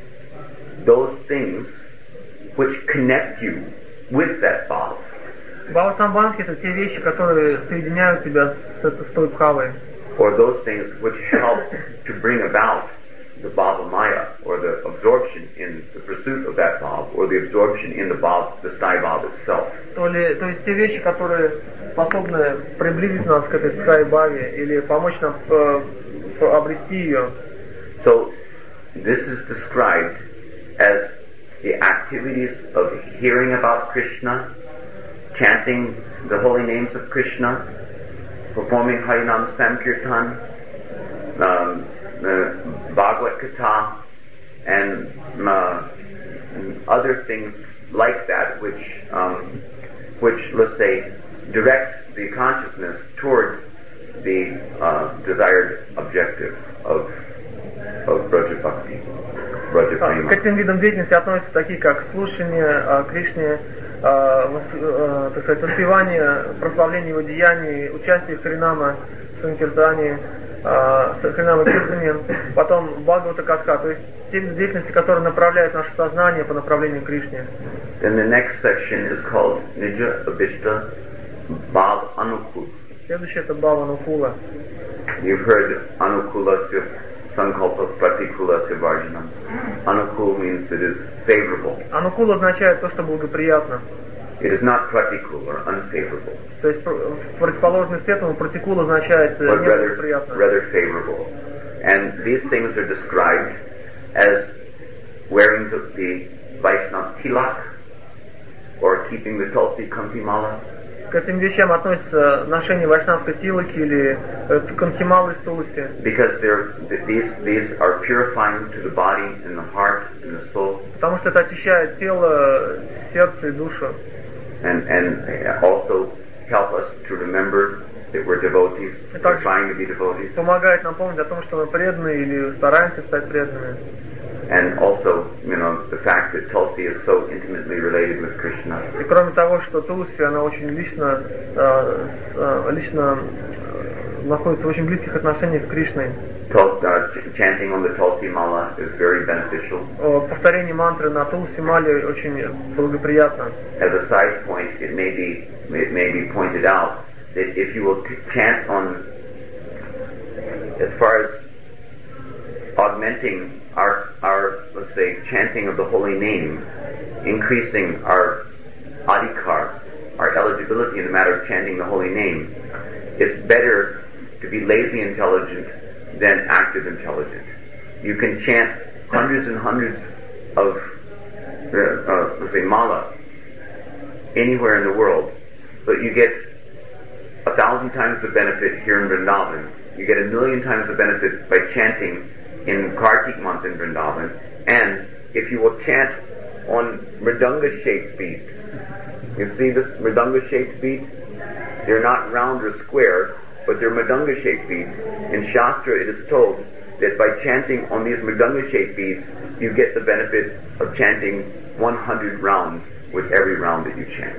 those things which connect you with that Bhava. Бхава Самбанхи это те вещи, которые соединяют тебя с, с той бхавой. Or those things which help to bring about the Bhava Maya, or the absorption in the pursuit of that Bhava, or the absorption in the Bhava, the Sthai Bhava itself. То, ли, то есть те вещи, которые способны приблизить нас к этой Схай-бхаве или помочь нам э, э, обрести ее. So this is described as the activities of hearing about Krishna, chanting the holy names of Krishna, performing Harinam Sankirtan, um, uh, Bhagavad Gita, and uh, other things like that, which, um, which let's say, direct the consciousness towards the uh, desired objective of of Braja Bhakti, Braja А, Prema. К этим видам деятельности относятся такие, как слушание о Кришне, э, восп- э, так сказать, воспевание, прославление его деяний, участие в Харинама Санкиртане, э, Харинама Киртане, потом Бхагавата Катха, то есть те виды деятельности, которые направляют наше сознание по направлению к Кришне. Then the next section is called Nija Abhishta Bhav Anukul. Следующее это Бхава Нукула. You've heard Anukula Sankalpa Pratikula Sivarjanam. Anukul means it is favorable. Анукула означает то, что благоприятно. It is not pratikul or unfavorable, То есть пр- в противоположность этому протикул означает э, but rather, неблагоприятно. rather favorable. And these things are described as wearing the, the Vaishnava tilak or keeping the Tulsi Kanti Mala, К этим вещам относятся ношение вайшнавской тилоки или э, канхималы из тулси. because they're, th- these, these are purifying to the body and the heart and the soul, Потому что это очищает тело, сердце и душу. and, and also help us to remember that we're devotees, we're trying to be devotees, Помогает нам помнить о том, что мы преданные или стараемся стать преданными. and also, you know, the fact that Tulsi is so intimately related with Krishna. И кроме того, что Тулси, она очень лично, э, с- э, лично э, находится в очень близких отношениях с Кришной. Tul- uh, ch- chanting on the Tulsi Mala is very beneficial. Э, Повторение мантры на Тулси Мале очень благоприятно. As a side point, it may be it may be pointed out that if you will t- chant on, as far as augmenting our our let's say chanting of the holy name, increasing our adhikar, our eligibility in the matter of chanting the holy name, it's better to be lazy intelligent than active intelligent. You can chant hundreds and hundreds of uh, uh, let's say mala anywhere in the world, but you get a thousand times the benefit here in Vrindavan. You get a million times the benefit by chanting in Kartik month in Vrindavan. And if you will chant on mridanga shaped beats, you see this mridanga shaped beats? They're not round or square, but they're mridanga shaped beats. In Shastra it is told that by chanting on these mridanga shaped beats, you get the benefit of chanting one hundred rounds with every round that you chant.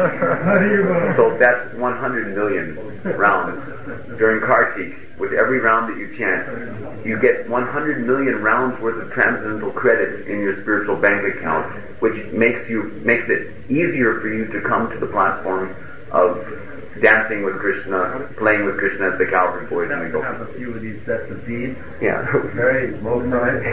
So that's one hundred million rounds during Kartik. With every round that you chant, you get one hundred million rounds worth of transcendental credits in your spiritual bank account, which makes you makes it easier for you to come to the platform of dancing with Krishna, playing with Krishna as the Calvary boys and the We have Gopis. a few of these sets of beads. Yeah. Very low price.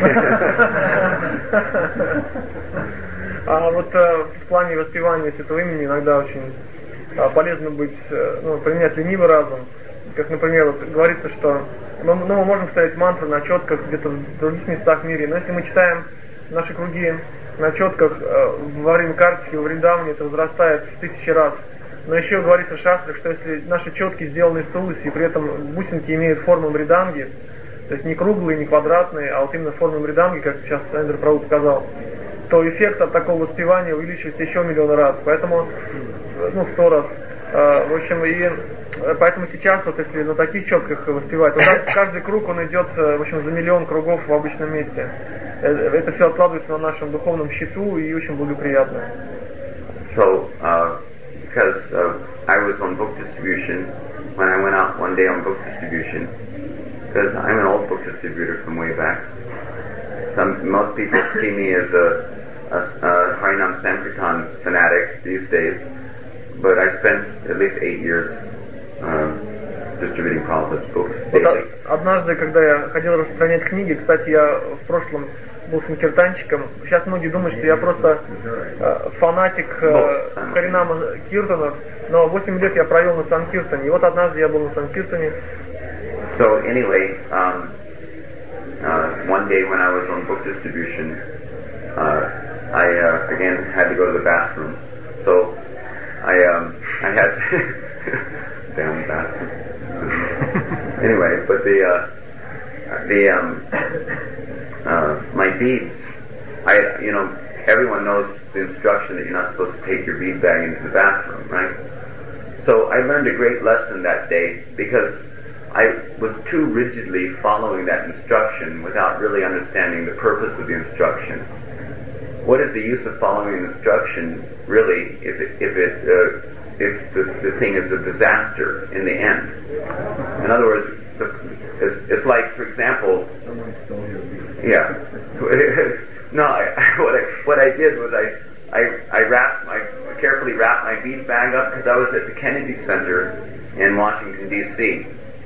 А вот э, в плане воспевания святого имени иногда очень а, полезно быть, ну, применять ленивый разум. Как, например, вот говорится, что мы, ну, мы можем ставить мантры на четках где-то в других местах в мире, но если мы читаем наши круги на четках э, во время картики, во Вриндаване, это возрастает в тысячи раз. Но еще говорится в шастрах, что если наши четки сделаны из тулуси, и при этом бусинки имеют форму мриданги, то есть не круглые, не квадратные, а вот именно форму мриданги, как сейчас Эндер Прабху сказал, то эффект от такого воспевания увеличивается еще миллион раз. Поэтому, ну, в сто раз. Э, в общем, и поэтому сейчас, вот если на таких четках воспевать, вот каждый круг, он идет, в общем, за миллион кругов в обычном месте. Это все откладывается на нашем духовном счету и очень благоприятно. So, uh, because uh, I was on book distribution, when I went out one day on book distribution, because I'm an old book distributor from way back. Some, most people see me as a, a, a Harinam Sankirtan fanatic these days, but I spent at least eight years uh, distributing Prabhupada's books daily. Вот однажды, когда я ходил распространять книги, кстати, я в прошлом был санкиртанщиком. Сейчас многие думают, что я просто э, фанатик э, Харинама Киртанов, но восемь лет я провел на Санкиртане. И вот однажды я был на Санкиртане. So anyway, um, uh, one day when I was on book distribution, uh, I uh, again had to go to the bathroom. So I um, I had damn bathroom. Anyway, but the uh, the um, uh, my beads, I you know everyone knows the instruction that you're not supposed to take your bead bag into the bathroom, right? So I learned a great lesson that day because I was too rigidly following that instruction without really understanding the purpose of the instruction. What is the use of following an instruction really if it, if it uh, if the, the thing is a disaster in the end? In other words, the, it's, it's like, for example, yeah. no, I, what I what I did was I I, I wrapped my carefully wrapped my bead bag up because I was at the Kennedy Center in Washington D C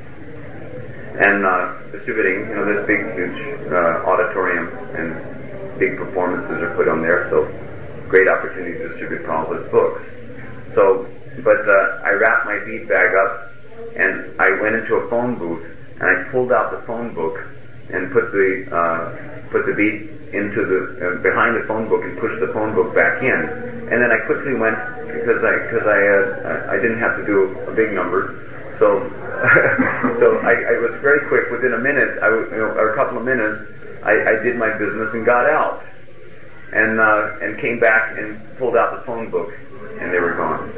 and uh, distributing, you know, this big huge uh, auditorium and big performances are put on there, so great opportunity to distribute Prabhupada's books. So, but uh, I wrapped my bead bag up and I went into a phone booth and I pulled out the phone book and put the uh, put the bead into the uh, behind the phone book and pushed the phone book back in, and then I quickly went because I because I uh, I didn't have to do a big number, so so I, I was very quick. Within a minute, I you know, or a couple of minutes, I, I did my business and got out, and uh, and came back and pulled out the phone book, and they were gone.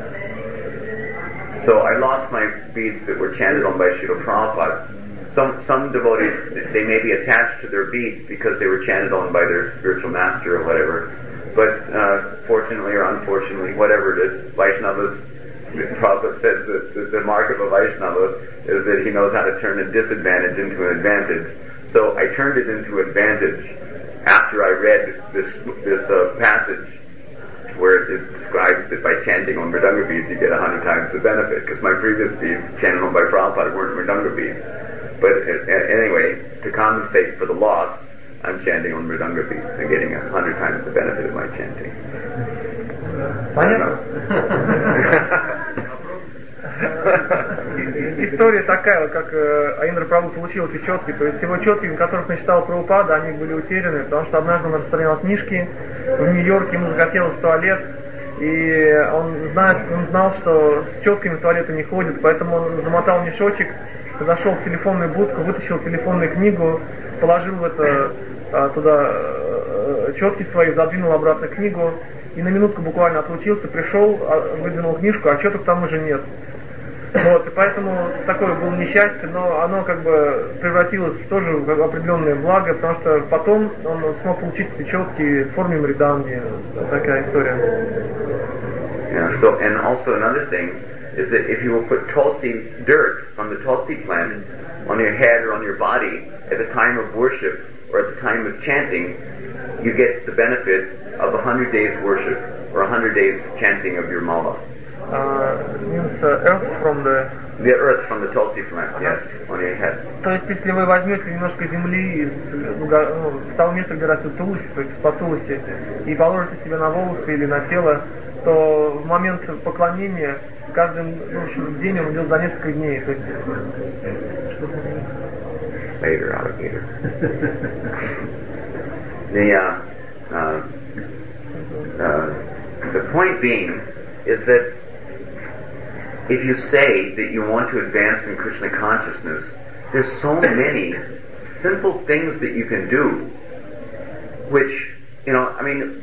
So I lost my beads that were chanted on by Srila Prabhupada. Some some devotees, they may be attached to their beads because they were chanted on by their spiritual master or whatever. But uh, fortunately or unfortunately, whatever it is, Vaishnavas, Prabhupada says that the, the mark of a Vaishnava is that he knows how to turn a disadvantage into an advantage. So I turned it into advantage after I read this this uh, passage where it describes that by chanting on Mridanga beads you get a hundred times the benefit, because my previous beads chanted on by Prabhupada weren't Mridanga beads. But uh, anyway, to compensate for the loss, I'm chanting on Mridanga beads and getting a hundred times the benefit of my chanting. Понятно? История такая, вот как Аиндра Прабху получил эти четки, то есть его четки, на которых начитал Прабхупада, они были утеряны, потому что однажды он распространял книжки в Нью-Йорке, ему захотелось в туалет, и он, знает, он знал, что с четками в туалет не ходит, поэтому он замотал мешочек, зашел в телефонную будку, вытащил телефонную книгу, положил в это, туда четки свои, задвинул обратно книгу, и на минутку буквально отлучился, пришел, выдвинул книжку, а четок там уже нет. Вот, и поэтому такое было несчастье, но оно как бы превратилось тоже в определенное благо, потому что потом он смог получить эти четки в форме мриданги. Вот такая история. Yeah, so, and also another thing is that if you will put tulsi dirt from the tulsi plant on your head or on your body at the time of worship or at the time of chanting, you get the benefit of a hundred days worship or a hundred days chanting of your mala. Uh, means uh, earth from the... The earth from the tulsi plant, yes, on your head. То есть, если вы возьмете немножко земли из, ну, с того места, где растет тулси, то есть по тулси, и положите себе на волосы или на тело, то в момент поклонения каждый, ну, в общем, день он идет за несколько дней. То есть... Later, alligator. the, uh, uh, uh, the point being is that if you say that you want to advance in Krishna consciousness, there's so many simple things that you can do, which, you know, I mean,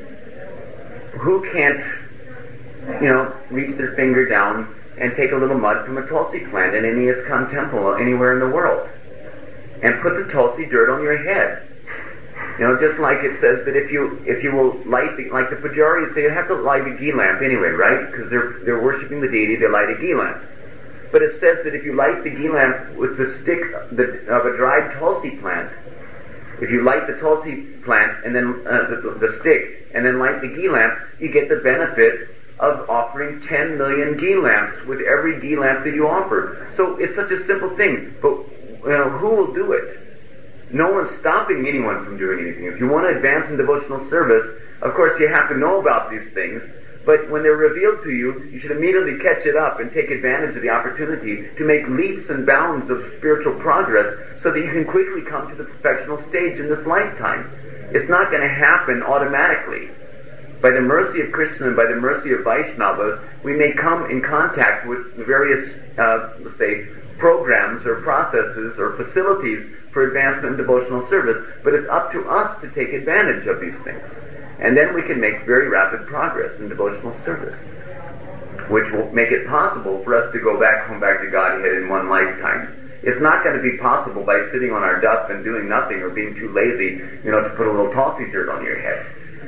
who can't, you know, reach their finger down and take a little mud from a Tulsi plant in any ISKCON temple anywhere in the world and put the Tulsi dirt on your head? You know, just like it says that if you if you will light the, like the pujaris, they have to light a ghee lamp anyway, right? Because they're they're worshiping the deity, they light a ghee lamp. But it says that if you light the ghee lamp with the stick the, of a dried Tulsi plant, if you light the Tulsi plant and then uh, the, the stick and then light the ghee lamp, you get the benefit of offering ten million ghee lamps with every ghee lamp that you offer. So it's such a simple thing, but you know, who will do it? No one's stopping anyone from doing anything. If you want to advance in devotional service, of course you have to know about these things, but when they're revealed to you, you should immediately catch it up and take advantage of the opportunity to make leaps and bounds of spiritual progress so that you can quickly come to the perfectional stage in this lifetime. It's not going to happen automatically. By the mercy of Krishna and by the mercy of Vaishnavas, we may come in contact with various, uh, let's say, programs or processes or facilities for advancement in devotional service, but it's up to us to take advantage of these things. And then we can make very rapid progress in devotional service, which will make it possible for us to go back home back to Godhead in one lifetime. It's not going to be possible by sitting on our duff and doing nothing or being too lazy, you know, to put a little Tulsi dirt on your head.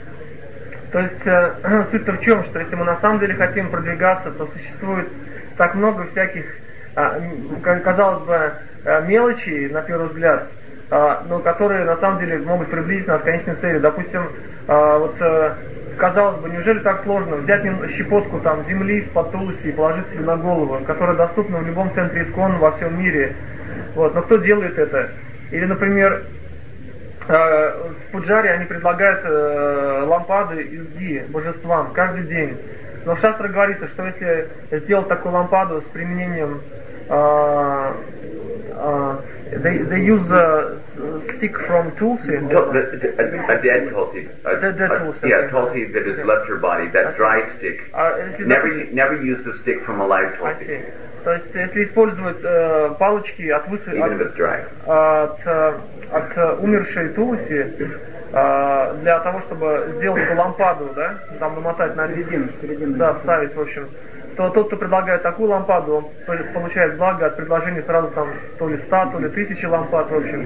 То есть э, суть-то в чем, что если мы на самом деле хотим продвигаться, то существует так много всяких, э, казалось бы, э, мелочей, на первый взгляд, э, но которые на самом деле могут приблизить нас к конечной цели. Допустим, э, вот э, казалось бы, неужели так сложно взять щепотку там земли из-под Тулси и положить себе на голову, которая доступна в любом центре ИСККОН во всем мире. Вот. Но кто делает это? Или, например, в Пуджаре они предлагают э, лампады из ди божествам каждый день. Но в шастрах говорится, что если сделать такую лампаду с применением э, э, they, they use a stick from Tulsi. A, a, a dead Tulsi. A, dead, dead a, Tulsi. Yeah, Tulsi that has left her body. That dry stick. Uh, never, never use the stick from a live Tulsi. То есть, если использовать э, палочки от, выс... от, от, от, от умершей Тулси э, для того, чтобы сделать эту лампаду, да, там намотать на середину, середину, да, вставить, в общем, то тот, кто предлагает такую лампаду, он получает благо от предложения сразу там то ли ста, то ли тысячи лампад, в общем.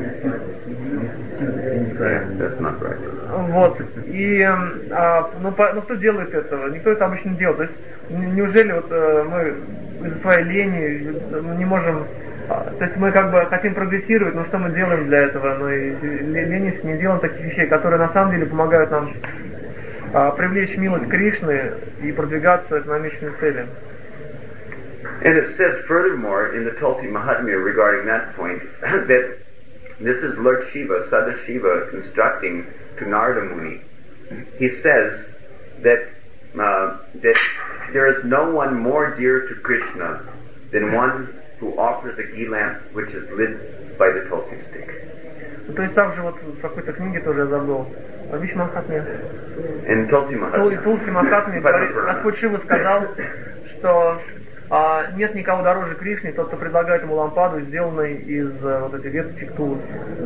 Вот. И, а, ну, по, ну, кто делает этого? Никто это обычно не делает. То есть, неужели вот э, мы из-за своей лени мы не можем... А, то есть мы как бы хотим прогрессировать, но что мы делаем для этого? Мы ленись не делаем таких вещей, которые на самом деле помогают нам а, привлечь милость Кришны и продвигаться к намеченной цели. And it says furthermore in the Tulsi Mahatmya regarding that point that this is Lord Shiva, Sadashiva, instructing to Narada Muni. He says that uh, that there is no one more dear to Krishna than one who offers a ghee lamp which is lit by the Tulsi stick. То есть также вот в какой-то книге тоже я забыл. Вишь Махатмия. In Tulsi Mahatmya. Tulsi Mahatmия Господь Шива сказал, что а нет никого дороже Кришны, тот, кто предлагает ему лампаду, сделанную из вот этих веточек Тулси.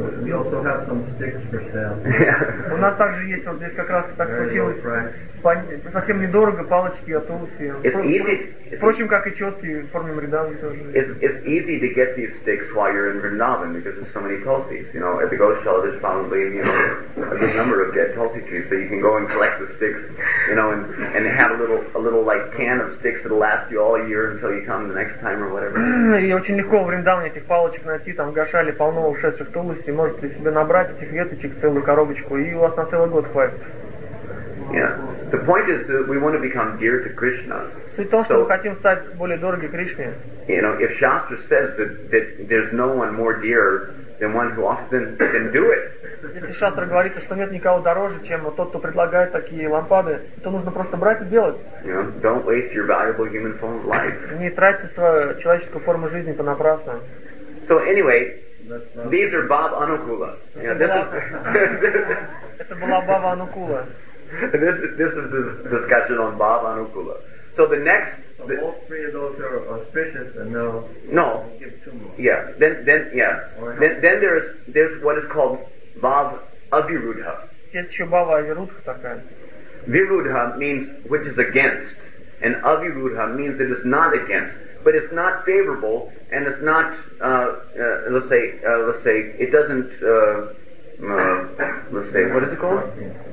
У нас также есть, вот здесь как раз так случилось, совсем недорого палочки от Тулси. Впрочем, как и четки в форме Мриданы тоже. It's, it's easy to get these sticks while you're in Vrindavan because there's so many Tulsis. You know, at the Goshala there's probably, you know, a good number of dead Tulsi trees, so you can go and collect the sticks, you know, and, and have a little, a little like can of sticks that'll last you all year until you come the next time or whatever. И очень легко в Вриндаване этих палочек найти, там в Гошале полно ушедших Тулси, можете себе набрать этих веточек, целую коробочку, и у вас на целый год хватит. Yeah. The point is that we want to become dear to Krishna. Суть в том, что мы хотим стать более дороги Кришне. You know, if Shastra says that, that there's no one more dear than one who often can do it. Если Шастра говорится, что нет никого дороже, чем тот, кто предлагает такие лампады, то нужно просто брать и делать. You know, don't waste your valuable human form of life. Не тратьте свою человеческую форму жизни понапрасну. So anyway, these are Bab Anukula. You know, this is Это была Баба Анукула. this is this is the discussion on Bab Anukula. So the next, So the, all three of those are auspicious and no, no, give two more. yeah, then then yeah, then then there's there's what is called Bab Avirudha. Есть еще Баба Авирудха такая. Virudha means which is against, and Avirudha means it is not against, but it's not favorable, and it's not. Uh, uh, let's say, uh, let's say it doesn't. Uh, uh, let's say, what is it called?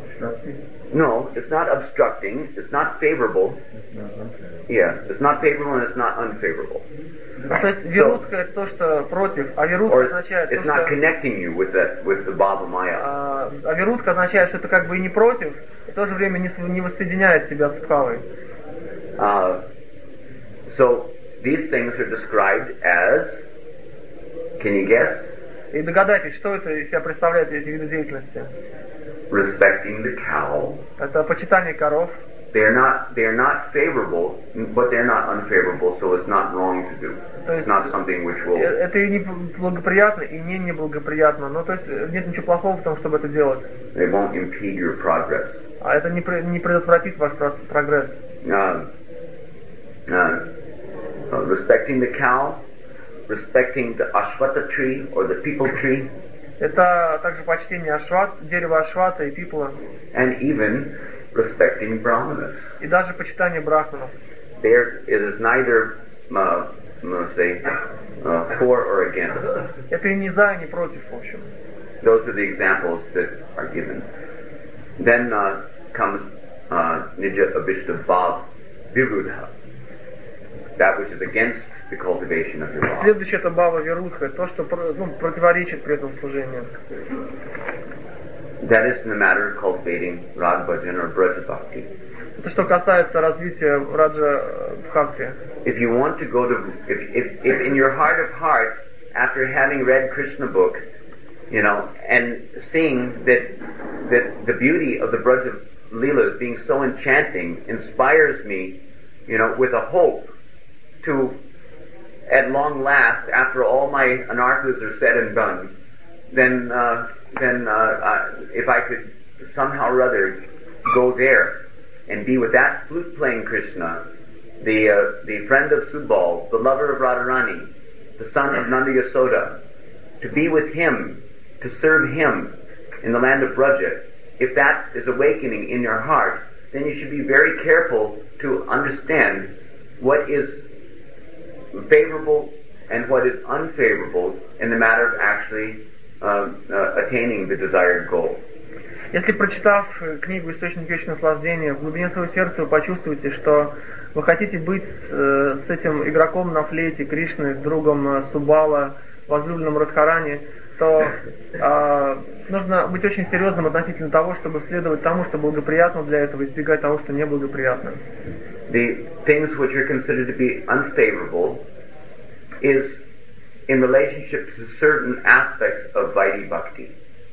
No, it's not obstructing. It's not favorable. Yeah, it's not favorable and it's not unfavorable. То есть Вирудха это то, что против, а Вирудха Or означает it's то, not что... connecting you with the with the Baba Maya. А, а Вирудха означает, что это как бы и не против, и в то же время не, не воссоединяет себя с Бхавой. Uh, so these things are described as. Can you guess? И догадайтесь, что это из себя представляет, эти виды деятельности. Respecting the cow. Это почитание коров. They're not they're not favorable, but they're not unfavorable, so it's not wrong to do. It's not something which will. Это и не благоприятно, и не неблагоприятно. Ну, то есть нет ничего плохого в том, чтобы это делать. They won't impede your progress. А это не, не предотвратит ваш прогресс. Uh, uh, uh, respecting the cow, respecting the ashwata tree or the people tree. Это также почтение ашват, дерева ашвата и пипла. And even respecting brahmanas. И даже почитание брахманов. There it is neither, uh, let's say, uh, for or against. Это и не за, и не против, в общем. Those are the examples that are given. Then uh, comes uh, Nija Abhishta Bhav Virudha, that which is against the cultivation of your bhav. Следующее это Бава Вирудха, то, что ну, противоречит при этом служению. That is in the matter of cultivating Rag Bhajan or Braja Bhakti. Это что касается развития Раджа Бхакти. If you want to go to, if, if, if in your heart of hearts, after having read Krishna book, you know, and seeing that that the beauty of the Braja Leelas being so enchanting inspires me, you know, with a hope to, at long last, after all my anarthas are said and done, then uh, then uh, uh, if I could somehow or other go there and be with that flute-playing Krishna, the uh, the friend of Subal, the lover of Radharani, the son of Nanda Yasoda, to be with him, to serve him in the land of Braja, if that is awakening in your heart, then you should be very careful to understand what is favorable and what is unfavorable in the matter of actually uh, uh, attaining the desired goal. Если, прочитав книгу «Источник вечного наслаждения», в глубине своего сердца вы почувствуете, что вы хотите быть э, с этим игроком на флейте Кришны, другом э, Субала, возлюбленным Радхарани, то э, нужно быть очень серьезным относительно того, чтобы следовать тому, что благоприятно для этого, избегать того, что неблагоприятно. The things which are considered to be unfavorable is in relationship to certain aspects of Vaidhi Bhakti.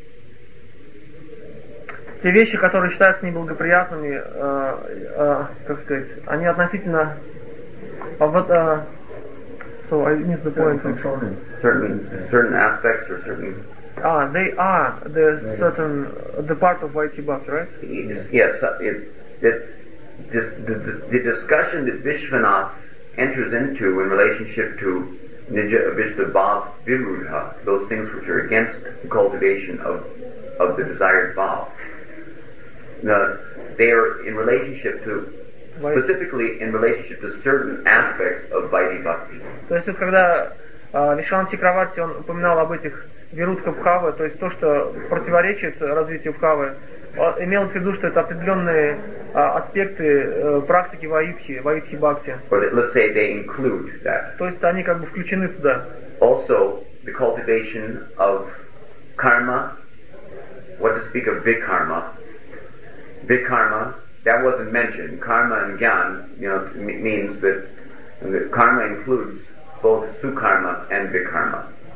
Те вещи, которые считаются неблагоприятными, э, э, как сказать, они относительно... А вот, э, so I missed the point. Certain certain aspects or certain. Ah, they are the certain the part of Vaidhi Bhakti, right? Yes, it, it, this, the, the discussion that Vishwanath enters into in relationship to Nija Abhishta Bhav Virudha, those things which are against the cultivation of of the desired bhav. Now, they are in relationship to, specifically in relationship to certain aspects of Vaidhi Bhakti. То есть, когда э, Вишванат Чакраварти, он упоминал об этих Вирудха Бхавы, то есть то, что противоречит развитию Бхавы, имелось в виду, что это определенные э, аспекты э, практики Ваидхи, Ваидхи Бхакти. Or that, let's say they include that. То есть они как бы включены туда. Also, the cultivation of karma, what to speak of Vikarma. Vikarma, that wasn't mentioned. Karma and Gyan, you know, m- means that the karma includes both Sukarma and Vikarma.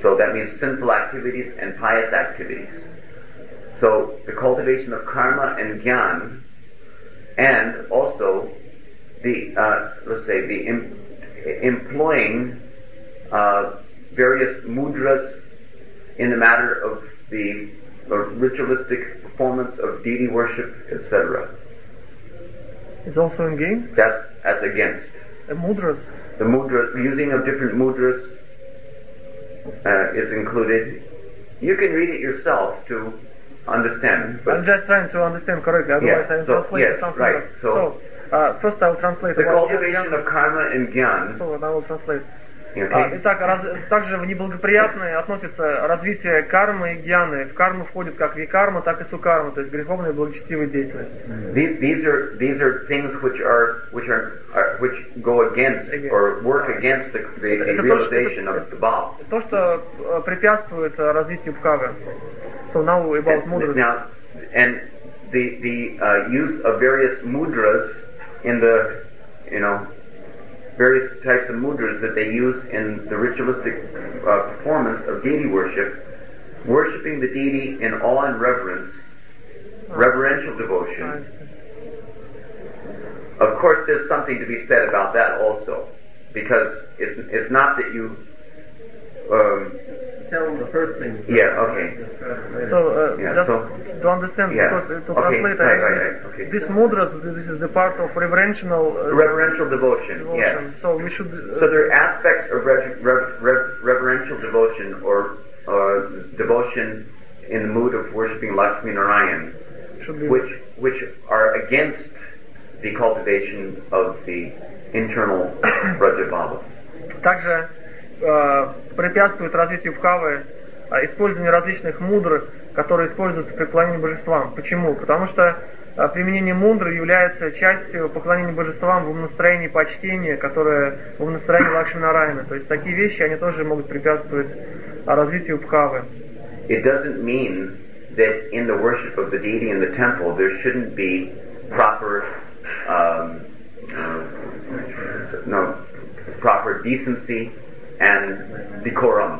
So that means sinful activities and pious activities. So the cultivation of karma and jnana, and also the, uh, let's say, the em- employing uh, various mudras in the matter of the of ritualistic performance of deity worship, et cetera. Is also in game? That's as against. Uh, mudras. The mudras, using of different mudras uh, is included. You can read it yourself to understand. But I'm just trying to understand correctly, otherwise yeah, I will so, translate yes, something right. else. So, so uh, first I will translate the about cultivation jnana. of karma and jnana. So I will translate. Okay. А, итак, раз, также в неблагоприятное относится развитие кармы и гьяны. В карму входит как викарма, так и сукарма, то есть греховная и благочестивая деятельность. These, these are these are things which are which are, are which go against or work against the, the, the realization of the Bhav. То, что э, препятствует э, развитию бхавы. So now about mudras. Now, and the the uh, use of various mudras in the you know. various types of mudras that they use in the ritualistic uh, performance of deity worship, worshipping the deity in awe and reverence, reverential devotion. Of course, there's something to be said about that also, because it's, it's not that you um, tell them the first thing. Yeah, okay. So, uh, yeah, just so, to understand, yeah. because uh, to okay, translate, right, I, right, right, okay. this mudras, this is the part of reverential uh, reverential devotion, devotion. Yes. So we should. Uh, so there are aspects of rev- rev- rev- reverential devotion or uh, devotion in the mood of worshiping Lakshmi Narayan, which which are against the cultivation of the internal Vrajabhava. Также э, препятствует развитию бхавы э, использование различных мудр, которые используются при поклонении божествам. Почему? Потому что э, применение мудр является частью поклонения божествам в умонастроении почтения, которое в умонастроении Лакшми Нараяна. То есть такие вещи, они тоже могут препятствовать э, развитию бхавы. It doesn't mean that in the worship of the deity in the temple there shouldn't be proper um, uh, no proper decency and decorum.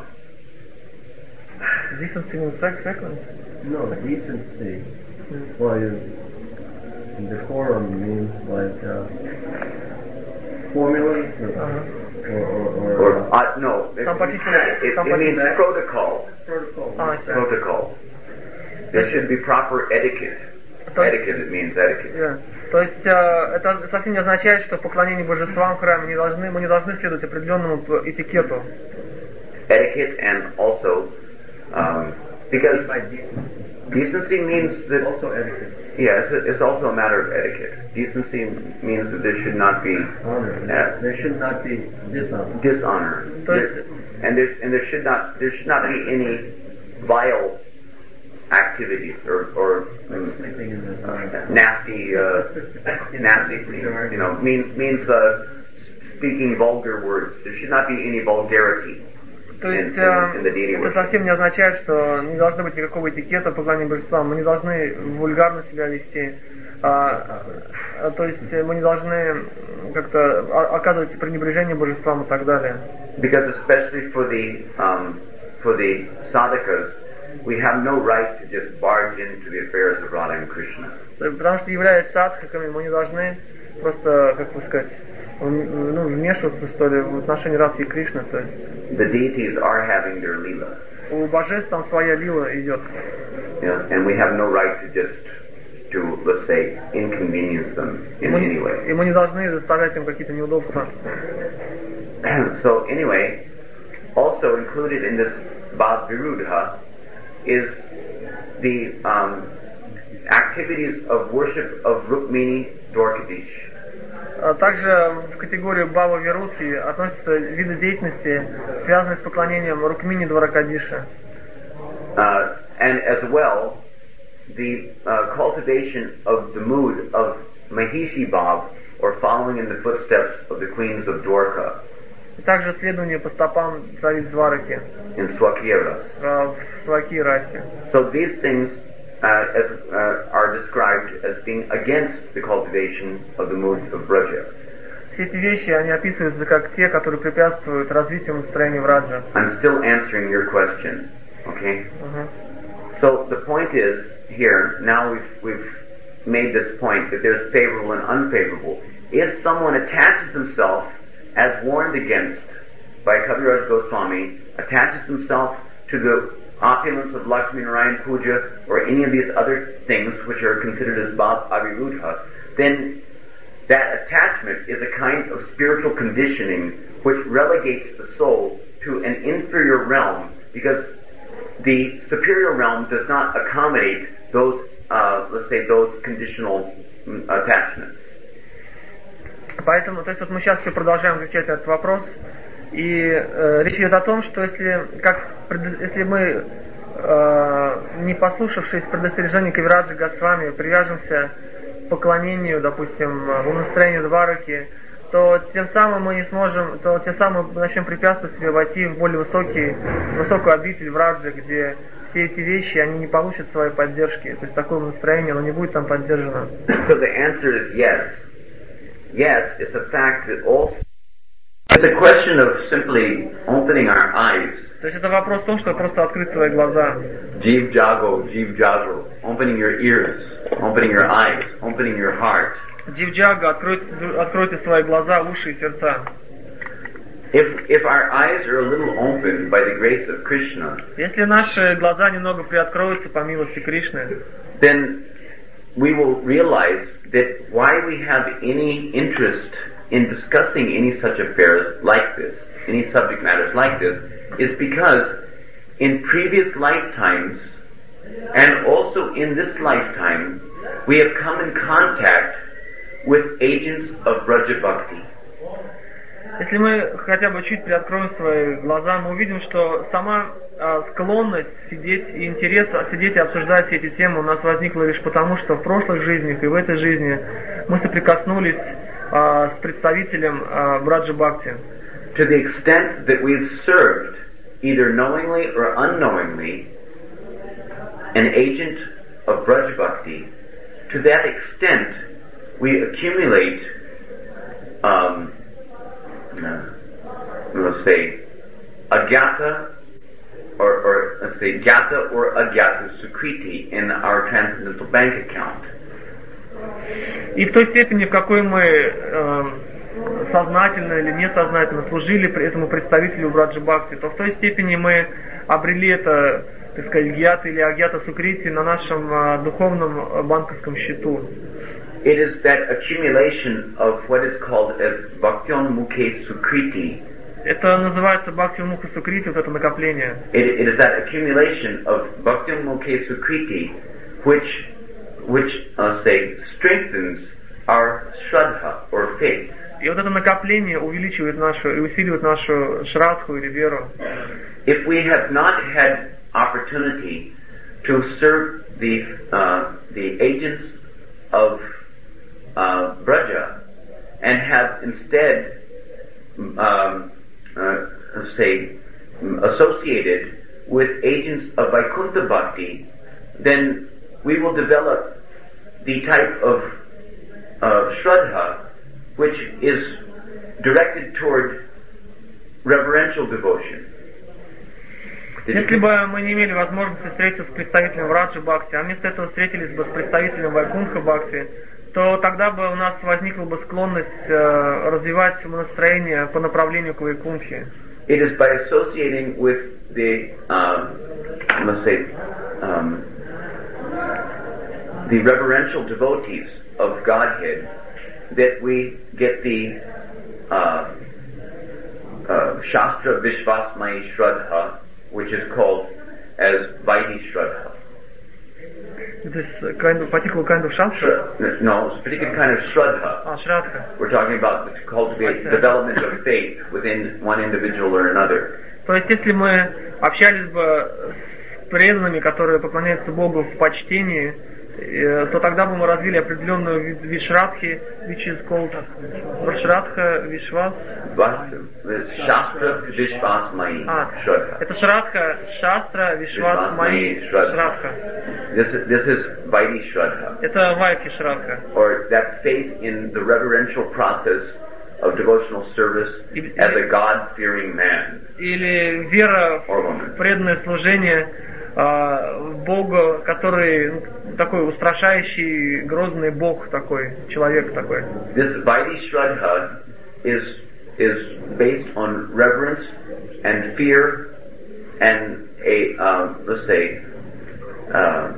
Decency means excellence? No, decency. Well, you, decorum means like uh, formulas or, Uh-huh. or, or, or, Or uh, no, it, Some particular- it, some it means particular- protocol. protocol. Ah, I see. Protocol. There should be proper etiquette. То есть, Etiquette, it means etiquette. yeah. То есть э, это совсем не означает, что в поклонении божествам в храме не должны, мы не должны следовать определенному этикету. Etiquette and also um, because By decency. decency means that Also etiquette. yeah, it's, a, it's also a matter of etiquette. Decency means that there should not be Honor. uh, There should not be dishonor. dishonor, То есть, There- and there and there should not there should not be any vile activities or or Like sleeping in the dark. nasty uh, nasty you know means means uh, speaking vulgar words. There should not be any vulgarity. То есть, in, in, in the deity э, это worship. совсем не означает, что не должно быть никакого этикета в поклонении божествам. Мы не должны вульгарно себя вести. А, а, то есть э, мы не должны как-то о- оказывать пренебрежение божествам и так далее. Because especially for the um, for the sadhakas, we have no right to just barge into the affairs of Radha and Krishna. Потому что, являясь садхаками, мы не должны просто, как бы сказать, в- ну, вмешиваться, что ли, в отношении Радхи и Кришны. То есть The deities are having their lila, у божеств там своя лила идет. you know, and we have no right to just to let's say inconvenience them И in мы, any не- way. и мы не должны доставлять им какие-то неудобства. So anyway, also included in this Bhav Virudha is the um, activities of worship of Rukmini Dwarkadish. А также в категорию Бава Вирудхи относятся виды деятельности, связанные с поклонением Рукмини Дваракадиша. Uh, and as well, the uh, cultivation of the mood of Mahishi Bhav, or following in the footsteps of the queens of Dwarka И также следование по стопам цариц Двараки in Swakira. в Сваки расе. So these things uh, as, uh, are described as being against the cultivation of the moods of Braja. все эти вещи, они описываются как те, которые препятствуют развитию настроения в раджа. I'm still answering your question, okay? Uh-huh. So the point is here, now we've, we've made this point that there's favorable and unfavorable. If someone attaches himself, as warned against by Kaviraj Goswami, attaches himself to the opulence of Lakshmi Narayan Puja or any of these other things which are considered as Bhav Avirudha, then that attachment is a kind of spiritual conditioning which relegates the soul to an inferior realm, because the superior realm does not accommodate those, uh, let's say, those conditional mm, attachments. Поэтому, то есть вот мы сейчас все продолжаем изучать этот вопрос, и э, речь идет о том, что если, как, если мы, э, не послушавшись предостережения Кавираджи Госвами, привяжемся к поклонению, допустим, в настроению Двараки, то тем самым мы не сможем, то тем самым мы начнем препятствовать себе войти в более высокий, высокую обитель в Раджи, где все эти вещи, они не получат своей поддержки. То есть такое настроение, оно не будет там поддержано. So the answer is yes. Yes, it's a fact that all... It's a question of simply opening our eyes. То есть это вопрос в том, что просто открыть свои глаза. Jiv jago, jiv jago. Opening your ears, opening your eyes, opening your heart. Дживджага, откройте, откройте свои глаза, уши и сердца. If, if our eyes are a little opened by the grace of Krishna, если наши глаза немного приоткроются по милости Кришны, then we will realize that why we have any interest in discussing any such affairs like this, any subject matters like this, is because in previous lifetimes and also in this lifetime we have come in contact with agents of Braja Bhakti. Если мы хотя бы чуть приоткроем свои глаза, мы увидим, что сама э, склонность сидеть и интерес сидеть и обсуждать все эти темы у нас возникла лишь потому, что в прошлых жизнях и в этой жизни мы соприкоснулись э, с представителем э, Браджа Бхакти. To the extent that we've served, either knowingly or unknowingly, an agent of Braja Bhakti, to that extent we accumulate um, Uh, let's say agyata or, or let's say jata or agyata sukriti in our transcendental bank account. И в той степени, в какой мы э, сознательно или несознательно служили этому представителю Браджа Бхакти, то в той степени мы обрели это, так сказать, гьята или агьята сукрити на нашем э, духовном банковском счету. It is that accumulation of what is called as Bhaktyon Mukhe Sukriti. Это называется Бхактyon Mukhe Sukriti, вот это накопление. It, it is that accumulation of Bhaktyon Mukhe Sukriti which, which, uh, say, strengthens our Shraddha or faith. И вот это накопление увеличивает нашу и усиливает нашу шрадху или веру. If we have not had opportunity to serve the, uh, the agents of Uh, Braja, and have instead, um, uh, say, associated with agents of Vaikuntha Bhakti, then we will develop the type of uh, Shraddha which is directed toward reverential devotion. Если бы мы не имели возможности встретиться с представителем Враджа Бхакти, а вместо этого встретились бы с представителем Вайкунха Бхакти, то тогда бы у нас возникла бы склонность э, развивать настроение по направлению к Вайкунхе. It is by associating with the, um, let's say, um, the reverential devotees of Godhead that we get the uh, uh, Shastra Vishvasmayi Shraddha, which is called as Vaidhi Shraddha. This kind of particular kind of shastra? No, it's a particular kind of shraddha. Ah, shraddha. We're talking about the cultivate development of faith within one individual or another. То есть, если мы общались бы с преданными, которые поклоняются Богу в почтении, то тогда бы мы развили определенную вид, вид шрадхи, which is called Shradha Vishwas. Shastra Vishvasmayi Shraddha. Это Shradha, Shastra Vishvasmayi Shraddha. This is, this is Vaidhi Shraddha. Это Vaidhi Shraddha. Or that faith in the reverential process of devotional service as a God-fearing man. Или вера в преданное служение э, Богу, который такой устрашающий, грозный Бог такой, человек такой. This Vaidhi Shraddha is is based on reverence and fear and a uh, let's say uh,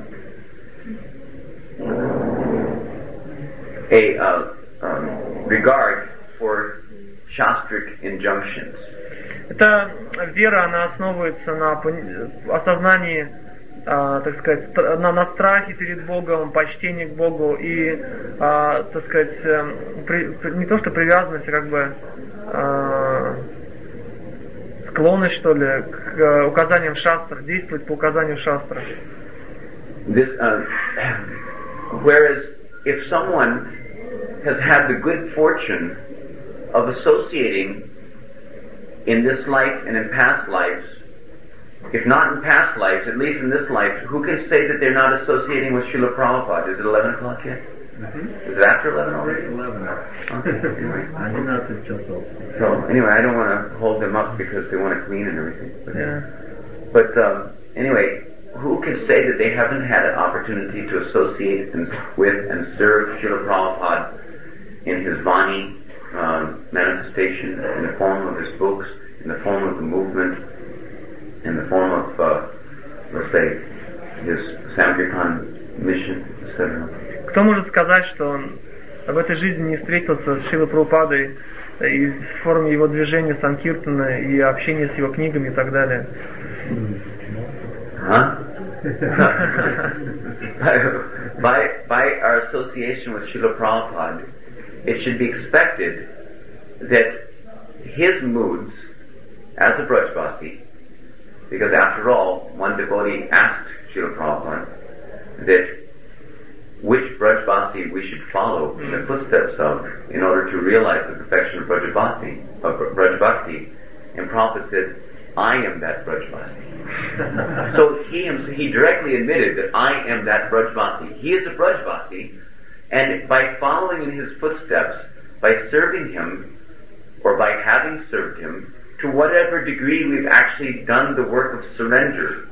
a uh, um, regard for shastric injunctions. Эта вера, она основывается на осознании, э, так сказать, на, на страхе перед Богом, почтении к Богу и, э, так сказать, э, при, не то что привязанность, а как бы э, склонность, что ли, к э, указаниям шастр, действовать по указанию шастра. This, uh, whereas if someone has had the good fortune of associating in this life and in past lives, if not in past lives, at least in this life, who can say that they're not associating with Srila Prabhupada? Is it eleven o'clock yet? Mm-hmm. Is it after eleven already? eleven. Okay, anyway. I did not do just all. So, anyway, I don't want to hold them up because they want to clean and everything. But, Yeah. but um, anyway, who can say that they haven't had an opportunity to associate and, with and serve Srila Prabhupada in his Vani uh, manifestation, in the form of his books, in the form of the movement, in the form of, uh, let's say, his Sankirtan mission, et cetera. Кто может сказать, что он в этой жизни не встретился с Шрилой Прабхупадой и в форме его движения Санкиртана и общения с его книгами и так далее? Huh? by, by, by our association with Srila Prabhupada, it should be expected that his moods as a Brajbasi, because after all, one devotee asked Srila Prabhupada that which Brajbasi we should follow in the footsteps of in order to realize the perfection of Brajbasi, of Brajbhakti, and Prabhupada said, I am that Brajbasi. So he he directly admitted that I am that Brajbasi. He is a Brajbasi, and by following in his footsteps, by serving him, or by having served him, to whatever degree we've actually done the work of surrender,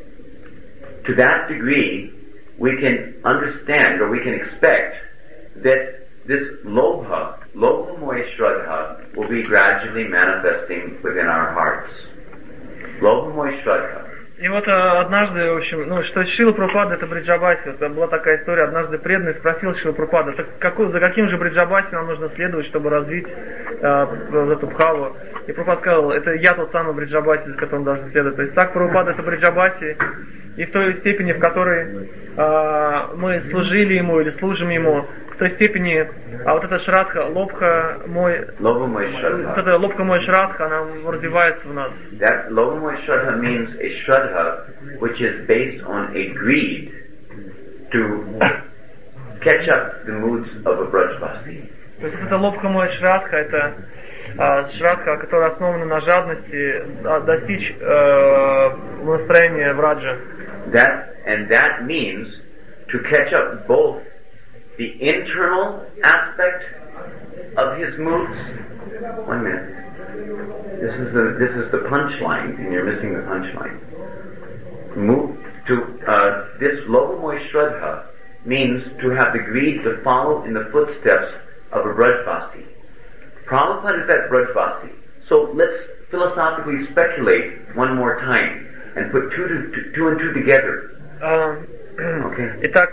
to that degree we can understand or we can expect that this lobha, lobhamoya shraddha, will be gradually manifesting within our hearts. Lobhamoya shraddha. И вот однажды, в общем, ну, что Шрила Прабхупада это Бриджабаси, это была такая история, однажды преданный спросил Шрила Прабхупада, так какой, за каким же Бриджабаси нам нужно следовать, чтобы развить э, эту бхаву? И Прабхупада сказал, это я тот самый Бриджабаси, за которым должен следовать. То есть так Прабхупада это Бриджабаси, и в той степени, в которой э, мы служили ему или служим ему, в той степени, а вот эта шрадха, лобха мой, вот эта лобха мой шрадха, она развивается в нас. That lobhamoya shraddha means a shraddha which is based on a greed to catch up the moods of a Brajbasi. То есть это лобха мой шрадха, это а, шрадха, которая основана на жадности, а, достичь э, настроения враджа. That and that means to catch up both the internal aspect of his moods. One minute. This is the this is the punchline, and you're missing the punchline. Move to uh, this lobhamoya shraddha means to have the greed to follow in the footsteps of a Brajbasi. Prabhupada is that Brajbasi. So let's philosophically speculate one more time and put two to two and two together. Okay. Итак,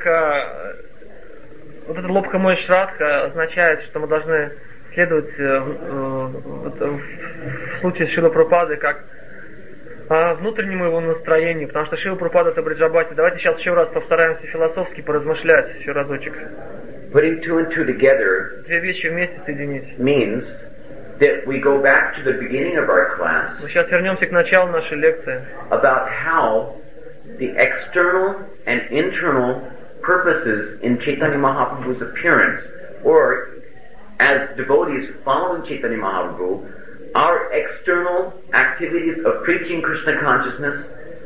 вот эта лобха мой шрадха означает, что мы должны следовать в случае с Шрила Прабхупадой как внутреннему его настроению, потому что Шрила Прабхупада это Бриджабаси. Давайте сейчас еще раз постараемся философски поразмышлять, еще разочек. Putting two and two together Две вещи вместе соединить. Means that we go back to the beginning of our class. Мы сейчас вернемся к началу нашей лекции. About how the external and internal purposes in Chaitanya Mahaprabhu's appearance, or as devotees following Chaitanya Mahaprabhu, our external activities of preaching Krishna consciousness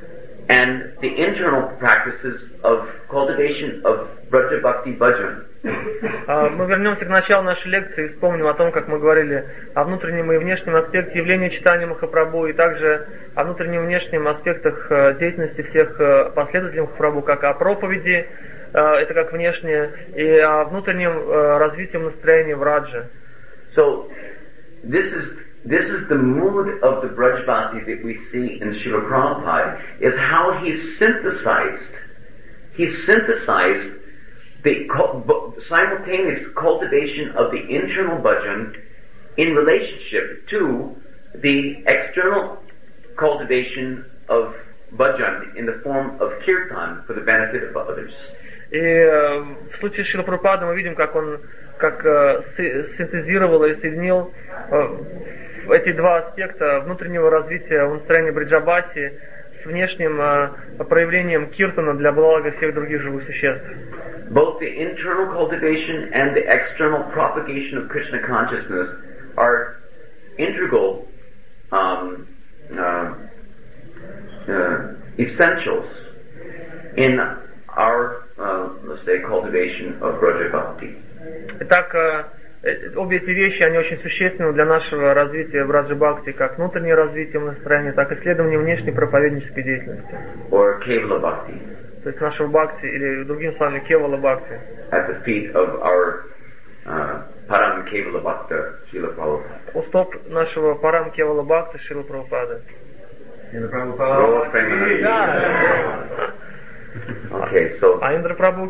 and the internal practices of cultivation of Braja Bhakti Bhajan. Мы вернемся к началу нашей лекции и вспомним о том, как мы говорили о внутреннем и внешнем аспекте явления читания Махапрабху, и также о внутреннем и внешнем аспектах деятельности всех последователей Махапрабху, как о проповеди, это как внешнее, и о внутреннем развитии настроения в Раджа. So, this is this is the mood of the Brajbasi that we see in Srila Prabhupada, is how he synthesized, he synthesized the simultaneous cultivation of the internal bhajan in relationship to the external cultivation of bhajan in the form of kirtan for the benefit of others. И э, в случае с Шрила Прабхупадой мы видим, как он как э, синтезировал и соединил э, эти два аспекта внутреннего развития в настроении Бриджабхати с внешним э, проявлением киртана для блага всех других живых существ. Both the internal cultivation and the external propagation of Krishna consciousness are integral um, uh, uh, essentials in our, uh, let's say, cultivation of Braja Bhakti. Итак, обе эти вещи, они очень существенны для нашего развития в Браджа Бхакти, как внутреннее развитие настроения, так и исследование внешней проповеднической деятельности. Or Kevala Bhakti. То есть нашего Бхакти, или другими словами, Кевала Бхакти. At the feet of our uh, Param Kevala Bhakta, Srila Prabhupada. У стоп нашего Парам Кевала Бхакти, Шрила Прабхупады. Srila Prabhupada. Okay, so. А Индра Прабху